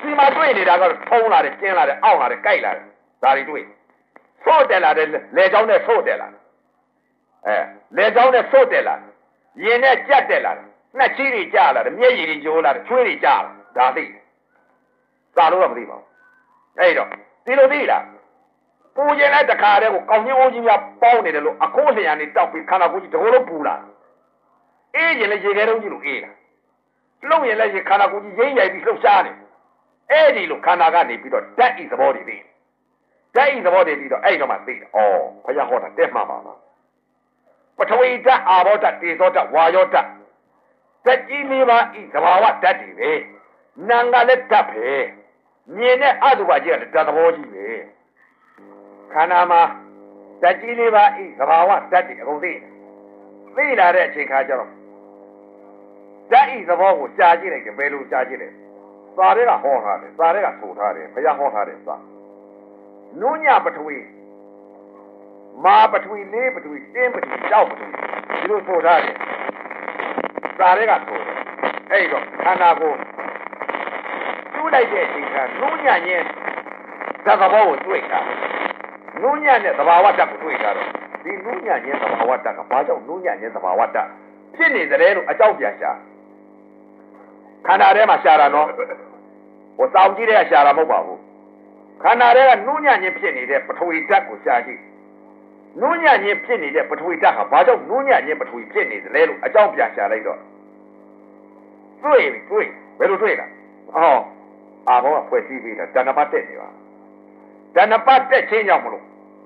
စီမှာတွေ့နေတာကတော့ထုံးလာတယ်ကျင်းလာတယ်အောင့်လာတယ်ကြိုက်လာတယ်ဒါတွေတွေ့ဆို့တက်လာတယ်လေချောင်းနဲ့ဆို့တက်လာတယ်အဲလေချောင်းနဲ့ဆို့တက်လာတယ်ရင်နဲ့ကြက်တက်လာတယ်နှက်ချီးတွေကြာလာတယ်မျက်ရည်တွေကျိုးလာတယ်ချွေးတွေကြာလာဒါသိတယ်သာလို့တော့မသိပါဘူးအဲ့တော့ဒီလိုသိလားပူကျင်တဲ့တခါတည်းကိုကောင်းကြီးအိုးကြီးများပေါင်းနေတယ်လို့အခိုးလျံနေတောက်ပြီးခန္ဓာကိုယ်ကြီးတကိုယ်လုံးပူလာအေးရင်လည်းရေခဲတုံးကြီးလို့အေးလာလှုပ်ရင်လည်းရေခန္ဓာကိုယ်ကြီးရိမ့်ရိုက်ပြီးလှုပ်ရှားနေအဲ့ဒီလိုခန္ဓာကနေပြီးတော့ဓာတ်ဤသဘောတွေသိဓာတ်ဤသဘောတွေပြီးတော့အဲ့တော့မှသိတယ်ဩဘုရားဟောတာတက်မှပါလားပထဝီဓာတ်အာဘောဓာတ်တေဇောဓာတ်ဝါယောဓာတ်ဓာတ်ကြီးလေးပါဤသဘာဝဓာတ်တွေပဲနာငါလည်းဓာတ်ပဲမြင်တဲ့အတုပါကြီးကလည်းဓာတ်သဘောကြီးပဲခန္ဓာမှာဓာတ်ကြီးလေးပါဤသဘာဝဓာတ်တွေအကုန်သိသိလာတဲ့အချိန်ခါကျတော့ဓာတ်ဤသဘောကိုကြားကြည့်လိုက်တယ်ဘယ်လိုကြားကြည့်လဲသာတွေကဟောထားတယ်သာတွေကဆိုထားတယ်ဘုရားဟောထားတယ်သာနုညပထဝီမာပထဝီလေးပထဝီတင်းပထဝီကြောက်ပထဝီဒီလိုဆိုထားတယ်သာတွေကဆိုတယ်အဲ့တော့ခန္ဓာကိုတူးလိုက်တဲ့အချိန်ကနုညညင်းသဘောကိုတွေ့တာနုညနဲ့သဘာဝဓာတ်ကိုတွေ့တာတော့ဒီနုညညင်းသဘာဝဓာတ်ကဘာကြောင့်နုညညင်းသဘာဝဓာတ်ဖြစ်နေတယ်လို့အကြောင်းပြန်ရှာခန္ဓာထဲမှာရှာတာနော်ဟိုတောင်ကြီးတဲ့ရှာတာမဟုတ်ပါဘူးခန္ဓာထဲကနုညံ့ခြင်းဖြစ်နေတဲ့ပထဝီဓာတ်ကိုရှာကြည့်နုညံ့ခြင်းဖြစ်နေတဲ့ပထဝီဓာတ်ဟာဘာကြောင့်နုညံ့ခြင်းပထဝီဖြစ်နေသလဲလို့အကြောင်းပြန်ရှာလိုက်တော့တွေ့ပြီတွေ့ဘယ်လိုတွေ့လဲအော်အာဘောကဖွဲ့စည်းပြီးတာဓာနပတ်တက်နေပါဓာနပတ်တက်ချင်းကြောင့်မလို့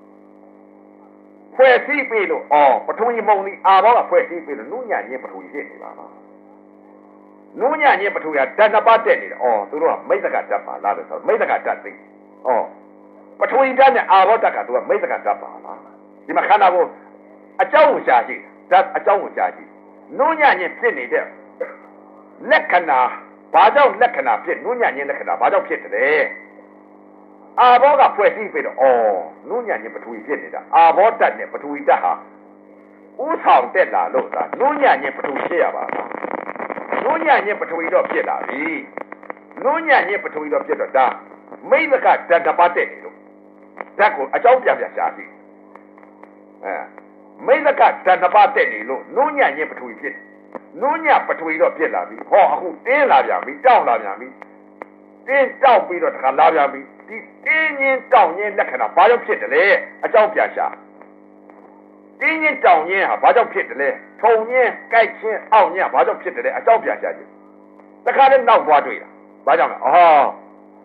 ဖွဲ့စည်းပြီးလို့အော်ပထဝီမုံဒီအာဘောကဖွဲ့စည်းပြီးလို့နုညံ့ခြင်းပထဝီဖြစ်နေပါလားနုညံ့ခြင်းပထဝီကဓာတ်နှစ်ပါးတက်နေတယ်။အော်သူတို့ကမိတ်သကဓာတ်ပါလားလို့ဆိုမိတ်သကဓာတ်သိ။အော်ပထဝီဓာတ်နဲ့အာဘောဓာတ်ကသူကမိတ်သကဓာတ်ပါလား။ဒီမှာခန္ဓာကိုအကြောင်းကိုရှာကြည့်ဓာတ်အကြောင်းကိုရှာကြည့်နုညံ့ခြင်းဖြစ်နေတဲ့လက္ခဏာဘာကြောင့်လက္ခဏာဖြစ်နုညံ့ခြင်းလက္ခဏာဘာကြောင့်ဖြစ်တယ်။အာဘောကဖွဲ့စည်းပြီးတော့အော်နုညံ့ခြင်းပထဝီဖြစ်နေတာအာဘောဓာတ်နဲ့ပထဝီဓာတ်ဟာဥဆောင်တက်လာလို့သာနုညံ့ခြင်းပထဝီဖြစ်ရပါလား။နုညံ့ခြင်းပထဝီတော့ဖြစ်လာပြီနုညံ့ခြင်းပထဝီတော့ဖြစ်တော့ဒါမိတ်ကဓာတ်တစ်ပါးတက်နေလို့ဓာတ်ကိုအကြောင်းပြပြရှာကြည့်အဲမိတ်ကဓာတ်တစ်ပါးတက်နေလို့နုညံ့ခြင်းပထဝီဖြစ်နုညံ့ပထဝီတော့ဖြစ်လာပြီဟောအခုတင်းလာပြန်ပြီတောက်လာပြန်ပြီတင်းတောက်ပြီးတော့တခါလာပြန်ပြီဒီတင်းချင်းတောက်ချင်းလက္ခဏာဘာကြောင့်ဖြစ်တယ်လဲအကြောင်းပြရှာတင်းချင်းတောင်ချင်းဟာဘာကြောင့်ဖြစ်တယ်လဲထုံချင်းကြိုက်ချင်းအောင့်ချင်းဟာဘာကြောင့်ဖြစ်တယ်လဲအကြောင်းပြရှာခြင်းတခါလည်းနောက်သွားတွေ့တာဘာကြောင့်လဲအော်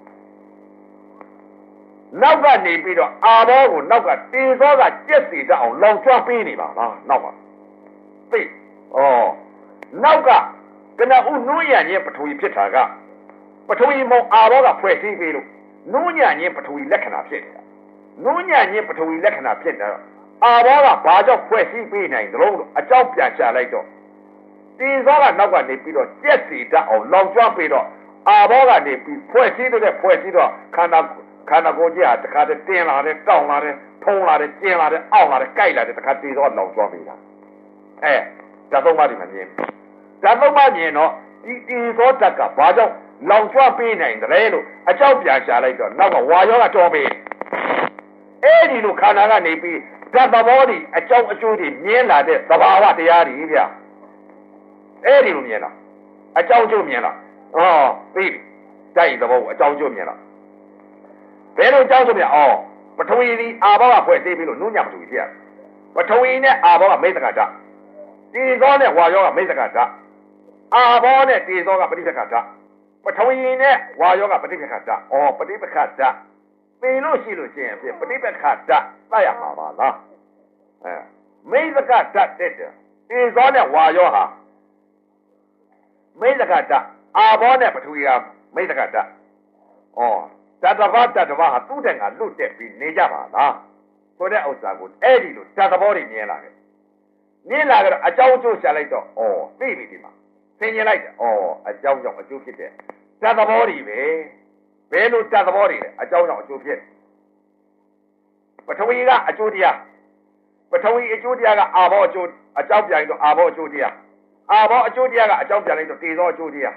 နောက်ကနေပြီးတော့အာဘောကိုနောက်ကတေသောကကြက်စီတအောင်လောင်ကျွမ်းပေးနေပါလားနောက်ကသိဩနောက်ကကနဦးနုညံ့ချင်းပထဝီဖြစ်တာကပထဝီမုံအာဘောကဖွဲ့စည်းပေးလို့နုညံ့ချင်းပထဝီလက္ခဏာဖြစ်နေတာနုညံ့ချင်းပထဝီလက္ခဏာဖြစ်တယ်အာဘောကဘာကြောင့်ဖွဲ့စည်းပေးနိုင်သလဲလို့အကြောင်းပြန်ရှာလိုက်တော့တေသောကနောက်ကနေပြီးတော့ကြက်စီတတ်အောင်လောင်ကျွမ်းပေးတော့အာဘောကနေပြီးဖွဲ့စည်းတဲ့ဖွဲ့စည်းတော့ခန္ဓာခန္ဓာကိုယ်ကြီးဟာတခါတည်းတင်းလာတယ်တောင်းလာတယ်ထုံးလာတယ်ကျင်းလာတယ်အောင့်လာတယ်ကြိုက်လာတယ်တခါတေသောလောင်ကျွမ်းပေးတာအဲဓာတ်သုံးပါးဒီမှာမြင်ဓာတ်သုံးပါးမြင်တော့ဒီတေသောဓာတ်ကဘာကြောင့်လောင်ကျွမ်းပေးနိုင်တယ်လို့အကြောင်းပြန်ရှာလိုက်တော့နောက်ကဝါယောကတော်ပေးအဲ့ဒီလိုခန္ဓာကနေပြီးဓာတ်သဘောတွေအကြောင်းအကျိုးတွေမြင်လာတဲ့သဘာဝတရားတွေဗျအဲ့ဒီလိုမြင်လားအကြောင်းကျိုးမြင်လားဩသိပြီတိုက်သဘောကိုအကြောင်းကျိုးမြင်လားဘယ်လိုအကြောင်းကျိုးမြင်ဩပထဝီဒီအာဘောကဖွဲ့သေးပြီလို့နုညံ့ပထဝီဖြစ်ရပထဝီနဲ့အာဘောကမိတ်သကဓာတ်တေဇောနဲ့ဝါယောကမိတ်သကဓာတ်အာဘောနဲ့တေဇောကပဋိပက္ခဓာတ်ပထဝီနဲ့ဝါယောကပဋိပက္ခဓာတ်ဩပဋိပက္ခဓာတ်ပင်လို့ရှိလို့ရှိရင်ဖြစ်ပဋိပက္ခဓာတ်သတ်ရမှာပါလားအဲမိသကဓာတ်တက်တယ်တေဇောနဲ့ဝါယောဟာမိသကဓာတ်အာဘောနဲ့ပထဝီဟာမိသကဓာတ်ဩတတဘာတတဘာဟာသူ့တဲ့ငါလွတ်တက်ပြီးနေကြပါလားဆိုတဲ့ဥစ္စာကိုအဲ့ဒီလိုတတဘောတွေမြင်လာတယ်မြင်လာကြတော့အကြောင်းအကျိုးရှာလိုက်တော့ဩသိပြီဒီမှာသင်ကျင်လိုက်တယ်ဩအကြောင်းကြောင့်အကျိုးဖြစ်တယ်တတဘောတွေပဲဘယ်လိုတတ်သဘောတွေလဲအကြောင်းကြောင့်အကျိုးဖြစ်ပထဝီကအကျိုးတရားပထဝီအကျိုးတရားကအာဘောအကျိုးအကြောင်းပြန်တော့အာဘောအကျိုးတရားအာဘောအကျိုးတရားကအကြောင်းပြန်လိုက်တော့တေဇောအကျိုးတရား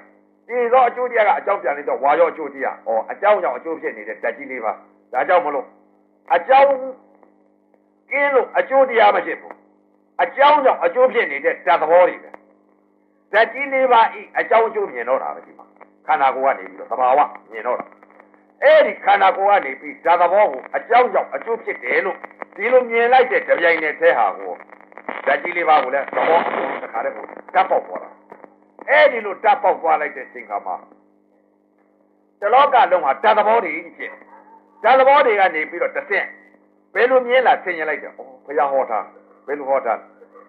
ဒီတော့အကျိုးတရားကအကြောင်းပြန်နေတော့ဝါရောအကျိုးတရားဩအကြောင်းကြောင့်အကျိုးဖြစ်နေတဲ့ဓာတ်ကြီးလေးပါဒါကြောင့်မလို့အကြောင်းကင်းလို့အကျိုးတရားမဖြစ်ဘူးအကြောင်းကြောင့်အကျိုးဖြစ်နေတဲ့ဓာတ်သဘောတွေပဲဓာတ်ကြီးလေးပါဤအကြောင်းအကျိုးမြင်တော့တာပဲဒီမှာခန္ဓာကိုယ်ကနေပြီးတော့သဘာဝမြင်တော့တာအဲ့ဒီခန္ဓာကိုယ်ကနေပြီးဓာတ်သဘောကိုအကြောင်းကြောင့်အကျိုးဖြစ်တယ်လို့ဒီလိုမြင်လိုက်တဲ့ကြပြိုင်နဲ့ထဲဟာကိုဓာတ်ကြီးလေးပါကိုလည်းသဘောအကုန်တစ်ခါတည်းကိုတတ်ပေါက်သွားတာအဲ့ဒီလိုတတ်ပေါက်သွားလိုက်တဲ့အချိန်ခါမှာတလောကလုံးဟာဓာတ်သဘောတွေဖြစ်ဓာတ်သဘောတွေကနေပြီးတော့တစ်ဆင့်ဘယ်လိုမြင်လာဆင်ရင်လိုက်တယ်ဩဘုရားဟောတာဘယ်လိုဟောတာ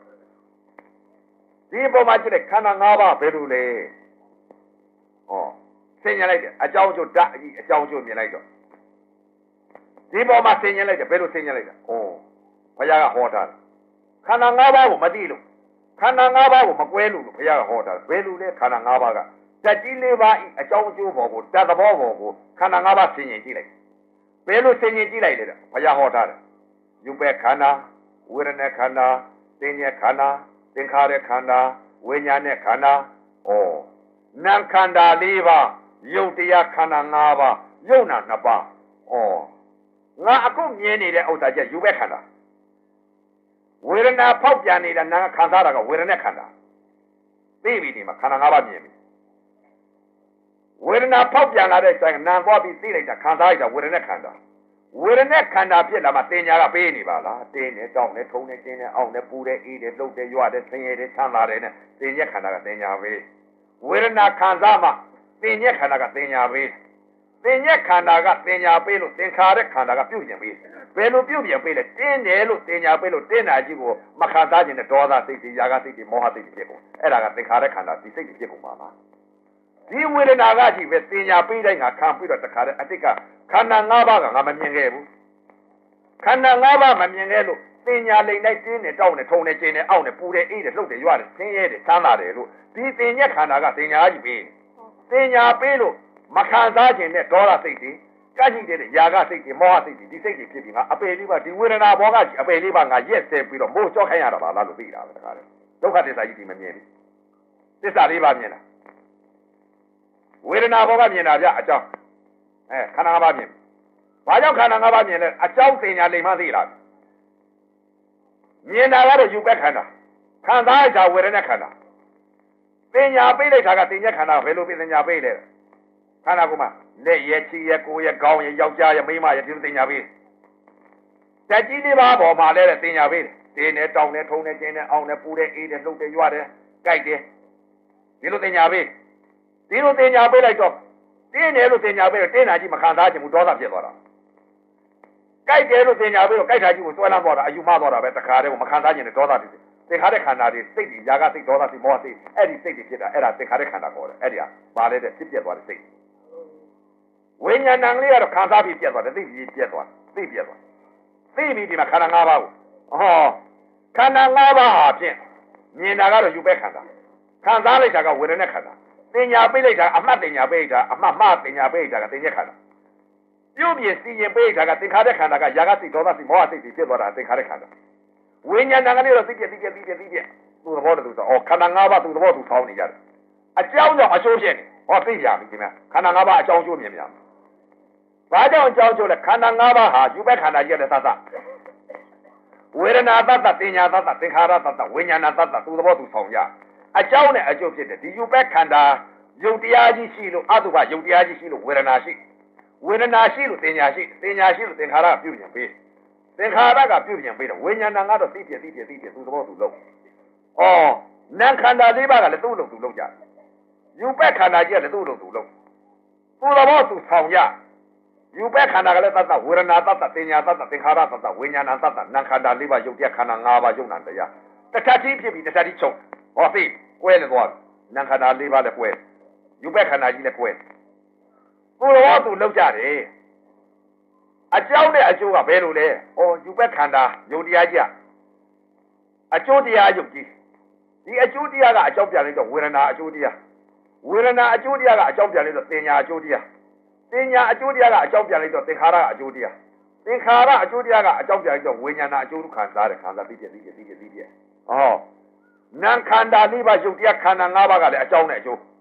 ဒီပုံမှာကြည့်တဲ့ခန္ဓာ၅ပါးဘယ်လိုလဲဩဆင်ရင်လိုက်တယ်အကြောင်းကျိုးဓာတ်အကြီးအကြောင်းကျိုးမြင်လိုက်တော့ဒီပုံမှာဆင်ရင်လိုက်တယ်ဘယ်လိုဆင်ရင်လိုက်တာဩဘုရားကဟောတာခန္ဓာ၅ပါးကိုမသိလို့ခန္ဓာ၅ပါးကိုမကွဲလို့ဘုရားကဟောတာဘယ်လိုလဲခန္ဓာ၅ပါးကဓာတ်ကြီး၄ပါးဤအကြောင်းကျိုးပေါ်ကိုဓာတ်သဘောပေါ်ကိုခန္ဓာ၅ပါးဆင်ရင်ကြည့်လိုက်ဘယ်လိုဆင်ရင်ကြည့်လိုက်လဲဘုရားဟောတာယူပဲခန္ဓာဝေဒနာခန္ဓာသင်္ညေခန္ဓာသင်္ခါရခန္ဓာဝိညာဉ်နဲ့ခန္ဓာဩနာမ်ခန္ဓာ၄ပါးယုတ်တရားခန္ဓာ၅ပါးယုတ်နာ၂ပါးဩငါအခုမြင်နေတဲ့ဥစ္စာချက်ယူပဲခန္ဓာဝေဒနာဖောက်ပြန်နေတာနာခံစားတာကဝေဒနာခန္ဓာသိပြီဒီမှာခန္ဓာ၅ပါးမြင်ပြီဝေဒနာဖောက်ပြန်လာတဲ့ဆိုင်နာသွားပြီးသိလိုက်တာခံစားလိုက်တာဝေဒနာခန္ဓာဝေဒနာခန္ဓာဖြစ်လာမှတင်ညာကပေးနေပါလားတင်းနေတောင်းနေထုံနေတင်းနေအောင်နေပူတယ်အေးတယ်လှုပ်တယ်ရွတယ်ဆင်းရဲတယ်ချမ်းသာတယ်နဲ့တင်ညာခန္ဓာကတင်ညာပေးဝေဒနာခံစားမှတင်ညာခန္ဓာကတင်ညာပေးတင်ညာခန္ဓာကတင်ညာပေးလို့သင်္ခါရခန္ဓာကပြုတ်ကျင်ပေးဘယ်လိုပြုတ်ပြန်ပေးလဲတင်းတယ်လို့တင်ညာပေးလို့တင်းတာကြီးကိုမခံစားခြင်းနဲ့ဒေါသစိတ်တွေຢာကစိတ်တွေမောဟစိတ်တွေဖြစ်ကုန်အဲ့ဒါကသင်္ခါရခန္ဓာဒီစိတ်တွေဖြစ်ကုန်ပါလားဒီဝေဒနာကကြီးပဲတင်ညာပေးတိုင်းကခံပြီးတော့တခါတည်းအတိတ်ကခန္ဓာ၅ပါးကငါမမြင်ခဲ့ဘူးခန္ဓာ၅ပါးမမြင်ခဲ့လို့တင်ညာလိမ်လိုက်တင်းနေတောက်နေထုံနေကျင်းနေအောက်နေပူတယ်အေးတယ်လှုပ်တယ်ရွတယ်ဆင်းရဲတယ်ချမ်းသာတယ်လို့ဒီတင်ညာခန္ဓာကတင်ညာကြီးပေးတင်ညာပေးလို့မခံစားခြင်းနဲ့ဒေါသစိတ်တွေကကြည့်တဲ့ຢာကစိတ်တွေမောဟစိတ်တွေဒီစိတ်တွေဖြစ်ပြီးငါအပေလေးပါဒီဝေဒနာဘောကကြီးအပေလေးပါငါရက်ဆဲပြီးတော့မိုးကြောက်ခိုင်းရတာပါလားလို့သိတာပဲတခါလေဒုက္ခသစ္စာကြီးဒီမမြင်ဘူးသစ္စာလေးပါမြင်တာဝေဒနာဘောကမြင်တာဗျအကြောင်းအဲခန္ဓာ၅ပါးမြင်ဘာကြောင့်ခန္ဓာ၅ပါးမြင်လဲအကြောင်းတင်ညာလိမ်မှသိလားမြင်တာကတော့ယူပဲခန္ဓာခံစားရတာဝေဒနာခန္ဓာတင်ညာပေးလိုက်တာကတင်ညာခန္ဓာဘယ်လိုပြင်တင်ညာပေးလဲခန္ဓာကိုယ်မှာလက်ရဲ့ချီရဲ့ကိုယ်ရဲ့ခေါင်းရဲ့ယောက်ျားရဲ့မိန်းမရဲ့ဒီလိုတင်ညာပေးဓာတ်ကြီးလေးပါးပေါ်မှာလဲတင်ညာပေးတယ်တင်းနဲ့တောင်းနဲ့ထုံနဲ့ကျင်းနဲ့အောင်နဲ့ပူတဲ့အေးတဲ့လှုပ်တဲ့ရွတယ်ကြိုက်တယ်ဒီလိုတင်ညာပေးဒီလိုတင်ညာပေးလိုက်တော့တင်းတယ်လို့တင်ညာပေးတော့တင်းတာကြီးမခံစားချင်ဘူးဒေါသဖြစ်သွားတာကြိုက်တယ်လို့တင်ညာပေးတော့ကြိုက်တာကြီးကိုတွဲလန်းသွားတာအယူမသွားတာပဲတခါတည်းကိုမခံစားချင်တဲ့ဒေါသဖြစ်တယ်သင်္ခါရခန္ဓာတွေစိတ်တွေຢာကစိတ်ဒေါသစိတ်မောဟစိတ်အဲ့ဒီစိတ်တွေဖြစ်တာအဲ့ဒါသင်္ခါရခန္ဓာခေါ်တယ်အဲ့ဒီဟာပါလေတဲ့ဖြစ်ပြသွားတဲ့စိတ်ဝိညာဏံလေးကတော့ခံစားပြီးပြတ်သွားတယ်သိပြီးပြတ်သွားသိပြတ်သွားသိပြီးဒီမှာခန္ဓာ၅ပါးကိုဟောခန္ဓာ၅ပါးဟာဖြင့်မြင်တာကတော့ယူပဲခန္ဓာခံစားလိုက်တာကဝေဒနာခန္ဓာတင်ညာပိတ်လိုက်တာအမှတ်တင်ညာပိတ်တာအမှတ်မှတင်ညာပိတ်တာကတင်ညာခန္ဓာပြုတ်ပြစီရင်ပိတ်တာကသင်္ခါရခန္ဓာကຢာကစိတ်ဒေါသစိတ်မောဟစိတ်ဖြစ်သွားတာသင်္ခါရခန္ဓာဝိညာဏံကလေးတော့သိပြသိပြသိပြသိပြသူ့သဘောတူဆိုဩခန္ဓာ၅ပါးသူ့သဘောတူဆောင်းနေကြတယ်အကြောင်းကြောင့်အကျိုးဖြစ်နေဟောသိကြပြီဒီမှာခန္ဓာ၅ပါးအကြောင်းကျိုးမြင်များဘာကြောင့်အကြောင်းကျိုးလဲခန္ဓာ၅ပါးဟာယူပဲခန္ဓာကြီးတဲ့သတ်သဝေဒနာသတ္တတင်ညာသတ္တသင်္ခါရသတ္တဝိညာဏသတ္တသူ့သဘောတူဆောင်ကြအကြောင်းနဲ့အကျိုးဖြစ်တယ်ဒီယူပဲခန္ဓာယုတ်တရားကြီးရှိလို့အတုပယုတ်တရားကြီးရှိလို့ဝေဒနာရှိဝေဒနာရှိလို့တင်ညာရှိတင်ညာရှိလို့သင်္ခါရပြုပြင်ပေးသင်္ခါရကပြုပြင်ပေးတော့ဝိညာဏကတော့သိပြသိပြသိပြသူ့သဘောသူလုပ်ဩနာခန္ဓာလေးပါးကလည်းသူ့လို့သူလုပ်ကြယူပဲခန္ဓာကြီးကလည်းသူ့လို့သူလုပ်သူ့သဘောသူဆောင်ကြယူပဲခန္ဓာကလည်းသတ္တဝေဒနာသတ္တတင်ညာသတ္တသင်္ခါရသတ္တဝိညာဏသတ္တနာခန္ဓာလေးပါးယုတ်ပြခန္ဓာ၅ပါးယုတ်နာတရားတထတိဖြစ်ပြီးတထတိချုပ်ဟောသိကွဲနေသွားနာခန္ဓာလေးပါးလည်းကွဲယူပဲခန္ဓာကြီးလည်းကွဲသူ့သဘောသူလုပ်ကြတယ်အကြောင်းနဲ့အကျိုးကဘယ်လိုလဲဩယူပဲခန္ဓာယုတ်တရားကြီးအကျိုးတရားယုတ်ကြီးဒီအကျိုးတရားကအကြောင်းပြန်လိုက်တော့ဝေဒနာအကျိုးတရားဝေဒနာအကျိုးတရားကအကြောင်းပြန်လိုက်တော့တင်ညာအကျိုးတရားတင်ညာအကျိုးတရားကအကြောင်းပြန်လိုက်တော့သင်္ခါရအကျိုးတရားသင်္ခါရအကျိုးတရားကအကြောင်းပြန်လိုက်တော့ဝိညာဏအကျိုးခံစားတယ်ခံစားသိပြသိပြသိပြသိပြဩနာခန္ဓာလေးပါယုတ်တရားခန္ဓာ၅ပါးကလည်းအကြောင်းနဲ့အကျိုး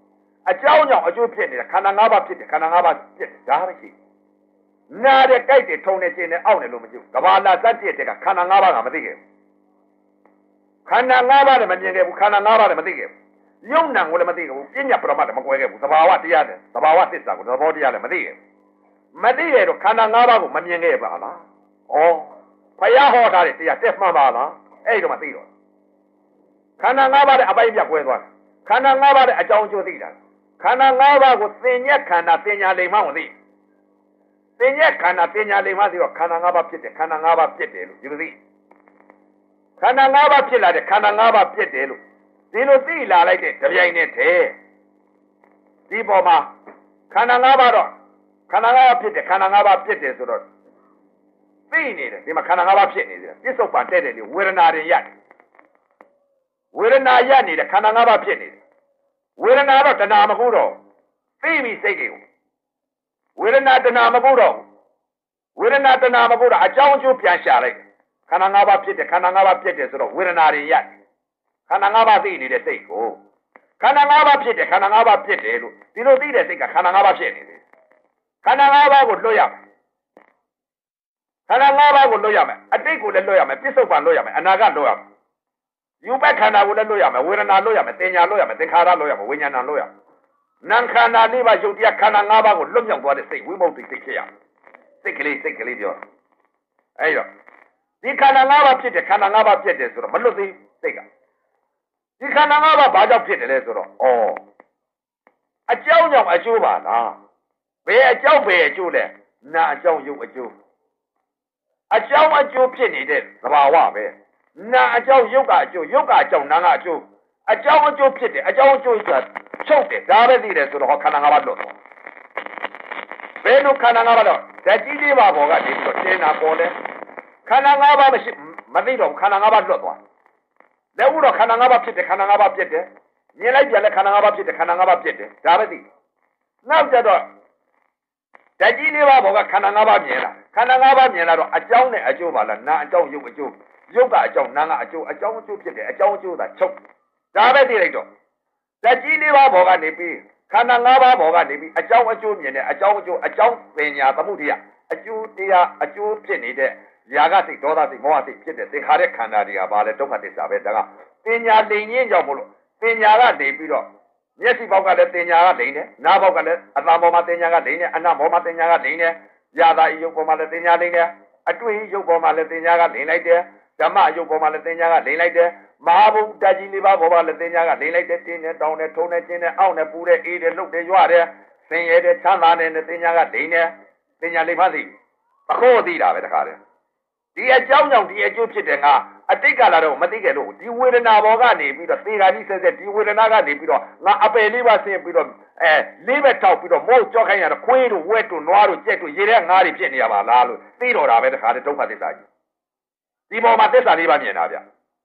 အကြောင်းကြောင့်အကျိုးဖြစ်နေတဲ့ခန္ဓာ၅ပါးဖြစ်တယ်ခန္ဓာ၅ပါးဖြစ်တယ်ဒါပဲရှိနားတဲ့ကြိုက်တယ်ထုံနေခြင်းနဲ့အောက်နေလို့မကြည့်ဘူးကဘာလာစက်ပြည့်တဲ့ကခန္ဓာ၅ပါးကမသိခဲ့ဘူးခန္ဓာ၅ပါးလည်းမမြင်ခဲ့ဘူးခန္ဓာ၅ပါးလည်းမသိခဲ့ဘူးယုံနာကိုလည်းမသိခဲ့ဘူးပညာပရမတ်လည်းမကွဲခဲ့ဘူးသဘာဝတရားနဲ့သဘာဝသစ္စာကိုသဘောတရားလည်းမသိခဲ့ဘူးမသိရတော့ခန္ဓာ၅ပါးကိုမမြင်ခဲ့ပါလားဩဖယားဟောထားတဲ့တရားတက်မှန်ပါလားအဲ့တော့မသိတော့ခန္ဓာ၅ပါးတဲ့အပိုင်းပြကွဲသွားတယ်ခန္ဓာ၅ပါးတဲ့အကြောင်းအကျိုးသိတာခန္ဓာ၅ပါးကိုသင်ညက်ခန္ဓာသင်ညာလိမ္မာကိုသိသင်ညက်ခန္ဓာသင်ညာလိမ္မာဆိုတော့ခန္ဓာ၅ပါးဖြစ်တယ်ခန္ဓာ၅ပါးဖြစ်တယ်လို့ဒီလိုသိခန္ဓာ၅ပါးဖြစ်လာတဲ့ခန္ဓာ၅ပါးဖြစ်တယ်လို့ဒီလိုသိလာလိုက်တဲ့ကြပြိုင်နဲ့တည်းဒီပေါ်မှာခန္ဓာ၅ပါးတော့ခန္ဓာ၅ပါးဖြစ်တယ်ခန္ဓာ၅ပါးဖြစ်တယ်ဆိုတော့သိနေတယ်ဒီမှာခန္ဓာ၅ပါးဖြစ်နေတယ်ပြစ္ဆုတ်ပံတဲ့တယ်လေဝေဒနာတွေရတယ်ဝေဒနာရနေတဲ့ခန္ဓာ၅ပါးဖြစ်နေတယ်ဝေဒနာတော့တဏှာမဟုတ်တော့သိပြီစိတ်တွေကိုဝေဒနာတဏှာမဟုတ်တော့ဝေဒနာတဏှာမဟုတ်တော့အကြောင်းအကျိုးပြန်ရှာလိုက်ခန္ဓာ၅ပါးဖြစ်တယ်ခန္ဓာ၅ပါးဖြစ်တယ်ဆိုတော့ဝေဒနာတွေရတယ်ခန္ဓာ၅ပါးသိနေတဲ့စိတ်ကိုခန္ဓာ၅ပါးဖြစ်တယ်ခန္ဓာ၅ပါးဖြစ်တယ်လို့ဒီလိုသိတဲ့စိတ်ကခန္ဓာ၅ပါးဖြစ်နေတယ်ခန္ဓာ၅ပါးကိုလွတ်ရမယ်ခန္ဓာ၅ပါးကိုလွတ်ရမယ်အတိတ်ကိုလည်းလွတ်ရမယ်ပြစ္ဆုတ်ပံလွတ်ရမယ်အနာဂတ်လွတ်ရမယ်ယူပခန္ဓာကိုလည်းလွတ်ရမယ်ဝေဒနာလွတ်ရမယ်သင်ညာလွတ်ရမယ်သင်္ခါရလွတ်ရမယ်ဝိညာဏလွတ်ရမယ်နာမ်ခန္ဓာလေးပါးယုတ်တရားခန္ဓာ၅ပါးကိုလွတ်မြောက်သွားတဲ့စိတ်ဝိမု ക്തി စိတ်ဖြစ်ရမယ်စိတ်ကလေးစိတ်ကလေးပြောအဲ့တော့ဒီခန္ဓာ၅ပါးဖြစ်တယ်ခန္ဓာ၅ပါးဖြစ်တယ်ဆိုတော့မလွတ်သေးစိတ်ကဒီခန္ဓာ၅ပါးဘာကြောင့်ဖြစ်တယ်လဲဆိုတော့ဩအကြောင်းကြောင့်အကျိုးပါလားဘယ်အကြောင်းဘယ်အကျိုးလဲနာအကြောင်းယုတ်အကျိုးအကြောင်းအကျိုးဖြစ်နေတဲ့သဘာဝပဲနာအကြောင်းယုတ်ကအကျိုးယုတ်ကအကြောင်းနာကအကျိုးအကြောင်းအကျိုးဖြစ်တယ်အကြောင်းအကျိုးဆိုတာချုပ်တယ်ဒါပဲသိတယ်ဆိုတော့ခန္ဓာ၅ပါးလွတ်သွားဘယ်လိုခန္ဓာ၅ပါးတော့ဓာတ်ကြီးလေးပါပေါ်ကနေပြီးတော့တင်းတာပေါ်တယ်ခန္ဓာ၅ပါးမရှိမသိတော့ခန္ဓာ၅ပါးလွတ်သွားလက်ဦးတော့ခန္ဓာ၅ပါးဖြစ်တယ်ခန္ဓာ၅ပါးဖြစ်တယ်မြင်လိုက်ပြန်လဲခန္ဓာ၅ပါးဖြစ်တယ်ခန္ဓာ၅ပါးဖြစ်တယ်ဒါပဲသိနောက်ကြတော့ဓာတ်ကြီးလေးပါပေါ်ကခန္ဓာ၅ပါးမြင်လာခန္ဓာ၅ပါးမြင်လာတော့အကြောင်းနဲ့အကျိုးပါလားနာအကြောင်းယုတ်အကျိုးယုတ်ကအကြောင်းနာကအကျိုးအကြောင်းအကျိုးဖြစ်တယ်အကြောင်းအကျိုးသာချုပ်ဒါပဲသိလိုက်တော့ဓာတ်ကြီးလေးပါပေါ်ကနေပြီးခန္ဓာ၅ပါးပေါ်ကနေပြီးအကြောင်းအကျိုးမြင်တယ်အကြောင်းအကျိုးအကြောင်းပညာသမှုတရားအကျိုးတရားအကျိုးဖြစ်နေတဲ့ຢာကစိတ်ဒေါသစိတ်မောဟစိတ်ဖြစ်တဲ့သင်္ခါရခန္ဓာတွေကဘာလဲဒုက္ခသစ္စာပဲဒါကပညာလိမ်ရင်းကြောင့်မို့လို့ပညာကနေပြီးတော့မျက်စိပေါက်ကလည်းပညာကလိမ်တယ်နားပေါက်ကလည်းအသံပေါ်မှာပညာကလိမ်တယ်အနံ့ပေါ်မှာပညာကလိမ်တယ်ຢာသာယုတ်ပေါ်မှာလည်းပညာလိမ်တယ်အတွေ့ယုတ်ပေါ်မှာလည်းပညာကလိမ်လိုက်တယ်ဓမ္မယုတ်ပေါ်မှာလည်းပညာကလိမ်လိုက်တယ်မဟာဘုဒ္ဓကြီးလေးပါးပေါ်မှာလည်းပညာကလိမ်လိုက်တယ်တင်းနဲ့တောင်းနဲ့ထုံနဲ့ကျင်းနဲ့အောက်နဲ့ပူတဲ့အေးတဲ့လှုပ်တဲ့ရွတဲ့ဆင်းရဲတဲ့ချမ်းသာတဲ့ပညာကလိမ်တယ်ပညာလိမ်မှသိအခုသိတာပဲတခါတည်းဒီအကြောင်းကြောင့်ဒီအကျိုးဖြစ်တယ်ငါအတိတ်ကလာတော့မသိခဲ့လို့ဒီဝေဒနာဘောကနေပြီးတော့သေဃာကြီးဆက်ဆက်ဒီဝေဒနာကနေပြီးတော့ငါအပယ်လေးပါဆင်းပြီးတော့အဲလေးဘက်ထောက်ပြီးတော့မိုးကြောက်ခိုင်းရတော့ခွေးတို့ဝက်တို့နွားတို့ကြက်တို့ရေထဲငါးတွေဖြစ်နေရပါလားလို့သိတော်တာပဲတခါတည်းဒုက္ခသစ္စာကြီးဒီပေါ်မှာသစ္စာလေးပါမြင်တာဗျ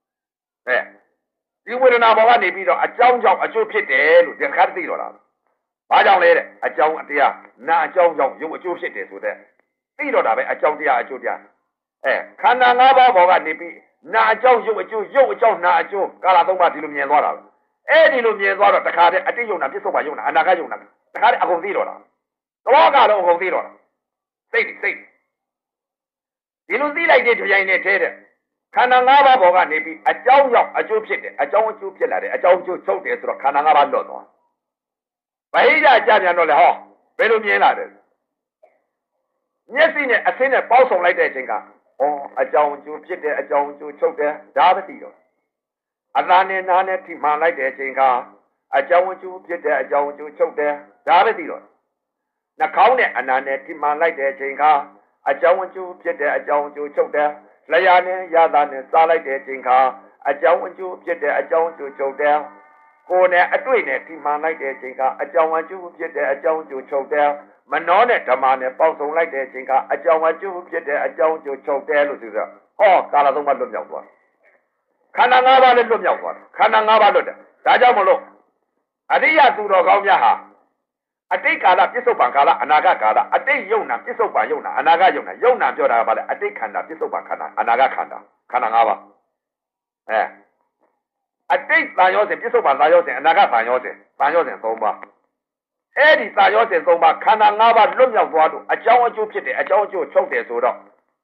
အဲဒီဝေဒနာဘောကနေပြီးတော့အကြောင်းကြောင့်အကျိုးဖြစ်တယ်လို့ဒီခါတည်းသိတော်တာဘာကြောင့်လဲတဲ့အကြောင်းတရားနာအကြောင်းကြောင့်ရုပ်အကျိုးဖြစ်တယ်ဆိုတဲ့သိတော်တာပဲအကြောင်းတရားအကျိုးတရားအဲခန္ဓာ၅ပါးဘောကနေပြီးနာအကြောင်းရုပ်အကျိုးရုပ်အကြောင်းနာအကျိုးကာလသုံးပါးဒီလိုမြင်သွားတာအဲ့ဒီလိုမြင်သွားတော့တခါတည်းအတိတ်ယုံနာပြစ္ဆုတ်ပါယုံနာအနာဂတ်ယုံနာတခါတည်းအကုန်သိတော့တာတော့ကတော့အကုန်သိတော့တာစိတ်စိတ်ဒီလိုသိလိုက်တဲ့ကြိုင်နဲ့ထဲတဲ့ခန္ဓာ၅ပါးဘောကနေပြီးအကြောင်းကြောင့်အကျိုးဖြစ်တယ်အကြောင်းအကျိုးဖြစ်လာတယ်အကြောင်းအကျိုးချုပ်တယ်ဆိုတော့ခန္ဓာ၅ပါးလွတ်သွားဗဟိတကြပြန်တော့လေဟောဘယ်လိုမြင်လာတယ်မျက်စိနဲ့အဆင်းနဲ့ပေါင်းစုံလိုက်တဲ့အချိန်ကဩအကြောင်းအကျိုးဖြစ်တယ်အကြောင်းအကျိုးချုပ်တယ်ဒါပဲသိတော့အသာနဲ့နားနဲ့ထိမှန်လိုက်တဲ့အချိန်ကအကြောင်းအကျိုးဖြစ်တယ်အကြောင်းအကျိုးချုပ်တယ်ဒါပဲသိတော့နှာခေါင်းနဲ့အနာနဲ့ထိမှန်လိုက်တဲ့အချိန်ကအကြောင်းအကျိုးဖြစ်တယ်အကြောင်းအကျိုးချုပ်တယ်လျှာနဲ့ရတာနဲ့စားလိုက်တဲ့အချိန်ကအကြောင်းအကျိုးဖြစ်တယ်အကြောင်းအကျိုးချုပ်တယ်ကိုယ်နဲ့အတွေ့နဲ့ထိမှန်လိုက်တဲ့အချိန်ကအကြောင်းအကျိုးဖြစ်တယ်အကြောင်းအကျိုးချုပ်တယ်မနောနဲ့ဓမ္မနဲ့ပေါင်းစုံလိုက်တဲ့အချိန်ကအကြောင်းအကျိုးဖြစ်တဲ့အကြောင်းအကျိုးချုပ်တယ်လို့ဆိုတော့ဟောကာလသုံးပါးလွတ်မြောက်သွားခန္ဓာ၅ပါးလည်းလွတ်မြောက်သွားခန္ဓာ၅ပါးလွတ်တယ်ဒါကြောင့်မလို့အရိယသူတော်ကောင်းများဟာအတိတ်ကာလပြစ္ဆုတ်ပံကာလအနာဂတ်ကာလအတိတ်ယုံနာပြစ္ဆုတ်ပံယုံနာအနာဂတ်ယုံနာယုံနာပြောတာကဘာလဲအတိတ်ခန္ဓာပြစ္ဆုတ်ပံခန္ဓာအနာဂတ်ခန္ဓာခန္ဓာ၅ပါးအဲအတိတ်တန်ရောစဉ်ပြစ္ဆုတ်ပံတန်ရောစဉ်အနာဂတ်တန်ရောစဉ်တန်ရောစဉ်၃ပါးအဲ့ဒီစာရောစဉ်သုံးပါခန္ဓာ၅ပါးလွတ်မြောက်သွားလို့အကြောင်းအကျိုးဖြစ်တယ်အကြောင်းအကျိုးချုပ်တယ်ဆိုတော့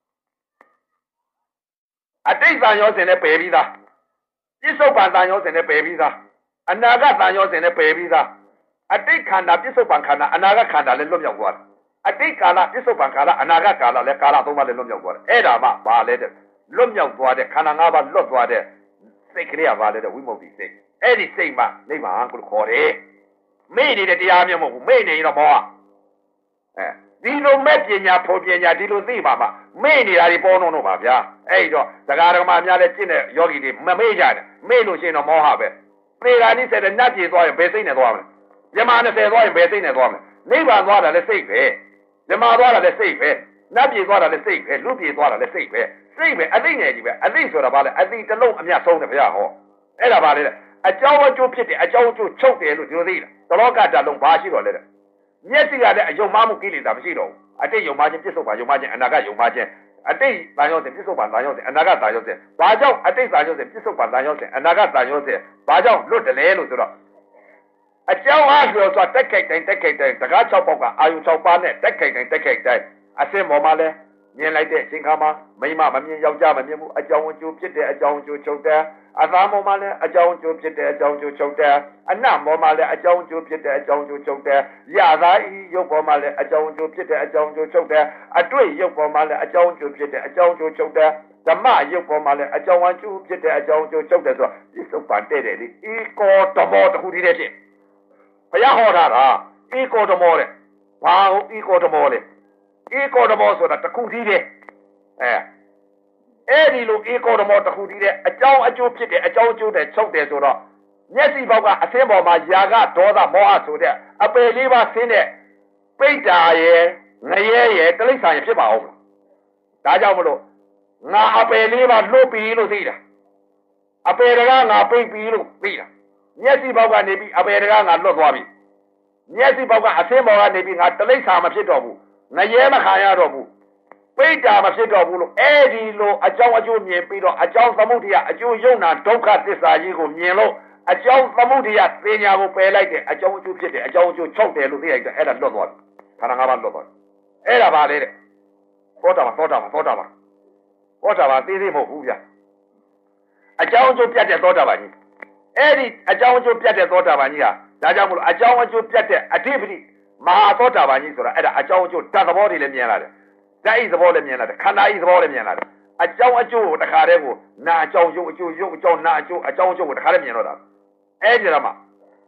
အတိတ်စာရောစဉ်နဲ့ပယ်ပြီးသားပြစ္ဆုတ်ပန်စာရောစဉ်နဲ့ပယ်ပြီးသားအနာဂတ်စာရောစဉ်နဲ့ပယ်ပြီးသားအတိတ်ခန္ဓာပြစ္ဆုတ်ပန်ခန္ဓာအနာဂတ်ခန္ဓာလည်းလွတ်မြောက်သွားတယ်အတိတ်ကာလပြစ္ဆုတ်ပန်ကာလအနာဂတ်ကာလလည်းကာလသုံးပါးလည်းလွတ်မြောက်သွားတယ်အဲ့ဒါမှဘာလဲတဲ့လွတ်မြောက်သွားတဲ့ခန္ဓာ၅ပါးလွတ်သွားတဲ့စိတ်ကလေးကဘာလဲတဲ့ဝိမု ക്തി စိတ်အဲ့ဒီစိတ်မှနိဗ္ဗာန်ကိုခေါ်တယ်မေ့နေတဲ့တရားမျိုးမဟုတ်ဘူးမေ့နေရင်တော့မောဟအဲဒီလိုမဲ့ပညာဖို့ပညာဒီလိုသိပါမှမေ့နေတာတွေပေါ်တော့တော့ပါဗျာအဲ့တော့သက္ကာရကမများလည်းကျင့်တဲ့ယောဂီတွေမမေ့ကြတယ်မေ့လို့ရှိရင်တော့မောဟပဲသေတာနိစေတဲ့နတ်ပြေသွားရင်ဘယ်စိတ်နဲ့သွားမလဲမြမ၂၀သွားရင်ဘယ်စိတ်နဲ့သွားမလဲနိဗ္ဗာန်သွားတာလည်းစိတ်ပဲမြမသွားတာလည်းစိတ်ပဲနတ်ပြေသွားတာလည်းစိတ်ပဲလူပြေသွားတာလည်းစိတ်ပဲစိတ်ပဲအသိငယ်ကြီးပဲအသိဆိုတာဘာလဲအသိတစ်လုံးအမြတ်ဆုံးတယ်ဗျာဟောအဲ့ဒါဘာလဲအကြောင်းအကျိုးဖြစ်တယ်အကြောင်းအကျိုးချုပ်တယ်လို့ဒီလိုသိတာတလောကတလုံးဘာရှိတော့လဲမျက်စိကလည်းအယုံမှမှုကိလေသာမရှိတော့ဘူးအတိတ်ယုံမှခြင်းပြစ္ဆုတ်ပါယုံမှခြင်းအနာဂတ်ယုံမှခြင်းအတိတ်တန်ရောစဉ်ပြစ္ဆုတ်ပါတန်ရောစဉ်အနာဂတ်တန်ရောစဉ်ဘာကြောင့်အတိတ်တန်ရောစဉ်ပြစ္ဆုတ်ပါတန်ရောစဉ်အနာဂတ်တန်ရောစဉ်ဘာကြောင့်လွတ်တယ်လဲလို့ဆိုတော့အကြောင်းအားလျော်စွာတက်ခိုက်တိုင်းတက်ခိုက်တိုင်းတကား၆ပေါက်ကအာယုံ၆ပါးနဲ့တက်ခိုက်တိုင်းတက်ခိုက်တိုင်းအစင်ပေါ်မှာလဲမြင်လိုက်တဲ့အချိန်ခါမှာမိမမမြင်ယောက်ျားမမြင်ဘူးအကြောင်းအကျိုးဖြစ်တဲ့အကြောင်းအကျိုးချုပ်တယ်အသားပေါ်မှာလဲအကြောင်းအကျိုးဖြစ်တဲ့အကြောင်းအကျိုးချုပ်တယ်အနံ့ပေါ်မှာလဲအကြောင်းအကျိုးဖြစ်တဲ့အကြောင်းအကျိုးချုပ်တယ်ရသားဤရုပ်ပေါ်မှာလဲအကြောင်းအကျိုးဖြစ်တဲ့အကြောင်းအကျိုးချုပ်တယ်အတွေ့ရုပ်ပေါ်မှာလဲအကြောင်းအကျိုးဖြစ်တဲ့အကြောင်းအကျိုးချုပ်တယ်ဓမ္မရုပ်ပေါ်မှာလဲအကြောင်းအကျိုးဖြစ်တဲ့အကြောင်းအကျိုးချုပ်တယ်ဆိုတော့ဒီစုပ်ပန်တဲ့တယ်လေဤကောတမောတခုတည်းတည်းဖြစ်ဘုရားဟောတာကဤကောတမောတဲ့ဘာဟုတ်ဤကောတမောလဲဤကောတမောဆိုတာတခုတည်းတည်းအဲအဲ့ဒီလိုဧကောဓမောတခုတည်းတဲ့အကြောင်းအကျိုးဖြစ်တဲ့အကြောင်းအကျိုးတဲ့ချုပ်တယ်ဆိုတော့မျက်စိဘောက်ကအဆင်းပေါ်မှာຢာကဒေါသမောဟဆိုတဲ့အပယ်လေးပါးဆင်းတဲ့ပိဋ္ဌာရဲ့ငရဲရဲ့တိရစ္ဆာန်ရဲ့ဖြစ်ပါအောင်ဒါကြောင့်မလို့ငါအပယ်လေးပါးလွတ်ပြီလို့သိတာအပယ်တကားငါပိတ်ပြီလို့သိတာမျက်စိဘောက်ကနေပြီးအပယ်တကားငါလွတ်သွားပြီမျက်စိဘောက်ကအဆင်းပေါ်ကနေပြီးငါတိရစ္ဆာန်မဖြစ်တော့ဘူးငရဲမခံရတော့ဘူးပိဋ္ဌာမဖြစ်တော့ဘူးလို့အဲ့ဒီလိုအကြောင်းအကျိုးမြင်ပြီးတော့အကြောင်းသမုဒိယအကျိုးယုံနာဒုက္ခသစ္စာကြီးကိုမြင်လို့အကြောင်းသမုဒိယပညာကိုပယ်လိုက်တဲ့အကြောင်းအကျိုးဖြစ်တဲ့အကြောင်းအကျိုးချုပ်တယ်လို့သိလိုက်တယ်အဲ့ဒါလွတ်သွားတယ်ခန္ဓာ၅ပါးလွတ်သွားတယ်အဲ့ဒါပါလေတဲ့သောတာပန်သောတာပန်သောတာပန်သောတာပန်သိသိမဟုတ်ဘူးဗျအကြောင်းအကျိုးပြတ်တဲ့သောတာပန်ကြီးအဲ့ဒီအကြောင်းအကျိုးပြတ်တဲ့သောတာပန်ကြီးဟာဒါကြောင့်မလို့အကြောင်းအကျိုးပြတ်တဲ့အဓိပတိမဟာသောတာပန်ကြီးဆိုတာအဲ့ဒါအကြောင်းအကျိုးတတ်သဘောတွေလည်းမြင်လာတယ်ဓာတ်ဤသဘောလည်းမြင်လာတယ်ခန္ဓာဤသဘောလည်းမြင်လာတယ်အကြောင်းအကျိုးကိုတခါတည်းကိုနာအကြောင်းရုပ်အကျိုးရုပ်အကြောင်းနာအကျိုးအကြောင်းအကျိုးကိုတခါတည်းမြင်တော့တာအဲ့ဒီတော့မှ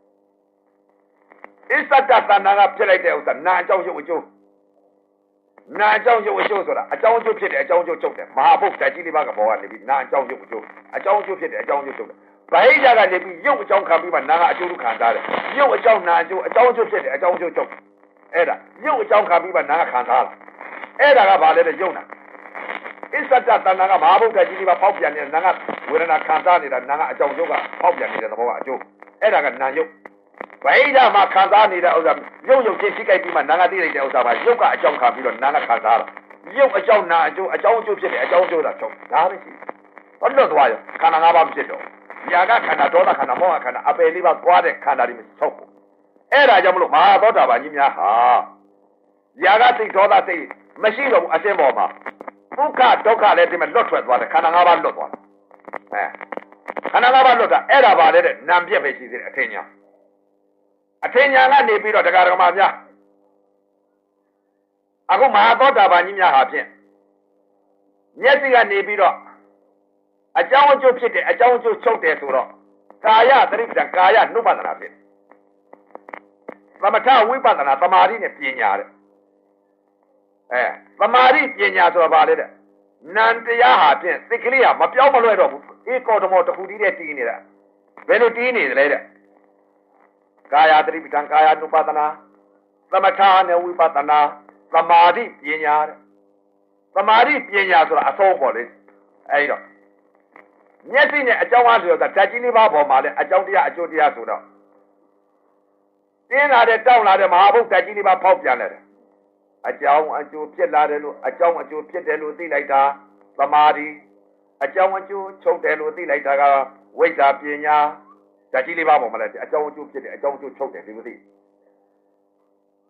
အစ္ဆတတဏ္ဍာကဖြစ်လိုက်တဲ့ဥစ္စာနာအကြောင်းရုပ်အကျိုးနာအကြောင်းရုပ်အကျိုးဆိုတာအကြောင်းအကျိုးဖြစ်တဲ့အကြောင်းအကျိုးချုပ်တယ်မဟာဘုတ်ဓာတ်ကြီးလေးပါးကဘောကနေပြီးနာအကြောင်းရုပ်အကျိုးအကြောင်းအကျိုးဖြစ်တဲ့အကြောင်းအကျိုးချုပ်တယ်ဗဟိတကနေပြီးရုပ်အကြောင်းခံပြီးမှနာကအကျိုးခံစားတယ်ရုပ်အကြောင်းနာအကျိုးအကြောင်းအကျိုးဖြစ်တဲ့အကြောင်းအကျိုးချုပ်အဲ့ဒါရုပ်အကြောင်းခံပြီးမှနာကခံစားလာအဲ့ဒါကဘာလဲတဲ့ယုံနာအစ္ဆတတဏ္ဍာကမဟာဘုဒ္ဓကြီးကဖောက်ပြန်နေတဲ့နာကဝေဒနာခံစားနေတာနာကအကြောင်းယုတ်ကဖောက်ပြန်နေတဲ့သဘောကအကျိုးအဲ့ဒါကနာယုတ်ဗဟိတမှာခံစားနေတဲ့ဥစ္စာယုတ်ယုတ်ချင်းထိကြိုက်ပြီးမှနာကသိလိုက်တဲ့ဥစ္စာပါယုတ်ကအကြောင်းခံပြီးတော့နာကခံစားလာယုတ်အကြောင်းနာအကျိုးအကြောင်းအကျိုးဖြစ်တယ်အကြောင်းအကျိုးတာချုပ်ဒါပဲရှိဘာလို့သွားရောခန္ဓာ၅ပါးဖြစ်တော့ຢာကခန္ဓာဒေါသခန္ဓာမောဟခန္ဓာအပယ်လေးပါးသွားတဲ့ခန္ဓာတွေမရှိချုပ်ဘူးအဲ့ဒါကြောင့်မလို့မဟာသောတာပန်ကြီးများဟာຢာကစိတ်ဒေါသစိတ်မရှိတော့ဘူးအစင်းပေါ်မှာဒုက္ခဒုက္ခလည်းဒီမှာလွတ်ထွက်သွားတယ်ခန္ဓာ၅ပါးလွတ်သွားတယ်အဲခန္ဓာ၅ပါးလွတ်တာအဲ့ဒါပါလေတဲ့နာမ်ပြက်ပဲရှိသေးတယ်အထင်ညာအထင်ညာကနေပြီးတော့တရားဓမ္မများအခုမဟာသောတာပန်ကြီးများဟာဖြင့်မျက်စိကနေပြီးတော့အကြောင်းအကျိုးဖြစ်တယ်အကြောင်းအကျိုးချုပ်တယ်ဆိုတော့ကာယသတိပ္ပံကာယနုပဒနာဖြစ်သမထဝိပဿနာသမာဓိနဲ့ပညာတဲ့အဲသမာဓိပညာဆိုတာဘာလဲတဲ့နန္တရားဟာဖြင့်စိတ်ကလေးဟာမပြောင်းမလွဲတော့ဘူးဧကောဓမောတခုတည်းတည်းတည်နေတာဘယ်လိုတည်နေသလဲတဲ့ကာယသတိပဋ္ဌာန်ကာယ ानु ပါဒနာသမထနဲ့ဝိပဿနာသမာဓိပညာတဲ့သမာဓိပညာဆိုတာအဆုံးပေါ်လေအဲဒီတော့မျက်စိနဲ့အကြောင်းအားဆိုတာဓာတ်ကြီးလေးပါးပေါ်မှာလဲအကြောင်းတရားအကျိုးတရားဆိုတော့တင်းလာတဲ့တောက်လာတဲ့မဟာဘုတ်ဓာတ်ကြီးလေးပါးဖောက်ပြန်လာတယ်အကြောင်းအကျိုးဖြစ်လာတယ်လို့အကြောင်းအကျိုးဖြစ်တယ်လို့သိလိုက်တာသမာဓိအကြောင်းအကျိုးချုပ်တယ်လို့သိလိုက်တာကဝိဇ္ဇာပညာဓာတ်ကြီးလေးပါပေါ်မှာလဲအကြောင်းအကျိုးဖြစ်တယ်အကြောင်းအကျိုးချုပ်တယ်ဒီလိုသိ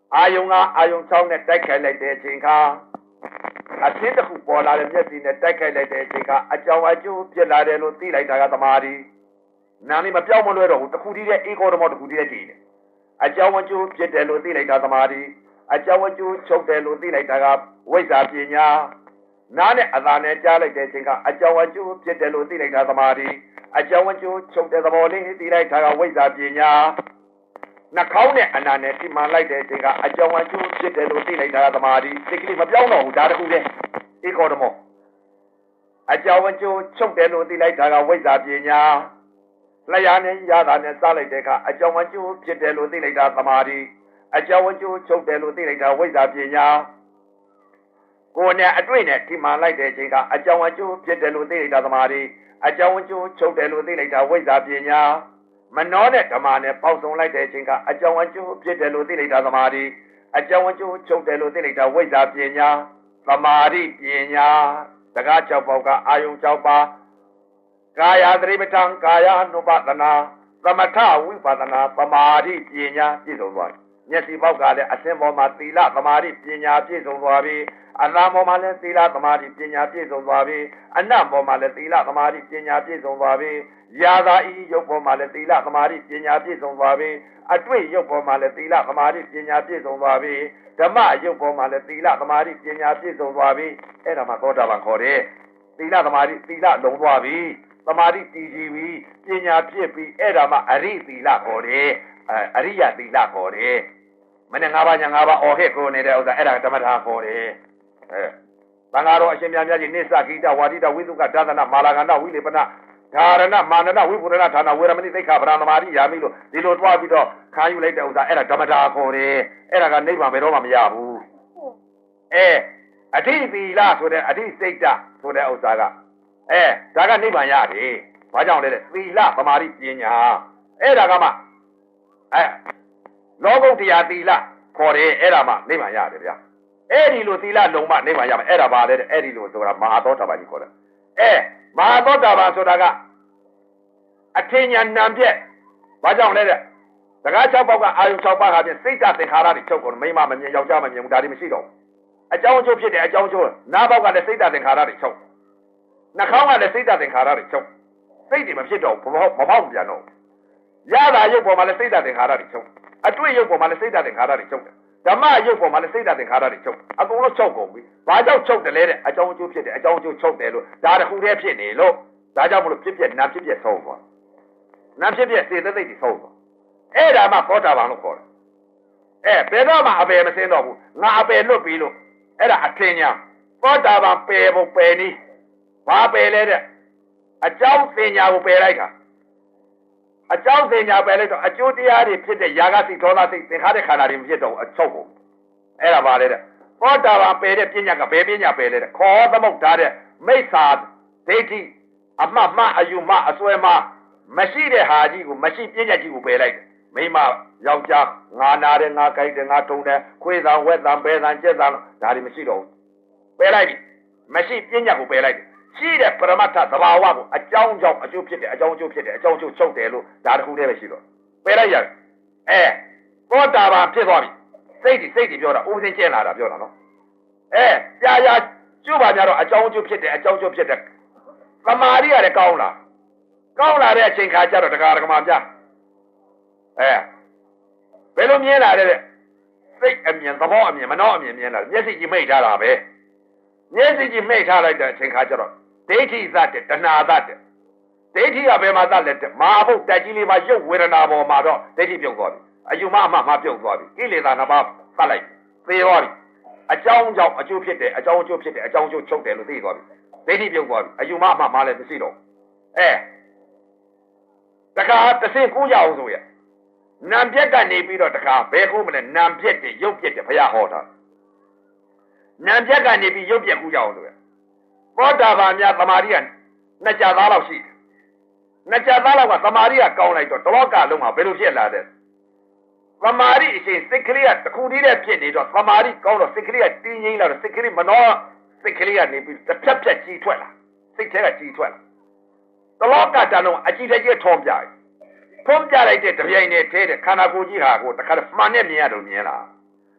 အာယုံကအာယုံချောင်းနဲ့တိုက်ခိုက်လိုက်တဲ့အချိန်ခါအဖြစ်တစ်ခုပေါ်လာတဲ့မျက်စိနဲ့တိုက်ခိုက်လိုက်တဲ့အချိန်ကအကြောင်းအကျိုးဖြစ်လာတယ်လို့သိလိုက်တာကသမာဓိနာမည်မပြောင်းမလွဲတော့ဘူးတစ်ခုတည်းရဲ့အေကောဓမောတစ်ခုတည်းရဲ့ကြည်တယ်အကြောင်းအကျိုးဖြစ်တယ်လို့သိလိုက်တာသမာဓိအကြောင်းအကျိုးချုပ်တယ်လို့သိလိုက်တာကဝိဇ္ဇာပညာနားနဲ့အသာနဲ့ကြားလိုက်တဲ့အချိန်ကအကြောင်းအကျိုးဖြစ်တယ်လို့သိလိုက်တာသမာဓိအကြောင်းအကျိုးချုပ်တဲ့သဘောလေးသိလိုက်တာကဝိဇ္ဇာပညာနှာခေါင်းနဲ့အနာနဲ့ဒီမှလိုက်တဲ့အချိန်ကအကြောင်းအကျိုးဖြစ်တယ်လို့သိလိုက်တာကသမာဓိစိတ်ကလေးမပြောင်းတော့ဘူးဒါတခုတည်းဧကောဓမောအကြောင်းအကျိုးချုပ်တယ်လို့သိလိုက်တာကဝိဇ္ဇာပညာလျှာနဲ့ရတာနဲ့စားလိုက်တဲ့အခါအကြောင်းအကျိုးဖြစ်တယ်လို့သိလိုက်တာသမာဓိအကြောင်းအကျိုးချုပ်တယ်လို့သိလိုက်တာဝိဇ္ဇာပညာကိုယ်နဲ့အတွေ့နဲ့ဒီမှလိုက်တဲ့အချိန်ကအကြောင်းအကျိုးဖြစ်တယ်လို့သိလိုက်တာသမာဓိအကြောင်းအကျိုးချုပ်တယ်လို့သိလိုက်တာဝိဇ္ဇာပညာမနှောနဲ့ဓမ္မနဲ့ပေါက်စုံလိုက်တဲ့အချိန်ကအကြောင်းအကျိုးဖြစ်တယ်လို့သိလိုက်တာသမာဓိအကြောင်းအကျိုးချုပ်တယ်လို့သိလိုက်တာဝိဇ္ဇာပညာသမာဓိပညာတကား၆ပေါက်ကအာယုံ၆ပါးကာယသတိပဋ္ဌာန်ကာယ ानु ပဒနာသမထဝိပဒနာသမာဓိပညာပြည့်စုံသွားပြီမျက်စိပေါက်ကလည်းအစင်းပေါ်မှာသီလသမာဓိပညာပြည့်စုံသွားပြီအနာပေါ်မှာလည်းသီလသမာဓိပညာပြည့်စုံသွားပြီအနတ်ပေါ်မှာလည်းသီလသမာဓိပညာပြည့်စုံသွားပြီယာသာဤရုပ်ပေါ်မှာလည်းသီလသမာဓိပညာပြည့်စုံသွားပြီအတွေ့ရုပ်ပေါ်မှာလည်းသီလသမာဓိပညာပြည့်စုံသွားပြီဓမ္မရုပ်ပေါ်မှာလည်းသီလသမာဓိပညာပြည့်စုံသွားပြီအဲ့ဒါမှသောတာပန်ခေါ်တယ်သီလသမာဓိသီလလုံးသွားပြီသမာဓိတည်ကြည်ပြီပညာဖြစ်ပြီအဲ့ဒါမှအရိသီလခေါ်တယ်အရိယသီလခေါ်တယ်မနေ့ငါးပါးညာငါးပါးအော်ဟစ်ကိုနေတဲ့ဥစ္စာအဲ့ဒါဓမ္မထာခေါ်တယ်အဲသံဃာတော်အရှင်မြတ်ကြီးနိစ္စဂိတဝါဒိတဝိသုကဒါသနာမာလာကန္တဝိလေပနဓာရဏမာနနဝိပုရဏဌာနဝေရမဏိသိက္ခာပရံသမာဓိယာမိလို့ဒီလိုတွားပြီးတော့ခါယူလိုက်တဲ့ဥစ္စာအဲ့ဒါဓမ္မထာခေါ်တယ်အဲ့ဒါကနိဗ္ဗာန်ဘယ်တော့မှမရဘူးအဲအဋ္ဌိသီလဆိုတဲ့အဋ္ဌိစိတ်တဆိုတဲ့ဥစ္စာကအဲဒါကနိဗ္ဗာန်ရတယ်ဘာကြောင့်လဲတဲ့သီလသမာဓိပညာအဲ့ဒါကမှအဲလောကုတ္တရာသီလခေါ်တယ်အဲ့ဒါမှနိဗ္ဗာန်ရတယ်ဗျာအဲ့ဒီလိုသီလလုံးမနိဗ္ဗာန်ရမယ်အဲ့ဒါပါလေအဲ့ဒီလိုဆိုတာမဟာသောတာပန်ကြီးခေါ်တယ်အဲမဟာသောတာပန်ဆိုတာကအထင်ညာနံပြက်ဘာကြောင့်လဲတဲ့စကား၆ပေါက်ကအာယု၆ပါးဟာဖြင့်စိတ်တသင်္ခါရတွေချုပ်ကုန်မိမမမြင်ယောက်ျားမမြင်ဘူးဒါတွေမရှိတော့ဘူးအကြောင်းအကျိုးဖြစ်တယ်အကြောင်းအကျိုးနားပေါက်ကလည်းစိတ်တသင်္ခါရတွေချုပ်နှာခေါင်းကလည်းစိတ်တသင်္ခါရတွေချုပ်စိတ်တွေမဖြစ်တော့ဘူးမပေါက်ပြန်တော့ရတာရုပ်ပေါ်မှာလည်းစိတ်တသင်္ခါရတွေချုပ်အတွေ့ရုပ်ပေါ်မှာလည်းစိတ်တသင်္ခါရတွေချုပ်ဓမ္မရုပ်ပေါ်မှာလည်းစိတ်တသင်္ခါရတွေချုပ်အကုန်လုံးချုပ်ကုန်ပြီဘာကြောင့်ချုပ်တယ်လဲတဲ့အကြောင်းအကျိုးဖြစ်တယ်အကြောင်းအကျိုးချုပ်တယ်လို့ဒါတခုတည်းဖြစ်နေလို့ဒါကြောင့်မလို့ဖြစ်ဖြစ်နာဖြစ်ဖြစ်ဆုံးသွားနာဖြစ်ဖြစ်စေတသိက်တွေဆုံးသွားအဲ့ဒါမှသောတာပန်လို့ခေါ်တယ်အဲဘယ်တော့မှအပယ်မစင်းတော့ဘူးငါအပယ်လွတ်ပြီလို့အဲ့ဒါအထင်ညာသောတာပန်ပယ်ဖို့ပယ်နည်းဘာပယ်လဲတဲ့အကြောင်းသင်ညာကိုပယ်လိုက်တာအကြောင်းသင်ညာပယ်လိုက်တော့အကျိုးတရားတွေဖြစ်တဲ့ຢာကစိတ်ဒေါသစိတ်သင်္ခါရခန္ဓာတွေမဖြစ်တော့ဘူးအချုပ်ကုန်အဲ့ဒါပါလေတဲ့သောတာပန်ပယ်တဲ့ပညာကဘယ်ပညာပယ်လဲတဲ့ခေါ်သမုတ်ထားတဲ့မိစ္ဆာဒိဋ္ဌိအမှတ်မှအယူမှအစွဲမှမရှိတဲ့ဟာကြီးကိုမရှိပညာကြီးကိုပယ်လိုက်တယ်မိမယောက်ျားငါနာတယ်ငါကြိုက်တယ်ငါထုံတယ်ခွေးသံဝက်သံဘဲသံကြက်သံဒါတွေမရှိတော့ဘူးပယ်လိုက်ပြီမရှိပညာကိုပယ်လိုက်တယ်ရှိတဲ့ပရမတ္ထသဘာဝကိုအကြောင်းကြောင့်အကျိုးဖြစ်တယ်အကြောင်းအကျိုးဖြစ်တယ်အကြောင်းအကျိုးချုပ်တယ်လို့ဒါတခုတည်းပဲရှိတော့ပယ်လိုက်ရတယ်အဲသောတာပန်ဖြစ်သွားပြီစိတ်ဒီစိတ်ဒီပြောတာဥပဒေကျင့်လာတာပြောတာနော်အဲကြာကြာကျုပ်ပါကြတော့အကြောင်းအကျိုးဖြစ်တယ်အကြောင်းအကျိုးဖြစ်တယ်သမာဓိရတယ်ကောင်းလားကောင်းလာတဲ့အချိန်ခါကျတော့တရားဓမ္မပြအဲဘယ်လိုမြင်လာတဲ့စိတ်အမြင်သဘောအမြင်မနှောအမြင်မြင်လာမျက်စိကြီးမိတ်ထားတာပဲမျက်စိကြီးမိတ်ထားလိုက်တဲ့အချိန်ခါကျတော့ဒိဋ္ဌိသတ္တတဏှာသတ္တဒိဋ္ဌိကဘယ်မှာသတ်လဲမာဘုတ်တက်ကြီးလေးမှာရုပ်ဝေဒနာပေါ်မှာတော့ဒိဋ္ဌိပြုတ်သွားပြီအယူမအမှမှပြုတ်သွားပြီကိလေသာနှစ်ပါးသတ်လိုက်သေသွားပြီအကြောင်းကြောင့်အကျိုးဖြစ်တယ်အကြောင်းအကျိုးဖြစ်တယ်အကြောင်းအကျိုးချုပ်တယ်လို့သိသွားပြီဒိဋ္ဌိပြုတ်သွားပြီအယူမအမှမှလည်းမရှိတော့အဲတခါတစ်ဆင့်ကူးကြအောင်ဆိုရနံပြက်ကနေပြီးတော့တခါဘယ်ခုမလဲနံပြက်တယ်ရုပ်ပြက်တယ်ဘုရားဟောတာနံပြက်ကနေပြီးရုပ်ပြက်ကူးကြအောင်ဆိုရသောတာပန်များသမာဓိကနှစ်ကြသားလောက်ရှိတယ်နှစ်ကြသားလောက်ကသမာဓိကကောင်းလိုက်တော့တလောကလုံးမှာဘယ်လိုဖြစ်လာတဲ့သမာဓိအရှင်စိတ်ကလေးကတခုတည်းနဲ့ဖြစ်နေတော့သမာဓိကောင်းတော့စိတ်ကလေးကတင်းငိမ့်လာတော့စိတ်ကလေးမနှောစိတ်ကလေးကနေပြီးတစ်ဖြတ်ဖြတ်ကြီးထွက်လာစိတ်ထဲကကြီးထွက်လာတလောကတလုံးအကြည့်တကြီးထုံးပြတယ်ထုံးပြလိုက်တဲ့တပြိုင်နဲ့ထဲတဲ့ခန္ဓာကိုယ်ကြီးဟာကိုတခါမှန်နဲ့မြင်ရတော့မြင်လာ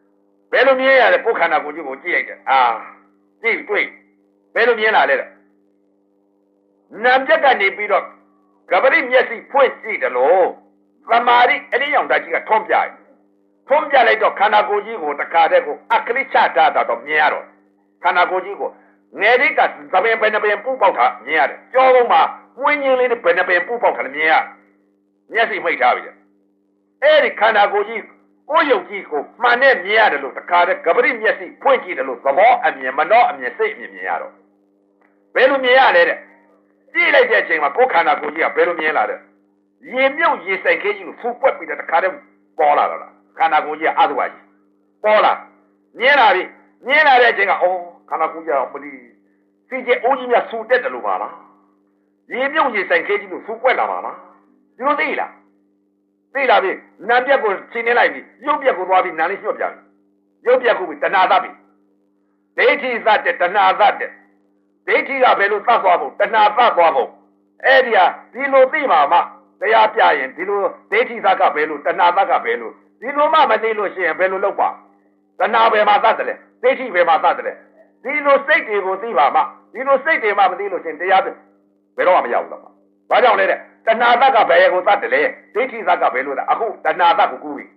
ဘယ်လိုမြင်ရလဲကိုယ်ခန္ဓာကိုယ်ကြီးကိုကြည့်လိုက်တယ်အာကြည့်တွေ့ဘယ်လိုမြင်လာလဲနာမ်ပြက်ကနေပြီးတော့ကပရိမျက်စိဖွင့်ကြည့်တယ်လို့သမာဓိအဲ့ဒီရောင်ဓာတ်ကြီးကထုံးပြတယ်ထုံးပြလိုက်တော့ခန္ဓာကိုယ်ကြီးကိုတခါတည်းကိုအကလိချတာတော့မြင်ရတော့ခန္ဓာကိုယ်ကြီးကိုငယ်လေးကသပင်ဘယ်နှပင်ပူပေါက်တာမြင်ရတယ်ကြောလုံးမှာဝင်းချင်းလေးနဲ့ဘယ်နှပင်ပူပေါက်တာလည်းမြင်ရမျက်စိမိတ်ထားပြီအဲ့ဒီခန္ဓာကိုယ်ကြီးကိုယ်ယုတ်ကြီးကိုမှန်နဲ့မြင်ရတယ်လို့တခါတည်းကပရိမျက်စိဖွင့်ကြည့်တယ်လို့သဘောအမြင်မနှောအမြင်စိတ်အမြင်မြင်ရတော့ဘယ်လိုမြင်ရလဲတဲ့ကြည့်လိုက်တဲ့အချိန်မှာကိုယ်ခန္ဓာကိုယ်ကြီးကဘယ်လိုမြင်လာတဲ့ရေမြုပ်ရေဆိုင်ခဲကြီးလို့ဖူးပွက်ပြီးတော့တခါတည်းပေါ်လာတော့လားခန္ဓာကိုယ်ကြီးကအသုဘကြီးပေါ်လာမြင်လာပြီမြင်လာတဲ့အချိန်ကအော်ခန္ဓာကိုယ်ကြီးကမလီစီကျအိုးကြီးများဆူတက်တယ်လို့ပါလားရေမြုပ်ရေဆိုင်ခဲကြီးလို့ဖူးပွက်လာပါလားဒီလိုသိလားသိလားပြီနာပြက်ကိုချိန်နေလိုက်ပြီရုပ်ပြက်ကိုသွားပြီးနာလေးညှော့ပြန်ရုပ်ပြက်ကိုပြီးတဏှာသတ်ပြီဒိဋ္ဌိသတ်တဲ့တဏှာသတ်တဲ့ဒိဋ္ဌိကဘယ်လိုသတ်သွားဖို့တဏှာသတ်သွားဖို့အဲ့ဒီဟာဒီလိုသိမှာမှတရားပြရင်ဒီလိုဒိဋ္ဌိသတ်ကဘယ်လိုတဏှာသတ်ကဘယ်လိုဒီလိုမှမသိလို့ရှိရင်ဘယ်လိုလုပ်ပါတဏှာဘယ်မှာသတ်တယ်လဲဒိဋ္ဌိဘယ်မှာသတ်တယ်လဲဒီလိုစိတ်တွေကိုသိပါမှဒီလိုစိတ်တွေမှမသိလို့ရှိရင်တရားဘယ်တော့မှမရောက်ဘူးလားဘာကြောင့်လဲတဲ့တဏှာသတ်ကဘယ်ကိုသတ်တယ်လဲဒိဋ္ဌိသတ်ကဘယ်လိုလဲအခုတဏှာသတ်ကိုကူးပြီ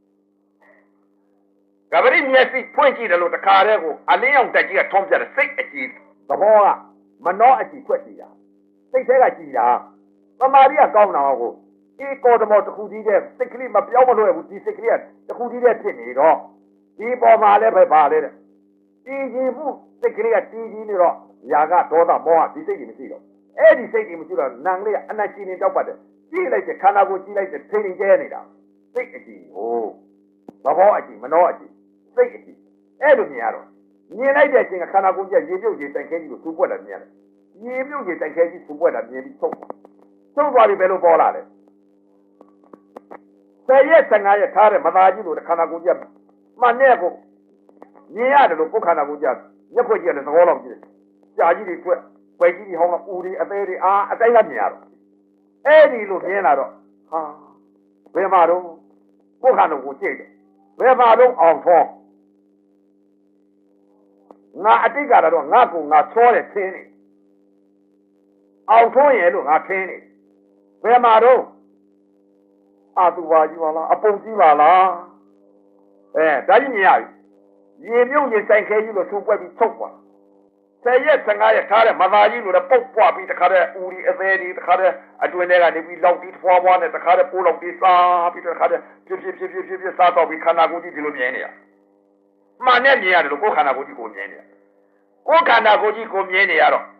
ကပရိမျက်စိဖွင့်ကြည့်တယ်လို့တခါတည်းကိုအလင်းရောင်တက်ကြီးကထုံးပြတယ်စိတ်အကြည့်သဘောကမနှောအကြည့်ခွက်ကြည့်တာစိတ်ထဲကကြည့်တာသမာဓိကကောင်းတာကိုဒီကောဓမောတစ်ခုကြီးတဲ့စိတ်ကလေးမပြောင်းမလွယ်ဘူးဒီစိတ်ကလေးကတစ်ခုကြီးတဲ့ဖြစ်နေတော့ဒီပေါ်မှာလည်းပဲပါလေတဲ့တည်ကြည်မှုစိတ်ကလေးကတည်ကြည်နေတော့ຢာကဒေါသမောဟဒီစိတ်ကြီးမရှိတော့အဲ့ဒီစိတ်ကြီးမရှိတော့နံလေးကအနတ်ကြီးနေတော့ပတ်တယ်ကြည့်လိုက်တဲ့ခန္ဓာကိုယ်ကြည့်လိုက်တဲ့ထိန်ကျဲနေတာစိတ်အကြည့်ဟိုသဘောအကြည့်မနှောအကြည့်စိတ်အကြည့်အဲ့လိုမြင်ရတော့မြင်လိုက်တဲ့အချိန်ကခန္ဓာကိုယ်ကြီးရေပြုတ်ရေတိုင်ခဲကြီးကိုသူ့ပွက်လာမြင်ရတယ်ရေပြုတ်ရေတိုင်ခဲကြီးသူ့ပွက်လာမြင်ပြီးဆုံးဆုံးသွားပြီဘယ်လိုပေါ်လာလဲဆယ်ရက်ဆယ်ငါရက်ထားတဲ့မသားကြီးလို့ခန္ဓာကိုယ်ကြီးမှန်နဲ့ကိုမြင်ရတယ်လို့ကိုယ်ခန္ဓာကိုယ်ကြီးရက်ခွက်ကြီးလည်းသဘောလောက်ကြည့်ကြာကြီးတွေခွက်ွယ်ကြီးတွေဟောင်းကဦးတွေအသေးတွေအာအတိုင်းကမြင်ရတော့အဲ့ဒီလိုမြင်လာတော့ဟာဘယ်မှာတော့ကိုယ်ခန္ဓာကိုကြည့်တယ်ဘယ်မှာတော့အောင်ဖော်ငါအတိတ်ကတော့ငါကငါချောတယ်ထင်းနေအောင်ထုံးရဲ့လို့ငါထင်းနေဘယ်မှာတော့အာသူပါကြီးပါလားအပုံကြီးပါလားအဲဒါကြီးမြင်ရပြီရေမြုပ်ရေဆိုင်ခဲကြီးလို့သူ့ပွက်ပြီးထုတ်သွားဆယ်ရက်ဆယ်ငါရက်ထားတဲ့မသားကြီးလို့လည်းပုတ်ပွားပြီးတခါတည်းဦးဒီအသေးဒီတခါတည်းအတွင်းထဲကနေပြီးလောက်ပြီးဖွာဖွာနဲ့တခါတည်းပိုးလောက်ပြီးစားပြီးတခါတည်းပြပြပြပြပြပြစားတော့ပြီးခန္ဓာကိုယ်ကြီးဒီလိုမြင်နေရမှန်နဲ့မြင်ရတယ်လို့ကိုယ်ခန္ဓာကိုယ်ကြီးကိုမြင်နေရကိုယ်ခန္ဓာကိုယ်ကြီးကိုမြင်နေရတော့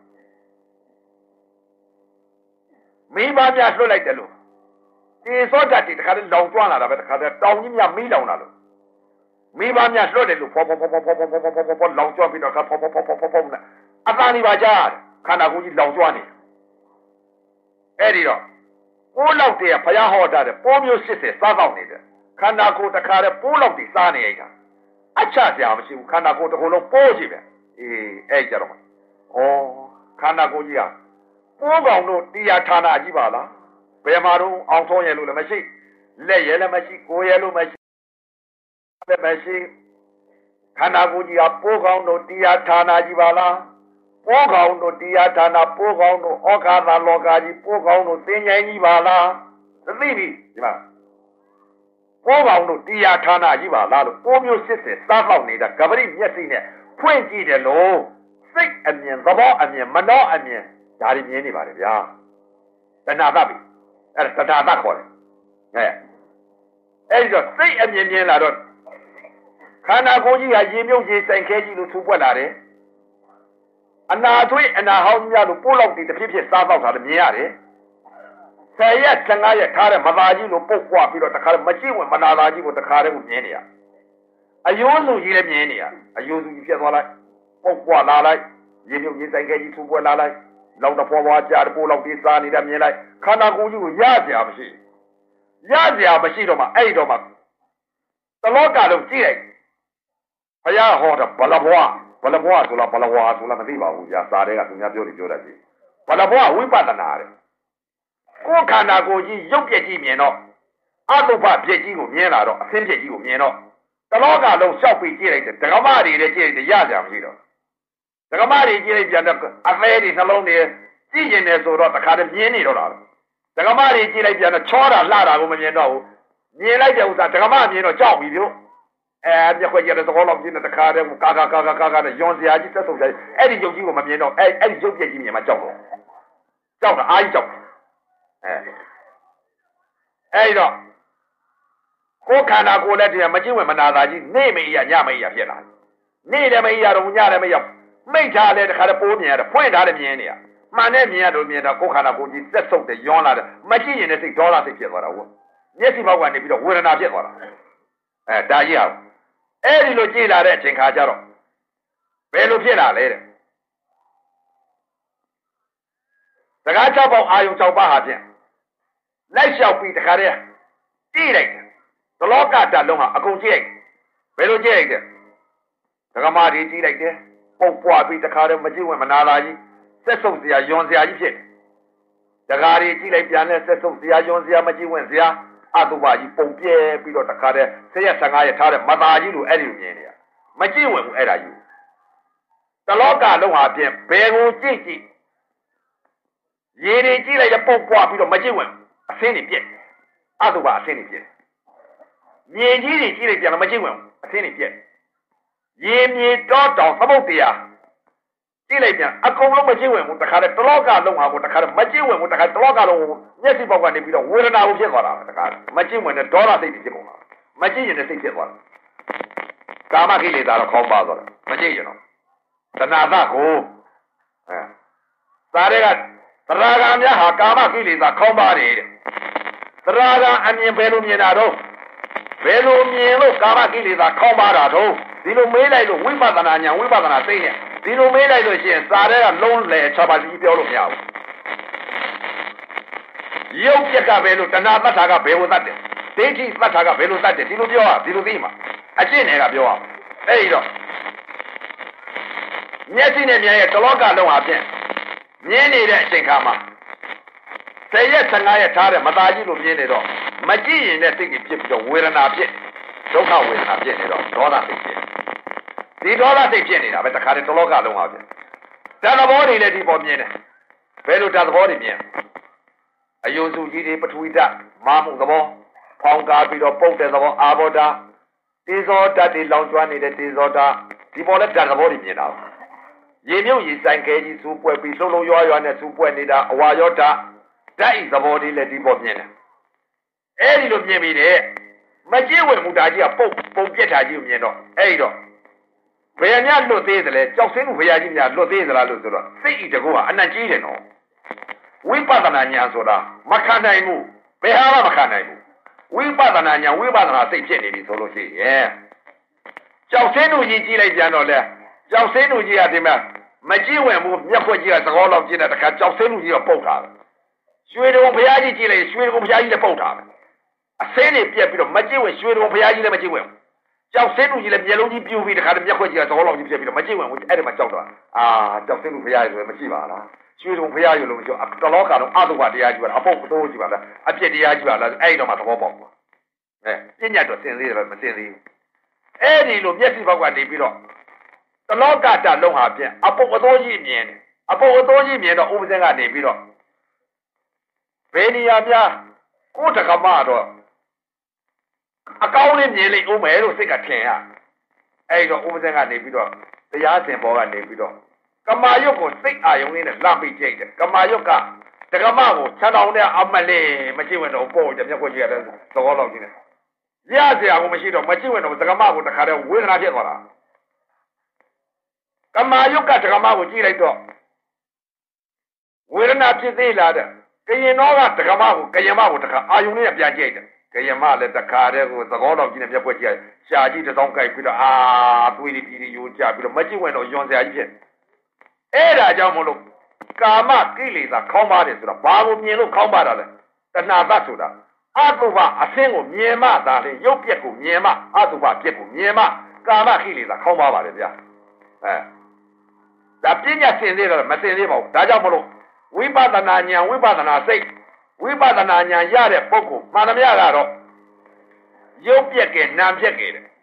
မိဘများလွတ်လိုက်တယ်လို့ဒီစောတတ်ဒီတခါတည်းလောင်ကျွမ်းလာတာပဲတခါတည်းတောင်ကြီးများမီးလောင်လာလို့မိဘများလွတ်တယ်လို့ဖောဖောဖောဖောဖောဖောဖောဖောဖောဖောလောင်ကျွမ်းပြီးတော့ဖောဖောဖောဖောဖောဖောနဲ့အသာနေပါကြခန္ဓာကိုယ်ကြီးလောင်ကျွမ်းနေအဲ့ဒီတော့ပိုးလောက်တည်းဘုရားဟောတာတဲ့ပိုးမျိုးရှစ်ဆယ်စားတော့နေတယ်ခန္ဓာကိုယ်တခါတည်းပိုးလောက်တည်းစားနေရတာအချစရာမရှိဘူးခန္ဓာကိုယ်တစ်ခုလုံးပိုးကြည့်ပဲအေးအဲ့ကြတော့ဩခန္ဓာကိုယ်ကြီးဟာပိုးကောင်တို့တရားဌာနကြီးပါလားဘယ်မှာတော့အောင်ထုံးရလို့လည်းမရှိလက်ရလည်းမရှိကိုယ်ရလို့မရှိလည်းမရှိခန္ဓာကိုယ်ကြီးဟာပိုးကောင်တို့တရားဌာနကြီးပါလားပိုးကောင်တို့တရားဌာနပိုးကောင်တို့ဩဃာသလောကကြီးပိုးကောင်တို့သင်္ချိုင်းကြီးပါလားသိပြီဒီမှာပိုးကောင်တို့တရားဌာနကြီးပါလားလို့ပိုးမျိုးစစ်စစ်စားပေါက်နေတာကပရိမျက်စိနဲ့ဖွင့်ကြည့်တယ်လို့စိတ်အမြင်သဘောအမြင်မနှောအမြင်ဒါတွေမြင်နေပါလေဗျာတဏှာသတ်ပြီအဲ့ဒါတဏှာသတ်ခေါ်တယ်အဲအဲ့ဒီတော့စိတ်အမြင်မြင်လာတော့ခန္ဓာကိုယ်ကြီးဟာရေမြုပ်ရေဆိုင်ခဲကြီးလို့ထူပွက်လာတယ်အနာထွေးအနာဟောင်းများလို့ပိုးလောက်တည်တစ်ဖြစ်ဖြစ်စားတော့တာလည်းမြင်ရတယ်ဆယ်ရက်ဆယ်ငါရက်ထားတဲ့မသားကြီးလို့ပုတ်ပွားပြီးတော့တခါမရှိဝင်မနာသားကြီးကိုတခါတည်းကိုမြင်နေရအယိုးစုကြီးလည်းမြင်နေရအယိုးစုကြီးဖြစ်သွားလိုက်ပုတ်ပွားလာလိုက်ရေမြုပ်ရေဆိုင်ခဲကြီးထူပွက်လာလိုက်လောက်တော့ပွားပွားကြားပိုးလောက်တည်စားနေတာမြင်လိုက်ခန္ဓာကိုယ်ကြီးကိုရကြရမရှိရကြရမရှိတော့မှအဲ့တော့မှတလောကလုံးကြည့်လိုက်ဘုရားဟောတာဘလဘွားဘလဘွားဆိုလားဘလဝါဆိုလားမသိပါဘူးညာစာတွေကသူများပြောနေပြောတတ်ပြီဘလဘွားဝိပဿနာတဲ့ကိုယ်ခန္ဓာကိုယ်ကြီးရုပ်ပြည့်ကြီးမြင်တော့အတုပပြည့်ကြီးကိုမြင်လာတော့အသင်းပြည့်ကြီးကိုမြင်တော့တလောကလုံးလျှောက်ပြီးကြည့်လိုက်တယ်ဒကမတွေလည်းကြည့်လိုက်တယ်ရကြမရှိတော့ဒကမတွေကြည့်လိုက်ပြန်တော့အသေးတွေနှလုံးတွေကြည့်ကျင်တယ်ဆိုတော့တခါတည်းမြင်နေတော့တာဒကမတွေကြည့်လိုက်ပြန်တော့ချောတာလှတာကိုမမြင်တော့ဘူးမြင်လိုက်တဲ့ဥစ္စာဒကမမြင်တော့ကြောက်ပြီပြောအဲမျက်ခွက်ကျတဲ့သဘောလောက်ကြည့်တဲ့တခါတည်းကာကာကာကာကာကာနဲ့ယွန်စရာကြီးတက်ဆုံကြအဲ့ဒီရုပ်ကြီးကိုမမြင်တော့အဲ့အဲ့ဒီရုပ်ပြည့်ကြီးမြင်မှကြောက်တော့ကြောက်တာအားကြီးကြောက်အဲအဲ့တော့ကိုယ်ခန္ဓာကိုယ်လည်းတည်းမကြည့်ဝင်မနာတာကြီးနေမအေးရညမအေးရဖြစ်လာနေလည်းမအေးရတော့ညလည်းမအေးရမိတ်ထားလည်းတခါတည်းပိုးမြင်ရတယ်ဖွင့်ထားလည်းမြင်နေရမှန်နဲ့မြင်ရတော့မြင်တော့ကိုယ်ခန္ဓာကိုယ်ကြီးသက်ဆုပ်တယ်ယွန်းလာတယ်မကြည့်ရင်လည်းစိတ်ဒေါသစိတ်ဖြစ်သွားတာဟုတ်မျက်စိဘောက်ကနေပြီးတော့ဝေဒနာဖြစ်သွားတာအဲဒါကြီးဟာအဲ့ဒီလိုကြည်လာတဲ့အချိန်ခါကျတော့ဘယ်လိုဖြစ်လာလဲတဲ့စကား၆ပေါက်အာယုံ၆ပါးဟာဖြင့်လိုက်လျှောက်ပြီးတခါတည်းကြည့်လိုက်တယ်သလောကတလုံးဟာအကုန်ကြည့်လိုက်ဘယ်လိုကြည့်လိုက်တဲ့ဒကမာတွေကြည့်လိုက်တယ်ပုတ်ပွားပြီးတခါတည်းမကြည့်ဝင်မနာလာကြီးဆက်ဆုပ်စရာယွန်စရာကြီးဖြစ်တယ်ဒကာတွေကြည့်လိုက်ပြန်လဲဆက်ဆုပ်စရာယွန်စရာမကြည့်ဝင်စရာအတုပါကြီးပုံပြဲပြီးတော့တခါတည်းဆယ်ရက်ဆယ်ငါးရက်ထားတဲ့မသားကြီးလိုအဲ့ဒီလိုမြင်နေရမကြည့်ဝင်ဘူးအဲ့ဒါကြီးတလောကလုံးဟာဖြင့်ဘယ်ကိုကြည့်ကြည့်ရေတွေကြည့်လိုက်ရပုတ်ပွားပြီးတော့မကြည့်ဝင်အဆင်းတွေပြက်အတုပါအဆင်းတွေပြက်မြေကြီးတွေကြည့်လိုက်ပြန်တော့မကြည့်ဝင်အဆင်းတွေပြက်ရေမြေတောတောင်သမုတ်တရားကြည့်လိုက်ပြန်အကုန်လုံးမကြည့်ဝင်ဘူးတခါတည်းတလောကလုံးဟာကိုတခါတည်းမကြည့်ဝင်ဘူးတခါတလောကလုံးမျက်စိပေါက်ကနေပြီးတော့ဝေဒနာကိုဖြစ်သွားတာတခါမကြည့်ဝင်တဲ့ဒေါသစိတ်ဖြစ်ကုန်တာမကြည့်ရင်လည်းစိတ်ဖြစ်သွားတာကာမကိလေသာတော့ခေါင်းပါသွားတယ်မကြည့်ရင်တော့တဏှာသကိုအဲသာတွေကသရဂံများဟာကာမကိလေသာခေါင်းပါတယ်တဲ့သရဂံအမြင်ဘယ်လိုမြင်တာတော့ဘယ်လိုမြင်လို့ကာမကိလေသာခေါင်းပါတာတော့ဒီလိုမေးလိုက်လို့ဝိပဿနာဉာဏ်ဝိပဿနာသိနေဒီလိုမေးလိုက်လို့ရှိရင်စာတွေကလုံးလေ၆ပါးကြီးပြောလို့မရဘူးရုပ်ပြက်ကပဲလို့တဏှာတတ်တာကဘယ်လိုတတ်တယ်ဒိဋ္ဌိတတ်တာကဘယ်လိုတတ်တယ်ဒီလိုပြောရဒီလိုသိမှာအကျင့်တွေကပြောရအဲ့ဒီတော့မျက်စိနဲ့မြင်ရဲ့တလောကလုံးဟာဖြင့်မြင်နေတဲ့အချိန်ခါမှာဆယ်ရက်ဆယ်ငါးရက်ထားတဲ့မသားကြီးလိုမြင်နေတော့မကြည့်ရင်လည်းစိတ်ကြီးဖြစ်ပြီးတော့ဝေဒနာဖြစ်ဒုက္ခဝေဒနာဖြစ်နေတော့ဒေါသစိတ်ဖြစ်ဒီဒေါသစိတ်ဖြစ်နေတာပဲတခါတည်းတလောကလုံးပါပဲဓာတ်သဘောတွေလည်းဒီပေါ်မြင်တယ်ဘယ်လိုဓာတ်သဘောတွေမြင်အယုံစုကြီးတွေပထဝီဓာတ်မာမှုသဘောဖောင်းကားပြီးတော့ပုတ်တဲ့သဘောအာဘောဓာတ်တေဇောဓာတ်တွေလောင်ကျွမ်းနေတဲ့တေဇောဓာတ်ဒီပေါ်လည်းဓာတ်သဘောတွေမြင်တာရေမြုပ်ရေဆိုင်ခဲကြီးစူးပွဲပြီးလုံးလုံးရွာရွာနဲ့စူးပွဲနေတာအဝါရောဓာတ်ဓာတ်ဤသဘောတွေလည်းဒီပေါ်မြင်တယ်အဲ့ဒီလိုမြင်ပြီးတဲ့မကြည့်ဝင်မူတာကြီးကပုတ်ပုံပြက်တာကြီးကိုမြင်တော့အဲ့ဒီတော့ဘယ်များလွတ်သေးတယ်လဲကြောက်စင်းမှုဘုရားကြီးများလွတ်သေးသလားလို့ဆိုတော့စိတ်ဤတကူကအနတ်ကြီးတယ်နော်ဝိပဿနာဉာဏ်ဆိုတာမခံနိုင်ဘူးဘယ်ဟာမှမခံနိုင်ဘူးဝိပဿနာဉာဏ်ဝိပဿနာစိတ်ဖြစ်နေပြီဆိုလို့ရှိရင်ကြောက်စင်းမှုကြီးကြည့်လိုက်ပြန်တော့လဲကြောက်စင်းမှုကြီးကဒီမှာမကြည့်ဝင်ဘူးမျက်ခွက်ကြီးကသကောလောက်ကြည့်တဲ့တခါကြောက်စင်းမှုကြီးကပုတ်တာရွှေတုံဘုရားကြီးကြည့်လိုက်ရွှေတုံဘုရားကြီးလည်းပုတ်တာအစင်းတွေပြက်ပြီးတော့မကြည့်ဝင်ရွှေတုံဘုရားကြီးလည်းမကြည့်ဝင်ကြောက်စင်းလူကြီးလည်းမျက်လုံးကြီးပြူပြီးတခါတည်းမျက်ခွက်ကြီးကသဘောလောက်ကြီးပြက်ပြီးတော့မကြည့်ဝင်ဘူးအဲ့ဒါမှကြောက်တော့အာကြောက်စင်းလူဘုရားကြီးဆိုရင်မရှိပါလားရွှေတုံဘုရားကြီးလို့ပြောတလောကတော့အတုပတရားကြီးပါအပုတ်အတိုးကြီးပါလားအပြစ်တရားကြီးပါလားအဲ့တော့မှသဘောပေါက်ပါအဲပညာတော့စင်သေးတယ်မစင်သေးဘူးအဲ့ဒီလိုမျက်စိဘောက်ကနေပြီးတော့တလောကတလုံးဟာဖြင့်အပုတ်အတိုးကြီးမြင်တယ်အပုတ်အတိုးကြီးမြင်တော့ဥပဇင်းကနေပြီးတော့ဘယ်နေရာများကိုယ်တကမတော့အကောင်းလေးမြင်လိမ့်ဦးမယ်လို့စိတ်ကထင်ရအဲ့တော့ဥပဇင်းကနေပြီးတော့တရားစင်ဘောကနေပြီးတော့ကမာယုတ်ကိုစိတ်အာယုံလေးနဲ့လှပိကြိတ်တယ်ကမာယုတ်ကတကမကိုခြံတော်နဲ့အမလေးမကြည့်ဝင်တော့ပို့တယ်မျက်ခွက်ကြီးရတယ်သဘောလောက်ကြီးတယ်ရစရာကိုမရှိတော့မကြည့်ဝင်တော့တကမကိုတခါတည်းဝေဒနာဖြစ်သွားတာကမာယုတ်ကတကမကိုကြည့်လိုက်တော့ဝေဒနာဖြစ်သေးလားတဲ့ကရင်တော့ကတကမကိုကရင်မကိုတခါအာယုံလေးနဲ့ပြန်ကြိတ်တယ်ကရင်မလည်းတခါတည်းကိုသကောလောက်ကြီးနဲ့မျက်ခွက်ကြီးရှာကြီးတစ်စောင်းကြိုက်ပြီးတော့အာသွေးတွေပြီးယူကြပြီးတော့မကြည့်ဝင်တော့ယွန်စရာကြီးဖြစ်အဲ့ဒါကြောင့်မလို့ကာမကိလေသာခေါင်းပါတယ်ဆိုတော့ဘာကိုမြင်လို့ခေါင်းပါတာလဲတဏှာသတ်ဆိုတာအတုပအဆင်းကိုမြင်မှသာလေရုပ်ပြက်ကိုမြင်မှအတုပပြက်ကိုမြင်မှကာမကိလေသာခေါင်းပါပါတယ်ဗျာအဲဒါပညာစင်သေးတယ်မစင်သေးပါဘူးဒါကြောင့်မလို့ဝိပဿနာဉာဏ်ဝိပဿနာစိတ်ဝိပဿနာဉာဏ်ရတဲ့ပုဂ္ဂိုလ်မှန်သမျှကတော့ရုပ်ပြက်ကဲနာမ်ပြက်ကဲတယ်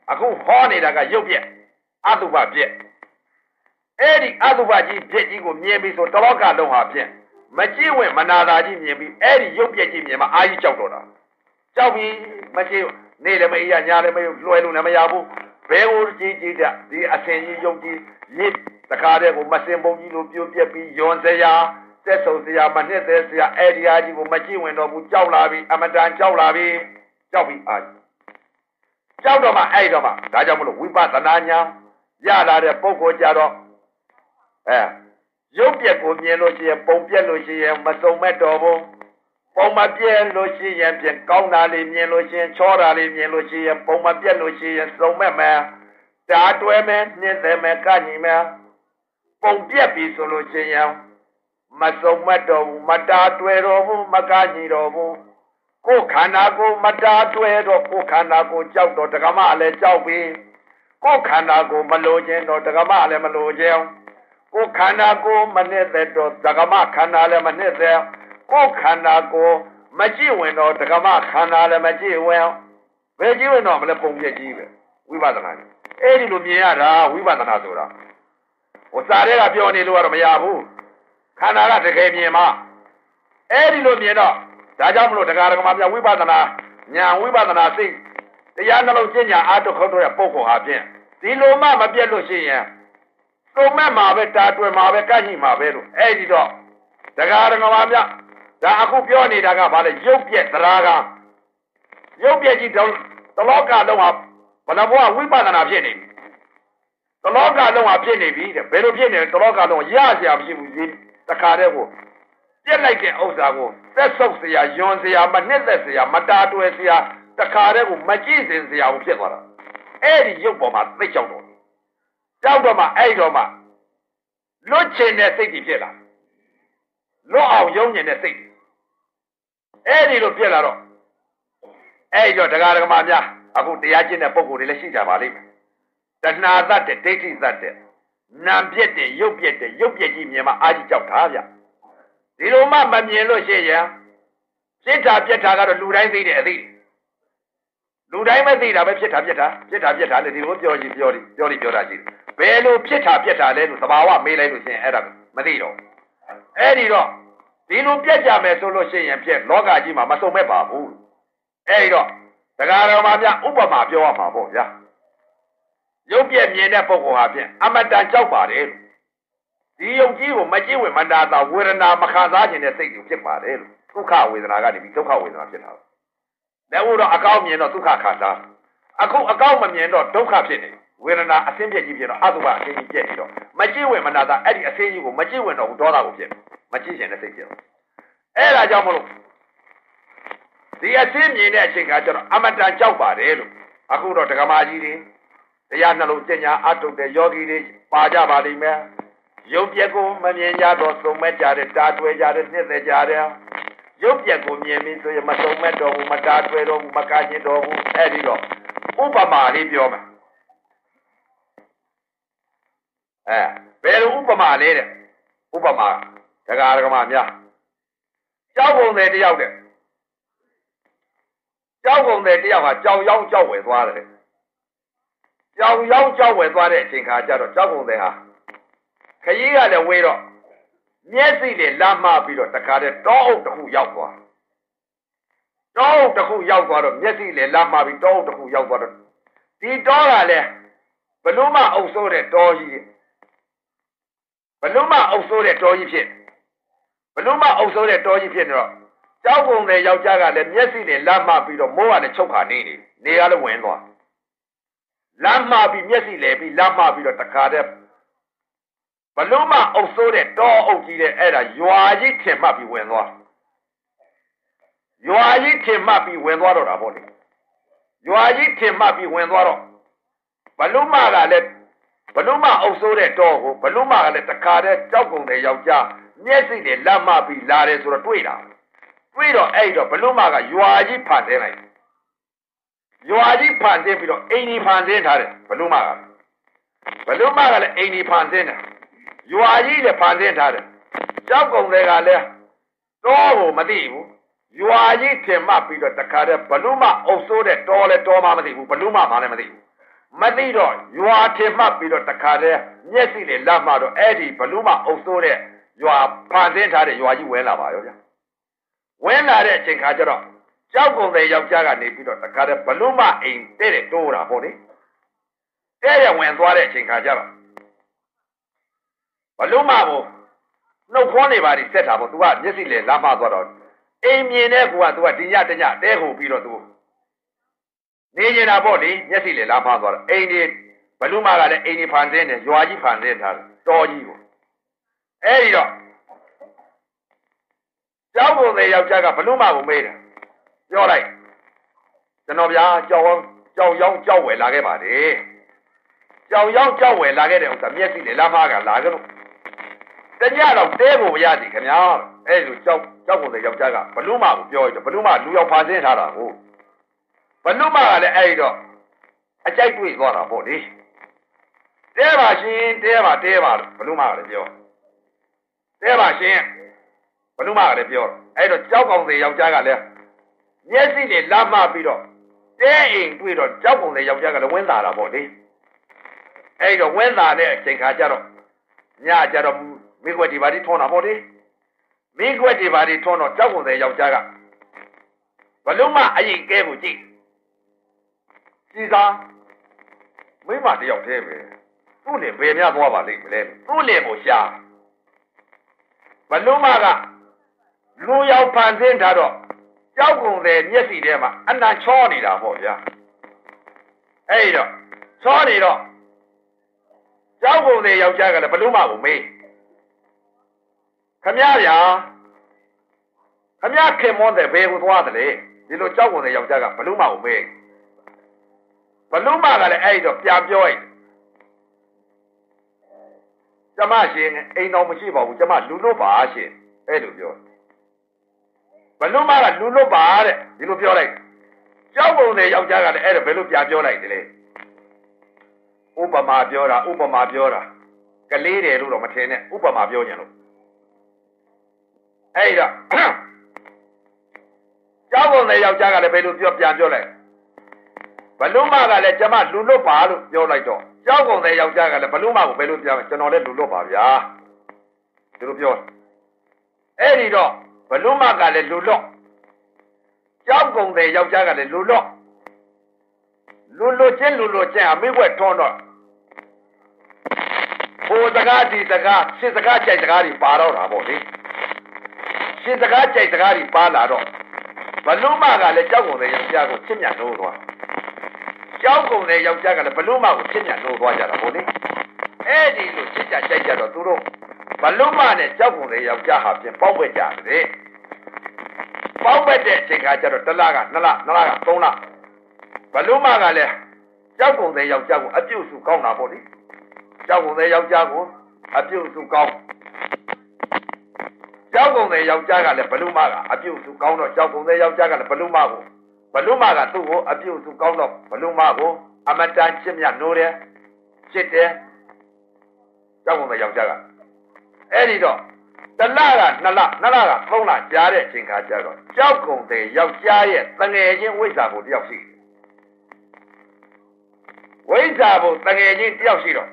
အခုဟောနေတာကရုပ်ပြက်အတုပပြက်အဲ့ဒီအတုပကြီးပြက်ကြီးကိုမြင်ပြီးဆိုတလောကလုံးဟာဖြင့်မကြည့်ဝင်မနာသာကြီးမြင်ပြီးအဲ့ဒီရုပ်ပြက်ကြီးမြင်မှအာကြီးကြောက်တော့တာကြောက်ပြီးမကြည့်နေလည်းမအေးရညာလည်းမလွယ်လို့လည်းမရဘူးဘဲကိုကြည့်ကြည့်ကြဒီအစင်ကြီးရုပ်ကြီးရစ်တခါတည်းကိုမစင်ပုံကြီးလိုပြိုပြက်ပြီးယွန်စရာတက်ဆုံစရာမနှစ်သက်စရာအဲ့ဒီအားကြီးကိုမကြည့်ဝင်တော့ဘူးကြောက်လာပြီအမတန်ကြောက်လာပြီကြောက်ပြီးအာကြောက်တော့မှအဲ့တော့မှဒါကြောင့်မလို့ဝိပဿနာညာရလာတဲ့ပုဂ္ဂိုလ်ကြတော့အဲရုပ်ပြက်ကိုမြင်လို့ရှိရင်ပုံပြက်လို့ရှိရင်မစုံမဲ့တော်ဘူးပုံမပြက်လို့ရှိရင်ပြန်ကောင်းတာလေးမြင်လို့ရှိရင်ချောတာလေးမြင်လို့ရှိရင်ပုံမပြက်လို့ရှိရင်စုံမဲ့မယ်ဓာတွဲမဲ့နှင်းသက်မဲ့ကညီမဲ့ပုံပြက်ပြီဆိုလို့ရှိရင်မစုံမဲ့တော်ဘူးမတာတွဲတော်ဘူးမကညီတော်ဘူးကိုယ်ခန္ဓာကိုမတာတွဲတော့ကိုယ်ခန္ဓာကိုကြောက်တော့တက္ကမလည်းကြောက်ပြီကိုယ်ခန္ဓာကိုမလိုခြင်းတော့တက္ကမလည်းမလိုခြင်းကိုယ်ခန္ဓာကိုမနစ်သက်တော့တက္ကမခန္ဓာလည်းမနစ်သက်ကိုယ်ခန္ဓာကိုမကြည့်ဝင်တော့တက္ကမခန္ဓာလည်းမကြည့်ဝင်ဘယ်ကြည့်ဝင်တော့မလဲပုံပြကြီးပဲဝိပဿနာအဲ့ဒီလိုမြင်ရတာဝိပဿနာဆိုတာဟိုစာတွေကပြောနေလို့ကတော့မရဘူးခန္ဓာကတကယ်မြင်မှအဲ့ဒီလိုမြင်တော့ဒါကြောင့်မလို့တရားဓမ္မပြဝိပဿနာညာဝိပဿနာစိတ်တရားနှလုံးကျင့်ညာအာတုခောက်တဲ့ပုဂ္ဂိုလ်ဟာဖြင့်ဒီလိုမှမပြတ်လို့ရှိရင်တုံမဲ့မှာပဲတာတွယ်မှာပဲကန့်ညိမှာပဲလို့အဲ့ဒီတော့တရားဓမ္မပြဒါအခုပြောနေတာကဘာလဲရုပ်ပြက်တရားကရုပ်ပြက်ကြီးတလောကလုံးဟာဘယ်နှဘဝဝိပဿနာဖြစ်နေပြီတလောကလုံးဟာဖြစ်နေပြီတဲ့ဘယ်လိုဖြစ်နေလဲတလောကလုံးရရရှာမရှိဘူးဒီတခါတည်းကိုပြက်လိုက်တဲ့ဥစ္စာကိုသက်ဆုပ်เสียယွန်เสียမနှစ်သက်เสียမတာတွယ်เสียတခါတည်းကိုမကြည့်စင်เสียကိုဖြစ်သွားတာအဲ့ဒီရုပ်ပေါ်မှာသိကြောက်တော့ကြောက်တော့မှအဲ့တော့မှလွတ်ချင်တဲ့စိတ်ကြီးဖြစ်လာလွတ်အောင်ယုံကျင်တဲ့စိတ်အဲ့ဒီလိုဖြစ်လာတော့အဲ့တော့တရားဓမ္မများအခုတရားကျင့်တဲ့ပုဂ္ဂိုလ်တွေလည်းရှိကြပါလိမ့်မယ်တဏှာသတ်တဲ့ဒိဋ္ဌိသတ်တဲ့နာပြက်တဲ့ရုပ်ပြက်တဲ့ရုပ်ပြက်ကြီးမြင်မှအာကြီးကြောက်တာဗျဒီလိုမှမမြင်လို့ရှိရင်ပြစ်တာပြက်တာကတော့လူတိုင်းသိတဲ့အသိလူတိုင်းမသိတာပဲဖြစ်တာပြက်တာပြက်တာပြက်တာလေဒီလိုပြောကြည့်ပြောကြည့်ပြောကြည့်ပြောတာကြည့်ဘယ်လိုဖြစ်တာပြက်တာလဲလို့သဘာဝမေးလိုက်လို့ရှိရင်အဲ့ဒါမသိတော့အဲ့ဒီတော့ဒီလိုပြက်ကြမယ်ဆိုလို့ရှိရင်ပြက်လောကကြီးမှာမစုံမဲ့ပါဘူးအဲ့ဒီတော့တရားတော်မှာပြဥပမာပြောရမှာပေါ့ဗျာရုပ်ပြက်မြင်တဲ့ပုဂ္ဂိုလ်ဟာပြက်အမတန်ကြောက်ပါတယ်လို့ဒီယုံကြည်ကိုမကြည့်ဝင်မတာတာဝေဒနာမခံစားခြင်းတဲ့စိတ်ကိုဖြစ်ပါတယ်လို့ဒုက္ခဝေဒနာကနေပြီးဒုက္ခဝေဒနာဖြစ်တာလက်ဦးတော့အကောင်းမြင်တော့ဒုက္ခခံစားအခုအကောင်းမမြင်တော့ဒုက္ခဖြစ်နေဝေဒနာအဆင်းပြက်ကြီးဖြစ်တော့အတုပအဆင်းကြီးပြက်နေတော့မကြည့်ဝင်မတာတာအဲ့ဒီအဆင်းကြီးကိုမကြည့်ဝင်တော့ဘူးဒေါသကိုဖြစ်မကြည့်ခြင်းတဲ့စိတ်ဖြစ်တော့အဲ့ဒါကြောင့်မလို့ဒီအဆင်းမြင်တဲ့အချိန်ကကျတော့အမတန်ကြောက်ပါတယ်လို့အခုတော့ဒကမာကြီးတွေတရားနှလုံးကျင့်ညာအထုတ်တဲ့ယောဂီတွေပါကြပါလိမ့်မယ်ရုပ်ပြက်ကိုမမြင်ကြတော့သုံးမဲ့ကြတဲ့တာတွဲကြတဲ့နှစ်သက်ကြတဲ့ရုပ်ပြက်ကိုမြင်ပြီးဆိုရင်မသုံးမဲ့တော့ဘူးမတာတွဲတော့ဘူးမကကျင်တော့ဘူးအဲ့ဒီတော့ဥပမာလေးပြောမယ်အဲဘယ်လိုဥပမာလေးတဲ့ဥပမာဒကာဒကမများကြောက်ကုန်တယ်တယောက်တဲ့ကြောက်ကုန်တယ်တယောက်ဟာကြောင်ရောင်းကြောက်ဝယ်သွားတယ်ကြောင်ရောင်းကြောက်ဝယ်သွားတဲ့အချိန်ခါကျတော့ကြောက်ကုန်တယ်ဟာခရီးကလည်းဝေးတော့မျက်စိနဲ့လာမပြီးတော့တခါတည်းတောအုပ်တစ်ခုရောက်သွားတောအုပ်တစ်ခုရောက်သွားတော့မျက်စိနဲ့လာမပြီးတောအုပ်တစ်ခုရောက်သွားတော့ဒီတောကလည်းဘလို့မှအုပ်ဆိုးတဲ့တောကြီးဘလို့မှအုပ်ဆိုးတဲ့တောကြီးဖြစ်ဘလို့မှအုပ်ဆိုးတဲ့တောကြီးဖြစ်နေတော့ကြောက်ကုန်တဲ့ယောက်ျားကလည်းမျက်စိနဲ့လာမပြီးတော့မိုးကလည်းချုပ်ခါနေနေနေကလည်းဝင်သွားလာမပြီးမျက်စိလဲပြီးလာမပြီးတော့တခါတည်းဘလို့မှအုပ်ဆိုးတဲ့တောအုပ်ကြီးတဲ့အဲ့ဒါရွာကြီးထင်မှတ်ပြီးဝင်သွားရွာကြီးထင်မှတ်ပြီးဝင်သွားတော့တာပေါ့လေရွာကြီးထင်မှတ်ပြီးဝင်သွားတော့ဘလို့မှကလည်းဘလို့မှအုပ်ဆိုးတဲ့တောကိုဘလို့မှကလည်းတခါတည်းကြောက်ကုန်တဲ့ယောက်ျားမျက်စိနဲ့လက်မပြီးလာတယ်ဆိုတော့တွေ့တာတွေ့တော့အဲ့တော့ဘလို့မှကရွာကြီးဖန်ဆင်းလိုက်ရွာကြီးဖန်ဆင်းပြီးတော့အိမ်ကြီးဖန်ဆင်းထားတယ်ဘလို့မှကဘလို့မှကလည်းအိမ်ကြီးဖန်ဆင်းတယ်ရွာကြီးလည်းဖန်ဆင်းထားတယ်ကြောက်ကုန်တွေကလည်းတောကိုမသိဘူးရွာကြီးထင်မှတ်ပြီးတော့တခါတည်းဘလို့မှအုပ်ဆိုးတဲ့တောလဲတောမှမသိဘူးဘလို့မှမှလည်းမသိဘူးမသိတော့ရွာထင်မှတ်ပြီးတော့တခါတည်းမျက်စိနဲ့လက်မှတော့အဲ့ဒီဘလူးမအုပ်စိုးတဲ့ရွာဖန်ဆင်းထားတဲ့ရွာကြီးဝင်လာပါရောဗျာဝင်လာတဲ့အချိန်ခါကျတော့ကြောက်ကုန်တဲ့ယောက်ျားကနေပြီးတော့တခါတည်းဘလူးမအိမ်တဲ့တဲ့တိုးတာပေါ့လေတဲ့တဲ့ဝင်သွားတဲ့အချိန်ခါကျတော့ဘလူးမကိုနှုတ်ခွန်းနေပါလိဆက်တာပေါ့သူကမျက်စိနဲ့လက်မှသွားတော့အိမ်မြင်တဲ့ကူကသူကဒီညတညတဲခုပြီးတော့သူနေနေတာပေါ့လေမျက်စိနဲ့လက်မှသွားတော့အိမ်ဒီဘလူးမကလည်းအိမ်ဒီဖန်ဆင်းတယ်ရွာကြီးဖန်ဆင်းထားတယ်တော်ကြီးကိုအဲ့ဒီတော့ကြောက်ကုန်တဲ့ယောက်ျားကဘလူးမကိုမေးတယ်ပြောလိုက်ကျွန်တော်ဗျာကြောက်အောင်ကြောက်ရောင်းကြောက်ဝယ်လာခဲ့ပါတယ်ကြောက်ရောင်းကြောက်ဝယ်လာခဲ့တဲ့ဥစ္စာမျက်စိနဲ့လက်မှကလာကြလို့တညတော့တဲဖို့မရသည်ခင်ဗျာအဲ့လိုကြောက်ကြောက်ကုန်တဲ့ယောက်ျားကဘလူးမကိုပြောရတယ်ဘလူးမလူရောက်ဖန်ဆင်းထားတာကိုဘလူးမကလည်းအဲ့ဒီတော့အကြိုက်တွေ့သွားတာပေါ့လေတဲပါရှင်တဲပါတဲပါဘလူးမကလည်းပြောတဲပါရှင်ဘလူးမကလည်းပြောအဲ့တော့ကြောက်ကောင်တဲ့ယောက်ျားကလည်းမျက်စိနဲ့လမ်းမပြီးတော့တဲအိမ်တွေ့တော့ကြောက်ကောင်တဲ့ယောက်ျားကလည်းဝင်းသာတာပေါ့လေအဲ့တော့ဝင်းသာတဲ့အချိန်ခါကျတော့ညကျတော့မိခွက်ဒီပါတီထွန်းတာပေါ့လေမိခွက်ဒီပါတီထွန်းတော့ကြောက်ကောင်တဲ့ယောက်ျားကဘလူးမအရင်ကဲကိုကြည့်ကြည်သာမိမတယောက်တည်းပဲသူ့နဲ့ဘယ်များသွားပါလိမ့်မလဲသူ့နဲ့ကိုရှာဘလူးမကလူရောက်ဖန်ဆင်းထားတော့ကြောက်ကုန်တဲ့မျက်စိထဲမှာအနံ့ချောနေတာပေါ့ဗျာအဲ့တော့ချောနေတော့ကြောက်ကုန်တဲ့ယောက်ျားကလည်းဘလူးမကိုမေးခမရဗျာခမရခင်မွန်းတဲ့ဘယ်ကိုသွားတယ်လေဒီလိုကြောက်ကုန်တဲ့ယောက်ျားကဘလူးမကိုမေးဘလူးမကလည်းအဲ့တော့ပြန်ပြောလိုက်ကျမရှင်အိမ်တော်မရှိပါဘူးကျမလူလွတ်ပါရှင်အဲ့လိုပြောဘလူးမကလူလွတ်ပါတဲ့ဒီလိုပြောလိုက်ကြောက်ပုံတဲ့ယောက်ျားကလည်းအဲ့ဒါဘယ်လိုပြန်ပြောလိုက်တယ်လဲဥပမာပြောတာဥပမာပြောတာကလေးတယ်လို့တော့မထင်နဲ့ဥပမာပြောညင်လို့အဲ့ဒါကြောက်ပုံတဲ့ယောက်ျားကလည်းဘယ်လိုပြောပြန်ပြောလိုက်ဘလူးမကလည်းကျမလူလွတ်ပါလို့ပြောလိုက်တော့ကြောက်ကုန်တဲ့ယောက်ျားကလည်းဘလူးမကိုဘယ်လိုပြောကျွန်တော်လည်းလူလွတ်ပါဗျာဒီလိုပြောအဲ့ဒီတော့ဘလူးမကလည်းလူလွတ်ကြောက်ကုန်တဲ့ယောက်ျားကလည်းလူလွတ်လူလွတ်ချင်းလူလွတ်ချင်းအမိဘွက်ထွန်းတော့ဟိုစကားဒီစကားရှင်းစကားကြိုက်စကားတွေပါတော့တာပေါ့လေရှင်းစကားကြိုက်စကားတွေပါလာတော့ဘလူးမကလည်းကြောက်ကုန်တဲ့ယောက်ျားကိုချစ်မြတ်လို့သွားကြောက်ကုန်တဲ့ယောက်ျားကလည်းဘလူးမကိုချစ်မြတ်လို့သွားကြတာပေါ့လေအဲ့ဒီလိုချစ်ကြကြိုက်ကြတော့သူတို့ဘလူးမနဲ့ကြောက်ကုန်တဲ့ယောက်ျားဟာပြင်ပေါက်ွက်ကြတယ်ပေါက်ွက်တဲ့အချိန်ခါကျတော့တစ်လကနှစ်လနှစ်လကသုံးလဘလူးမကလည်းကြောက်ကုန်တဲ့ယောက်ျားကိုအပြုတ်စုကောင်းတာပေါ့လေကြောက်ကုန်တဲ့ယောက်ျားကိုအပြုတ်စုကောင်းကြောက်ကုန်တဲ့ယောက်ျားကလည်းဘလူးမကအပြုတ်စုကောင်းတော့ကြောက်ကုန်တဲ့ယောက်ျားကလည်းဘလူးမကိုဘလူးမကသူ့ကိုအပြုတ်စုကောင်းတော့ဘလူးမကိုအမတန်ချစ်မြတ်နိုးတယ်ချစ်တယ်ကြောက်ကုန်တဲ့ယောက်ျားကအဲ့ဒီတော့တလကနှစ်လနှစ်လကသုံးလကြားတဲ့အချိန်ခါကျတော့ကြောက်ကုန်တဲ့ယောက်ျားရဲ့တငယ်ချင်းဝိဇ္ဇာကိုတယောက်ရှိဝိဇ္ဇာကိုတငယ်ချင်းတယောက်ရှိတော့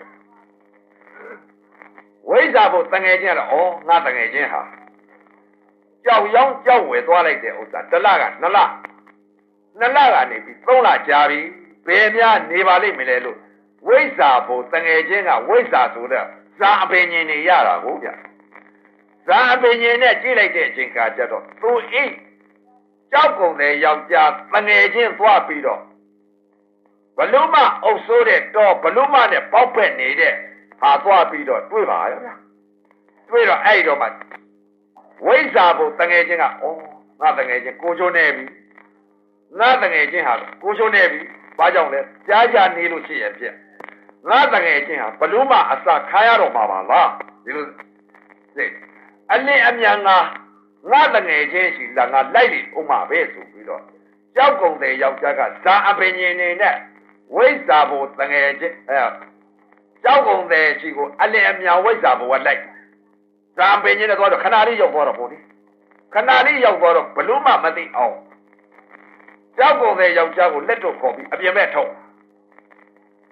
ဝိဇ္ဇာကိုတငယ်ချင်းကတော့ဩငါတငယ်ချင်းဟာကြောက်ရောင်းကြောက်ဝယ်သွားလိုက်တဲ့ဥစ္စာတလကနှစ်လနှစ်လကနေပြီးသုံးလကြာပြီဘယ်များနေပါလိမ့်မလဲလို့ဝိဇ္ဇာဘုံတငယ်ချင်းကဝိဇ္ဇာဆိုတဲ့ဇာအပင်ရှင်နေရတာကိုဗျဇာအပင်ရှင်နဲ့ကြည့်လိုက်တဲ့အချိန်ကကြတော့သူအိတ်ကြောက်ကုန်တဲ့ယောက်ျားတငယ်ချင်းသွားပြီးတော့ဘလူးမအုပ်ဆိုးတဲ့တော့ဘလူးမနဲ့ပေါက်ဖက်နေတဲ့ဟာသွားပြီးတော့တွေ့ပါရဲ့ဗျတွေ့တော့အဲ့တော့မှဝိဇ္ဇာဘုံတငယ်ချင်းကဩငါတငယ်ချင်းကိုချိုးနေပြီငါတငယ်ချင်းဟာကိုချိုးနေပြီဘာကြောင့်လဲကြားကြနေလို့ရှိရဲ့ဖြစ်ငါတငယ်ချင်းဟာဘလူးမအစခါရတော့မှာပါလားဒီလိုသိအလင်းအမြန်ငါငါတငယ်ချင်းရှိလာငါလိုက်လိဥမာပဲဆိုပြီးတော့ကြောက်ကုန်တဲ့ယောက်ျားကဇာအပင်ရှင်နေနဲ့ဝိဇ္ဇာဘုံတငယ်ချင်းအဲကြောက်ကုန်တဲ့ရှိကိုအလင်းအမြန်ဝိဇ္ဇာဘုံကလိုက်ဇာပင်ချင်းနဲ့သွားတော့ခဏလေးရောက်သွားတော့ပေါ့လေခဏလေးရောက်သွားတော့ဘလူးမမသိအောင်ကြောက်ကုန်တဲ့ယောက်ျားကိုလက်တော့ခေါ်ပြီးအပြင်ဘက်ထုတ်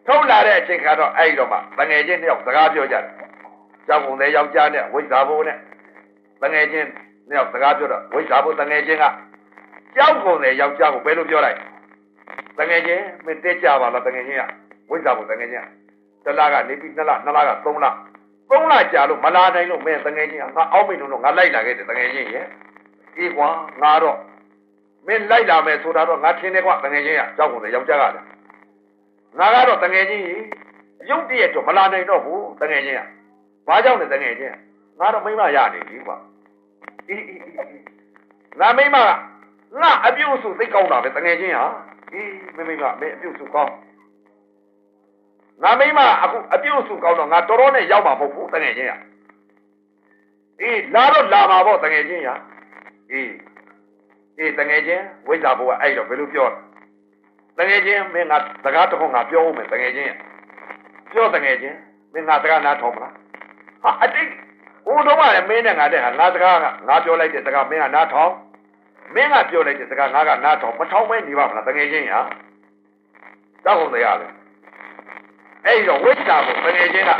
ထုံးလာတဲ့အချိန်ကတော့အဲ့တော့မှတငယ်ချင်းတယောက်စကားပြောကြတယ်ကြောက်ကုန်တဲ့ယောက်ျားနဲ့ဝိဇ္ဇာဘိုးနဲ့တငယ်ချင်းတယောက်စကားပြောတော့ဝိဇ္ဇာဘိုးတငယ်ချင်းကကြောက်ကုန်တဲ့ယောက်ျားကိုဘယ်လိုပြောလိုက်တငယ်ချင်းမင်းတက်ကြပါလားတငယ်ချင်းကဝိဇ္ဇာဘိုးတငယ်ချင်းကတလားကနေပြီးနှစ်လနှစ်လကသုံးလသုံးလကြာလို့မလာနိုင်လို့မင်းတငယ်ချင်းကငါအောက်မိတ်လို့ငါလိုက်လာခဲ့တယ်တငယ်ချင်းရဲ့အေးကွာငါတော့မင်းလိုက်လာမယ်ဆိုတာတော့ငါထင်တယ်ကွာတငယ်ချင်းကကြောက်ကုန်တဲ့ယောက်ျားကလည်းငါကတော့တငယ်ချင်းကြီးရုပ်တရက်တော့မလာနိုင်တော့ဘူးတငယ်ချင်းကဘာကြောင့်လဲတငယ်ချင်းငါတော့မိမရနေပြီကွာအေးအေးအေးငါမိမကငါအပြုတ်စုသိကောင်းတာပဲတငယ်ချင်းဟာအေးမိမိကမင်းအပြုတ်စုကောင်းငါမိမအခုအပြုတ်စုကောင်းတော့ငါတော်တော်နဲ့ရောက်မှာမဟုတ်ဘူးတငယ်ချင်းကအေးလာတော့လာမှာပေါ့တငယ်ချင်းဟာအေးအေးတငယ်ချင်းဝိဇ္ဇာဘုရားအဲ့တော့ဘယ်လိုပြောတငယ်ချင်းမင်းငါစကားတစ်ခုငါပြောဦးမယ်တငယ်ချင်းပြောတငယ်ချင်းမင်းငါစကားနားထောင်မလားဟာအတိတ်ဟိုတော့ကလည်းမင်းနဲ့ငါတဲ့ဟာငါစကားကငါပြောလိုက်တဲ့စကားမင်းကနားထောင်မင်းကပြောလိုက်တဲ့စကားငါကနားထောင်မထောင်မဲနေပါမလားတငယ်ချင်းဟာတောက်ကုန်တယ်ရတယ်အဲ့တော့ဝိဇ္ဇာကိုတငယ်ချင်းက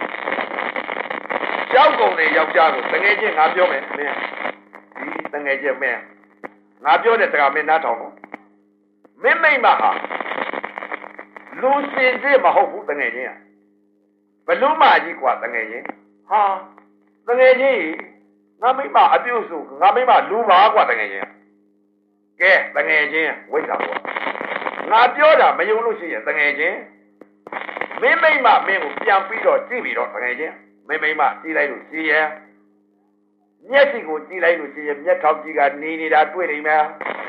ကြောက်ကုန်တဲ့ယောက်ျားကိုတငယ်ချင်းငါပြောမယ်မင်းဒီတငယ်ချင်းမင်းငါပြောတဲ့စကားမင်းနားထောင်တော့မင်းမိမဟာလူစင်စစ်မဟုတ်ဘူးတငယ်ချင်းဘလူးမကြီးกว่าတငယ်ချင်းဟာတငယ်ချင်းငါမိမအပြုတ်စုငါမိမလူပါกว่าတငယ်ချင်းကဲတငယ်ချင်းဝိဇ္ဇာဘောငါပြောတာမယုံလို့ရှိရင်တငယ်ချင်းမင်းမိမမင်းကိုပြန်ပြီးတော့ကြည့်ပြီးတော့တငယ်ချင်းမင်းမိမကြည့်လိုက်လို့ရှိရင်မျက်စိကိုကြည့်လိုက်လို့ရှိရင်မျက်ထောက်ကြီးကနေနေတာတွေ့နေမယ်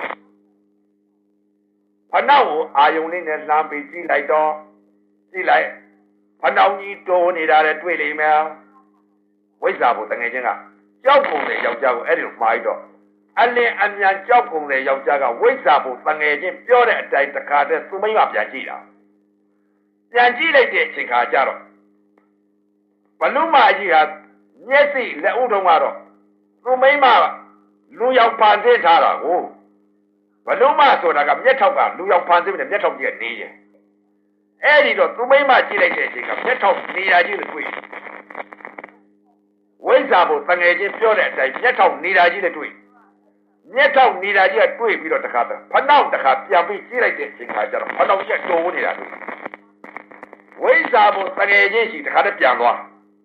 ဖနှောက်ကိုအာယုံလေးနဲ့လှမ်းပြီးကြည့်လိုက်တော့ကြည့်လိုက်ဖနှောက်ကြီးတိုးနေတာလည်းတွေ့လိမ့်မယ်ဝိဇ္ဇာဘုတငယ်ချင်းကကြောက်ကုန်တဲ့ယောက်ျားကိုအဲ့ဒီလိုမှားပြီးတော့အလင်းအမြန်ကြောက်ကုန်တဲ့ယောက်ျားကဝိဇ္ဇာဘုတငယ်ချင်းပြောတဲ့အတိုင်းတခါတည်းသူမိမပြန်ကြည့်တာပြန်ကြည့်လိုက်တဲ့အချိန်ခါကျတော့ဘလူးမကြီးဟာမျက်စိလက်ဥတုံးကတော့သူမိမလူရောက်ဖန်ဆင်းထားတာကိုဘလုံးမဆိုတာကမျက်ထောက်ကလူရောက်ဖန်ဆင်းတဲ့မျက်ထောက်ကြီးကနေတယ်အဲ့ဒီတော့သူမိမကြည့်လိုက်တဲ့အချိန်ကမျက်ထောက်နေရာကြီးလည်းတွေ့ဝိဇ္ဇာဘုတငယ်ချင်းပြောတဲ့အတိုင်းမျက်ထောက်နေရာကြီးလည်းတွေ့မျက်ထောက်နေရာကြီးကတွေ့ပြီးတော့တခါတည်းဖနှောက်တခါပြန်ပြီးကြည့်လိုက်တဲ့အချိန်ကကျတော့ဖနှောက်ကြီးတိုးနေတာတွေ့ဝိဇ္ဇာဘုတငယ်ချင်းရှိတခါတည်းပြန်သွား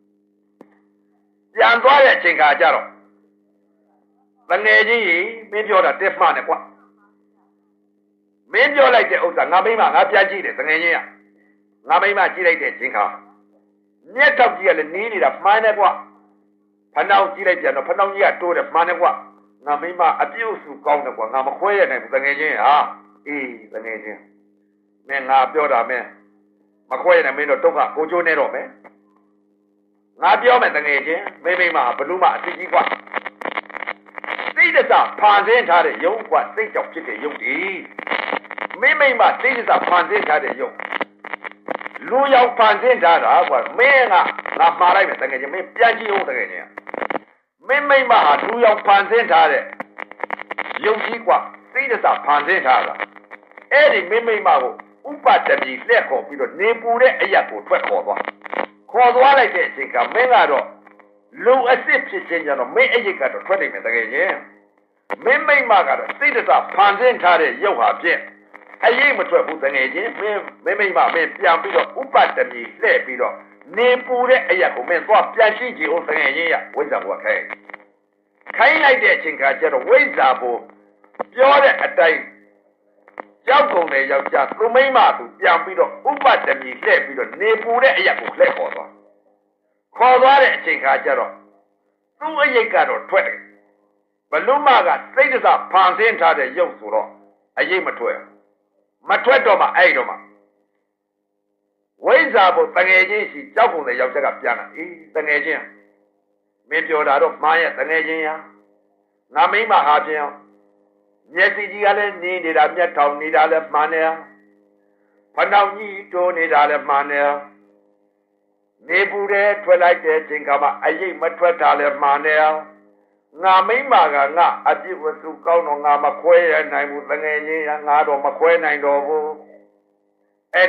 ပြန်သွားတဲ့အချိန်ကကျတော့တငယ်ချင်းကြီးမင်းပြောတာတက်မှနဲ့ကွာမင်းပြောလိုက်တဲ့ဥစ္စာငါမိမငါပြကြည့်တယ်တငယ်ချင်းကငါမိမကြည့်လိုက်တဲ့ချင်းခါမျက်ထောက်ကြီးကလည်းနီးနေတာမှန်းတယ်ကွာဖနှောက်ကြည့်လိုက်ပြန်တော့ဖနှောက်ကြီးကတိုးတယ်မှန်းတယ်ကွာငါမိမအပြုတ်စုကောင်းတယ်ကွာငါမခွဲရနိုင်ဘူးတငယ်ချင်းဟာအေးတငယ်ချင်းမင်းငါပြောတာမင်းမခွဲရနိုင်မင်းတော့ဒုက္ခကိုချိုးနေတော့မယ်ငါပြောမယ်တငယ်ချင်းမိမိမဘလူးမအစ်ကြီးကွာစိတ်တစဖန်ဆင်းထားတဲ့ယုံကွာစိတ်ကြောင့်ဖြစ်တဲ့ယုံဒီမိမိမစိတ်တစဖန်ဆင်းထားတဲ့ယုံလူရောက်ဖန်ဆင်းထားတာကွာမင်းကငါမှားလိုက်မယ်တကယ်ချင်းမင်းပြန်ကြည့်ဦးတကယ်ချင်းမိမိမဟာလူရောက်ဖန်ဆင်းထားတဲ့ယုံကြီးကွာစိတ်တစဖန်ဆင်းထားတာအဲ့ဒီမိမိမကိုဥပတတိလက်ခေါ်ပြီးတော့နေပူတဲ့အရက်ကိုထွက်ခေါ်သွားခေါ်သွားလိုက်တဲ့အချိန်ကမင်းကတော့လူအစ်စ်ဖြစ်ခြင်းကြောင့်မင်းအရိတ်ကတော့ထွက်နေမယ်တကယ်ချင်းမင်းမိမကတော့စိတ်တစဖန်ဆင်းထားတဲ့ရုပ်ဟာဖြင့်အရိတ်မထွက်ဘူးတကယ်ချင်းမင်းမင်းမိမမင်းပြန်ပြီးတော့ဥပတတိလှည့်ပြီးတော့နေပူတဲ့အရက်ကိုမင်းသွားပြန်ရှိကြည့်ဦးတကယ်ချင်းရဝိဇ္ဇာဘုကခိုင်းခိုင်းလိုက်တဲ့အချိန်ကကျတော့ဝိဇ္ဇာဘုပြောတဲ့အတိုင်းကြောက်ကုန်တဲ့ယောက်ျားသူမိမသူပြန်ပြီးတော့ဥပတတိလှည့်ပြီးတော့နေပူတဲ့အရက်ကိုလှည့်ခေါ်သွားခေါ်သွားတဲ့အချိန်ခါကျတော့သူ့အရိတ်ကတော့ထွက်တယ်ဘလူးမကစိတ်တစဖန်ဆင်းထားတဲ့ရုပ်ဆိုတော့အရိတ်မထွက်မထွက်တော့မှအဲ့တော့မှဝိဇ္ဇာဘုတငယ်ချင်းရှိကြောက်ကုန်တဲ့ယောက်ျားကပြန်လာအေးတငယ်ချင်းမင်းပြောတာတော့မှားရဲ့တငယ်ချင်းရာငါမိမဟာပြန်မျက်စိကြီးကလည်းနေနေတာမျက်ထောင်နေတာလည်းမှန်တယ်ဖနှောက်ကြီးတိုးနေတာလည်းမှန်တယ်နေပူတဲ့ထွက်လိုက်တဲ့ချိန်ကမှအရိတ်မထွက်တာလည်းမှန်တယ်ငါမိမကငါအပြစ်ဝစုကောင်းတော့ငါမခွဲရနိုင်ဘူးတငယ်ချင်းငါတော့မခွဲနိုင်တော့ဘူးအဲ့ဒီလို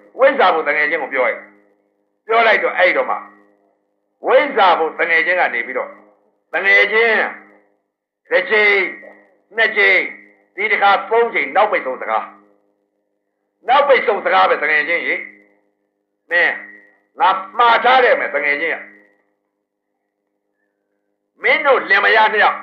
ဝိဇ္ဇာဘုတငယ်ချင်းကိုပြောလိုက်ပြောလိုက်တော့အဲ့တော့မှဝိဇ္ဇာဘုတငယ်ချင်းကနေပြီးတော့တငယ်ချင်းတစ်ချိန်နှစ်ချိန်ဒီတစ်ခါသုံးချိန်နောက်ပိတ်ဆုံးစကားနောက်ပိတ်ဆုံးစကားပဲတငယ်ချင်းကြီးမင်းငါမှားထားတယ်မယ်တငယ်ချင်းရမင်းတို့လင်မယားနှစ်ယောက်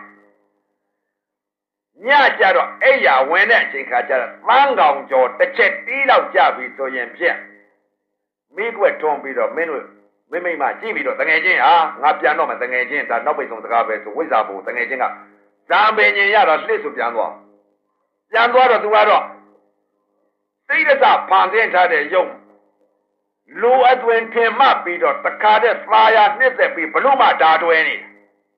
ညကြတော့အဲ့ရဝင်တဲ့အချိန်ခါကျတော့မန်းကောင်ကျော်တစ်ချက်တီးလောက်ကြပြီဆိုရင်ဖြင့်မိကွက်ထွန်းပြီးတော့မင်းတို့မိမိမှကြည့်ပြီးတော့တငယ်ချင်းဟာငါပြန်တော့မယ်တငယ်ချင်းဒါနောက်ပိတ်ဆုံးစကားပဲဆိုဝိဇ္ဇာဘုတငယ်ချင်းကဇာပင်ညင်ရတော့လှစ်ဆိုပြန်သွားပြန်သွားတော့သူကတော့စိတ်ရစဖန်ဆင်းထားတဲ့ယုံလူအသွင်ထင်မှတ်ပြီးတော့တခါတည်းသာယာနှစ်သက်ပြီးဘလို့မှဓာတွဲနေ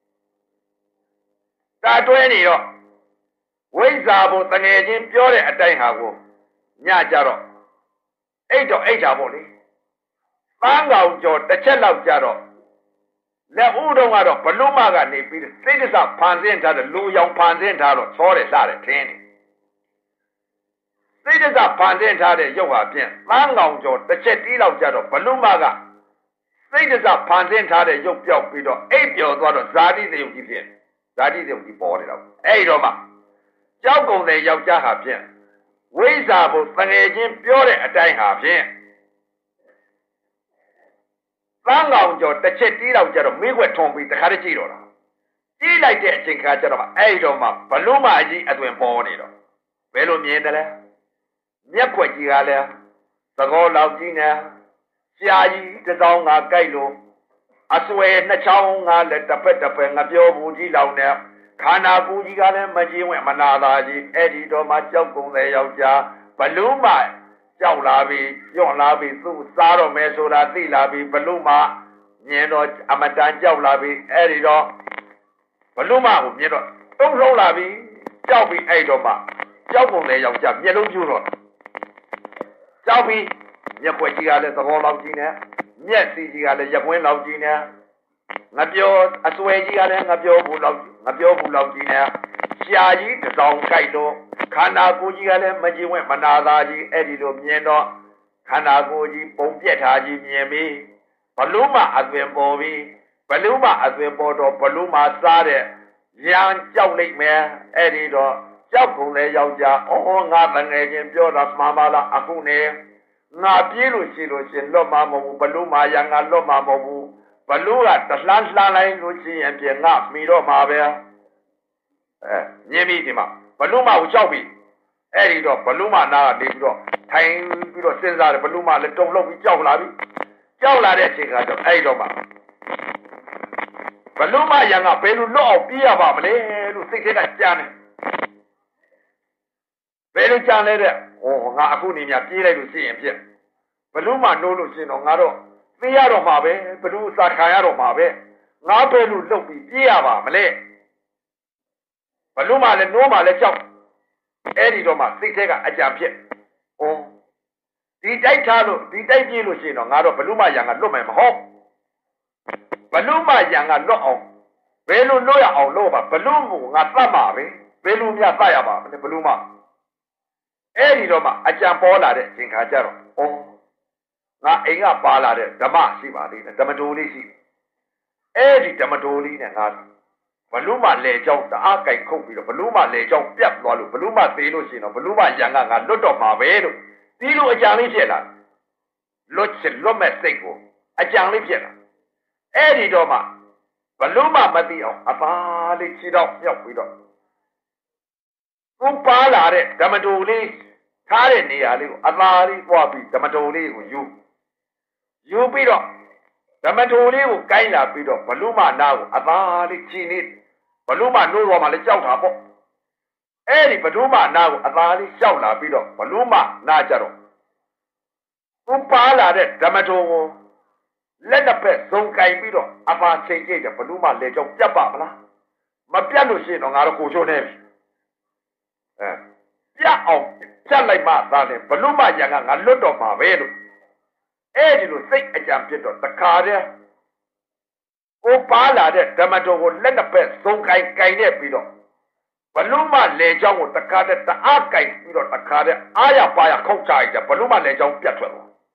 ဓာတွဲနေတော့ဝိဇ္ဇာဘုတငယ်ချင်းပြောတဲ့အတိုင်းဟာကိုညကြတော့အိတ်တော့အိတ်တာပေါ့လေပန်းကောင်ကျော်တစ်ချက်လောက်ကြတော့လက်ဦးတော့ကတော့ဘလို့မှကနေပြီးစိတ်တစဖန်ဆင်းထားတဲ့လူရောင်ဖန်ဆင်းထားတော့သောတယ်စတယ်ထင်းနေစိတ်တစဖန်ဆင်းထားတဲ့ရုပ်ဟာဖြင့်ပန်းကောင်ကျော်တစ်ချက်တီးလောက်ကြတော့ဘလို့မှကစိတ်တစဖန်ဆင်းထားတဲ့ရုပ်ပြောက်ပြီးတော့အိတ်ပျော်သွားတော့ဇာတိသယုတ်ကြီးဖြစ်ဇာတိသယုတ်ကြီးပေါ်နေတော့အဲ့တော့မှကြောက်ကုန်တဲ့ယောက်ျားဟာဖြင့်ဝိဇ္ဇာဘုတငယ်ချင်းပြောတဲ့အတိုင်းဟာဖြင့်ပန်းကောင်ကျော်တစ်ချက်တီးလောက်ကြတော့မိခွက်ထုံပြီးတခါတည်းကြည့်တော့တာကြည့်လိုက်တဲ့အချိန်ခါကျတော့အဲ့တော့မှဘလို့မှအကြီးအသွင်ပေါ်နေတော့ဘယ်လိုမြင်တယ်လဲမျက်ခွက်ကြီးကလည်းသကောလောက်ကြီးနဲ့ရှားကြီးတစ်စောင်းငါကြိုက်လို့အစွဲနှစ်ချောင်းငါလည်းတစ်ဖက်တစ်ဖက်ငါပြောဘူးကြီးလောက်နဲ့ခန္ဓာကိုယ်ကြီးကလည်းမကြည့်ဝင်မနာသာကြီးအဲ့ဒီတော့မှကြောက်ကုန်တဲ့ယောက်ျားဘလို့မှကြောက်လာပြီညွန့်လာပြီသူ့စားတော့မယ်ဆိုတာသိလာပြီဘလို့မှမြင်တော့အမတန်ကြောက်လာပြီအဲ့ဒီတော့ဘလို့မှကိုမြင်တော့တုံးလုံးလာပြီကြောက်ပြီအဲ့တော့မှကြောက်ကုန်တဲ့ယောက်ျားမျက်လုံးပြူတော့ကြောက်ပြီမျက်ွက်ကြီးကလည်းသဘောလောက်ကြီးနဲ့မျက်စီကြီးကလည်းရက်ွင်းလောက်ကြီးနဲ့ငါပြောအစွဲကြီးကလည်းငါပြောဘူးလောက်ငါပြောဘူးလောက်ကြီးနဲ့ရှားကြီးတစ်ဆောင်ကြိုက်တော့ခန္ဓာကိုယ်ကြီးကလည်းမကြည့်ဝင်မနာသာကြီးအဲ့ဒီလိုမြင်တော့ခန္ဓာကိုယ်ကြီးပုံပြက်ထားကြီးမြင်ပြီးဘလို့မှအသွင်ပေါ်ပြီးဘလို့မှအသွင်ပေါ်တော့ဘလို့မှစားတဲ့ရံကြောက်လိုက်မယ်အဲ့ဒီတော့ကြောက်ကုန်တဲ့ယောက်ျားအော်ငါတငယ်ချင်းပြောတာမှားပါလားအခုနေငါပြေးလို့ရှိလို့ရှင်လွတ်မှာမဟုတ်ဘူးဘလို့မှရံငါလွတ်မှာမဟုတ်ဘူးဘလို့ကတလှမ်းလှမ်းလိုက်လို့ရှိရင်ပြင်ငါမိတော့မှာပဲအဲမြင်ပြီဒီမှာဘလို့မှကိုကြောက်ပြီအဲ့ဒီတော့ဘလို့မှနားကနေပြီးတော့ထိုင်ပြီးတော့စဉ်းစားတယ်ဘလို့မှလည်းတုံ့လောက်ပြီးကြောက်လာပြီကြောက်လာတဲ့အချိန်ကတော့အဲ့တော့မှဘလို့မှရံကဘယ်လိုလွတ်အောင်ပြေးရပါမလဲလို့စိတ်ထဲကကြမ်းတယ်ဘယ်လိုကြမ်းလဲတဲ့ဟောငါအခုနေမြပြေးလိုက်လို့ရှိရင်ပြက်ဘလို့မှနိုးလို့ရှိရင်တော့ငါတော့သိရတော့မှာပဲဘလို့စာခံရတော့မှာပဲငါဘယ်လိုလုပ်ပြီးပြေးရပါမလဲဘလို့မှလည်းနိုးမှလည်းကြောက်အဲ့ဒီတော့မှစိတ်ထဲကအကြံဖြစ်ဩဒီတိုက်ထားလို့ဒီတိုက်ပြေးလို့ရှိရင်တော့ငါတော့ဘလို့မှရံကလွတ်မယ်မဟုတ်ဘလို့မှရံကလွတ်အောင်ဘယ်လိုလွတ်ရအောင်လုပ်ပါဘလို့မို့ငါသတ်မှာပဲဘယ်လိုများသတ်ရပါမလဲဘလို့မှအဲ့ဒီတော့မှအကြံပေါ်လာတဲ့အချိန်ခါကျတော့ဩငါအိမ်ကပါလာတဲ့ဓမ္မရှိပါသေးတယ်ဓမ္မတိုးလေးရှိအဲ့ဒီဓမ္မတိုးလေးနဲ့ငါဘလို့မှလေကြောင်းတအားကြိုက်ခုတ်ပြီးတော့ဘလို့မှလေကြောင်းပြတ်သွားလို့ဘလို့မှသေးလို့ရှိရင်တော့ဘလို့မှရံကငါလွတ်တော့မှာပဲလို့ဒီလိုအကြံလေးဖြစ်လာလွတ်ချင်လွတ်မဲ့စိတ်ကိုအကြံလေးဖြစ်လာအဲ့ဒီတော့မှဘလို့မှမသိအောင်အပါလေးခြေတော့မြောက်ပြီးတော့ကိုပါလာတဲ့ဓမ္မတိုးလေးထားတဲ့နေရာလေးကိုအသာလေးပွားပြီးဓမ္မတိုးလေးကိုယူယူပြီးတော့ဓမ္မတိုးလေးကိုကိုင်းလာပြီးတော့ဘလို့မှနာကိုအသာလေးခြေနေဘလို့မှနိုးတော့မှလည်းကြောက်တာပေါ့အဲ့ဒီဘလို့မှနာကိုအသာလေးကြောက်လာပြီးတော့ဘလို့မှနာကြတော့ကိုပါလာတဲ့ဓမ္မတိုးကိုလက်တစ်ဖက်ဇုံကိုင်းပြီးတော့အပါချိန်ကြည့်တယ်ဘလို့မှလေကြောက်ပြတ်ပါမလားမပြတ်လို့ရှိရင်တော့ငါတော့ကိုချိုးနေပြီအဲပြတ်အောင်ဖြတ်လိုက်မှသာတယ်ဘလို့မှရံကငါလွတ်တော့မှာပဲလို့အဲ့ဒီလိုစိတ်အကြံပြစ်တော့တခါတည်းကိုပါလာတဲ့ဓမ္မတော်ကိုလက်နှစ်ဖက်ဇုံကိုင်းကိုင်းနေပြီးတော့ဘလို့မှလေချောင်းကိုတခါတည်းတအားကိုင်းပြီးတော့တခါတည်းအားရပါရခုတ်ချလိုက်တယ်ဘလို့မှလေချောင်းပြတ်ထွက်သွား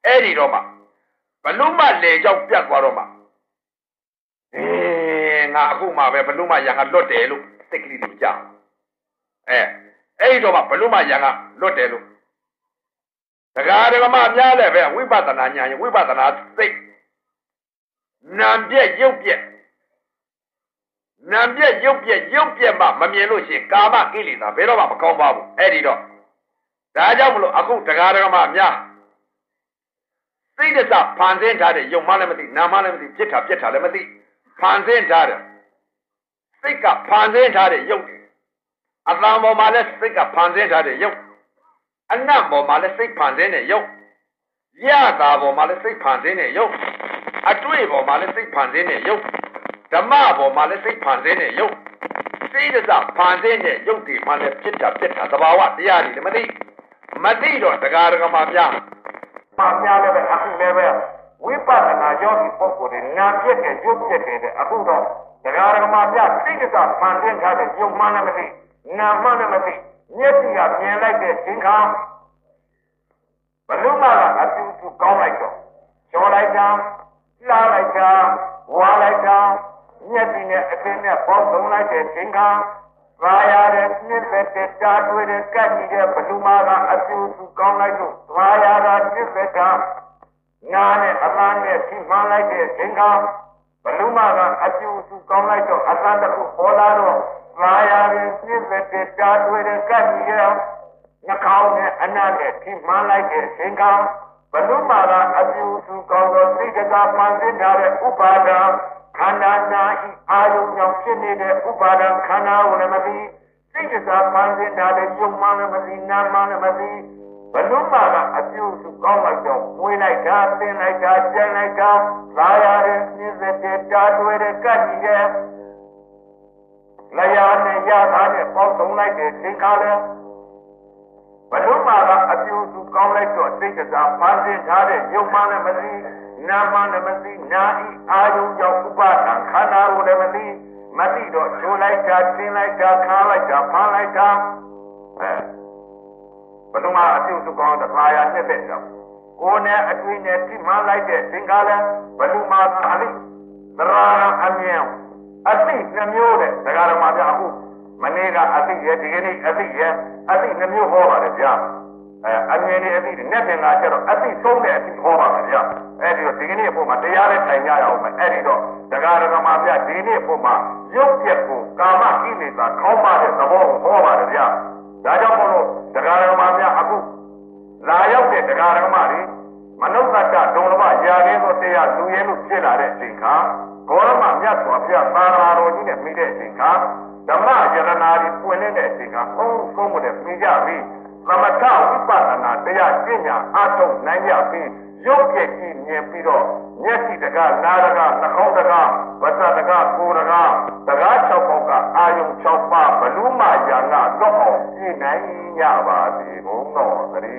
အဲ့ဒီတော့မှဘလူးမလေကြောက်ပြတ်သွားတော့မှအေးငါအခုမှပဲဘလူးမရံကလွတ်တယ်လို့စိတ်ကလေးတွေကြောက်အဲအဲ့ဒီတော့မှဘလူးမရံကလွတ်တယ်လို့တရားဓမ္မများလည်းပဲဝိပဿနာဉာဏ်ဝိပဿနာစိတ်နာပြည့်ရုပ်ပြည့်နာပြည့်ရုပ်ပြည့်ရုပ်ပြည့်မှမမြင်လို့ရှိရင်ကာမကိလေသာဘယ်တော့မှမကောင်းပါဘူးအဲ့ဒီတော့ဒါကြောင့်မလို့အခုတရားဓမ္မများစိတ်တစဖန်ဆင်းထားတဲ့ယုံမှလည်းမသိနာမှလည်းမသိပြစ်တာပြစ်တာလည်းမသိဖန်ဆင်းထားတယ်စိတ်ကဖန်ဆင်းထားတဲ့ယုတ်အတန်ပေါ်မှာလည်းစိတ်ကဖန်ဆင်းထားတဲ့ယုတ်အနတ်ပေါ်မှာလည်းစိတ်ဖန်ဆင်းတဲ့ယုတ်ရတာပေါ်မှာလည်းစိတ်ဖန်ဆင်းတဲ့ယုတ်အတွေ့ပေါ်မှာလည်းစိတ်ဖန်ဆင်းတဲ့ယုတ်ဓမ္မပေါ်မှာလည်းစိတ်ဖန်ဆင်းတဲ့ယုတ်စိတ်တစဖန်ဆင်းတဲ့ယုတ်ဒီမှလည်းပြစ်တာပြစ်တာသဘာဝတရားတွေလည်းမသိမသိတော့တရားဓမ္မများမများလည်းပဲအခုလည်းပဲဝိပဿနာယောဂီပုဂ္ဂိုလ်တွေနာပြည့်တဲ့ရုပ်ပြည့်တဲ့အခုတော့တရားဓမ္မများစိတ်တစဖန်ဆင်းထားတဲ့ယုတ်မှလည်းမသိနာမှလည်းမသိမျက်စိကမြင်လိုက်တဲ့သင်္ခါဘလို့မှအတူတူကောင်းလိုက်တော့ကျော်လိုက်တာလှလိုက်တာဝါလိုက်တာမျက်စိနဲ့အသင်းနဲ့ပေါင်းစုံလိုက်တဲ့သင်္ခါသာရတဲ့နှိမ့်သက်တဲ့တားတွေ့တဲ့ကပ်ကြီးတဲ့ဘလို့မှကအတူတူကောင်းလိုက်တော့သာရတာနှိမ့်သက်တာနာနဲ့အသားနဲ့ထိမှန်လိုက်တဲ့သင်္ခါဘလို့မှကအတူတူကောင်းလိုက်တော့အသားတစ်ခုပေါ်လာတော့သာရတဲ့နှိမ့်သက်တဲ့တားတွေ့တဲ့ကပ်ကြီးရဲ့နှာခေါင်းနဲ့အနားနဲ့ထိမှန်လိုက်တဲ့သင်္ခါဘလို့မှကအတူတူကောင်းတော့စိတ်ကမှန်တင်ထားတဲ့ဥပါဒံခန္ဓာနာဤအာယုံကြောင့်ဖြစ်နေတဲ့ဥပါဒံခန္ဓာကိုလည်းမသိစိတ်ကမှန်တင်ထားတဲ့ယုံမှလည်းမသိနာမှလည်းမသိဘလို့မှကအတူတူကောင်းလိုက်တော့ဝေးလိုက်တာသင်လိုက်တာကျန်လိုက်တာသာရတဲ့နှင်းသက်တဲ့တားတွေ့တဲ့ကတ်ကြီးရဲ့လျာနဲ့ရတာနဲ့ပေါင်းစုံလိုက်တဲ့သင်္ခါလည်းဘလို့မှကအတူတူကောင်းလိုက်တော့စိတ်ကစားဖန်ဆင်းထားတဲ့ယုံမှလည်းမသိနာမှလည်းမသိနာဤအာယုံကြောင့်ဥပါဒံခန္ဓာကိုလည်းမသိမသိတော့ချိုးလိုက်တာသင်လိုက်တာခါလိုက်တာဖန်လိုက်တာအဲဘလို့မှအတူတူကောင်းတဲ့ခါရနှစ်သက်တော့ကိုယ်နဲ့အတွေ့နဲ့ထိမှန်လိုက်တဲ့သင်္ခါလည်းဘလို့မှအလိသရာအမြင်အသိနှမျိုးတဲ့ဒကာရမပြအခုမနေ့ကအသိရဲ့ဒီကနေ့အသိရဲ့အသိနှမျိုးဟောပါတယ်ဗျာအဲအမြင်နဲ့အသိနဲ့နဲ့ပင်ကကျတော့အသိဆုံးတဲ့အသိဟောပါမယ်ဗျာအဲဒီတော့ဒီကနေ့အဖို့မှာတရားနဲ့ထိုင်ကြရအောင်မယ်အဲဒီတော့ဒကာရမပြဒီနေ့အဖို့မှာရုပ်ပြက်ကိုကာမကိလေသာခေါင်းပါတဲ့သဘောကိုဟောပါတယ်ဗျာဒါကြောင့်မို့လို့ဒကာရမပြအခုလာရောက်တဲ့ဒကာရမတွေမနုဿတဒုံလမရာရင်းသောတရားလူရဲလို့ဖြစ်လာတဲ့အချိန်ခါဂေါရမမြတ်စွာဘုရားသာရတော်ကြီးနဲ့မိတဲ့အချိန်ခါဓမ္မယရနာတွေပွင့်နေတဲ့အချိန်ကဟုံးဆုံးမတဲ့ပြင်ကြပြီးသမထဝိပဿနာတရားကျင့်ညာအထုတ်နိုင်ရပြီးရုပ်ရဲ့ကြည့်မြင်ပြီးတော့မျက်စိတကနားတကနှာခေါင်းတကဝတ်တကကိုယ်တကတကား၆ပေါက်ကအာယုံ၆ပါးဘလူးမယာငါတော့အောင်ပြည့်နိုင်ရပါစေဘုံတော်သတိ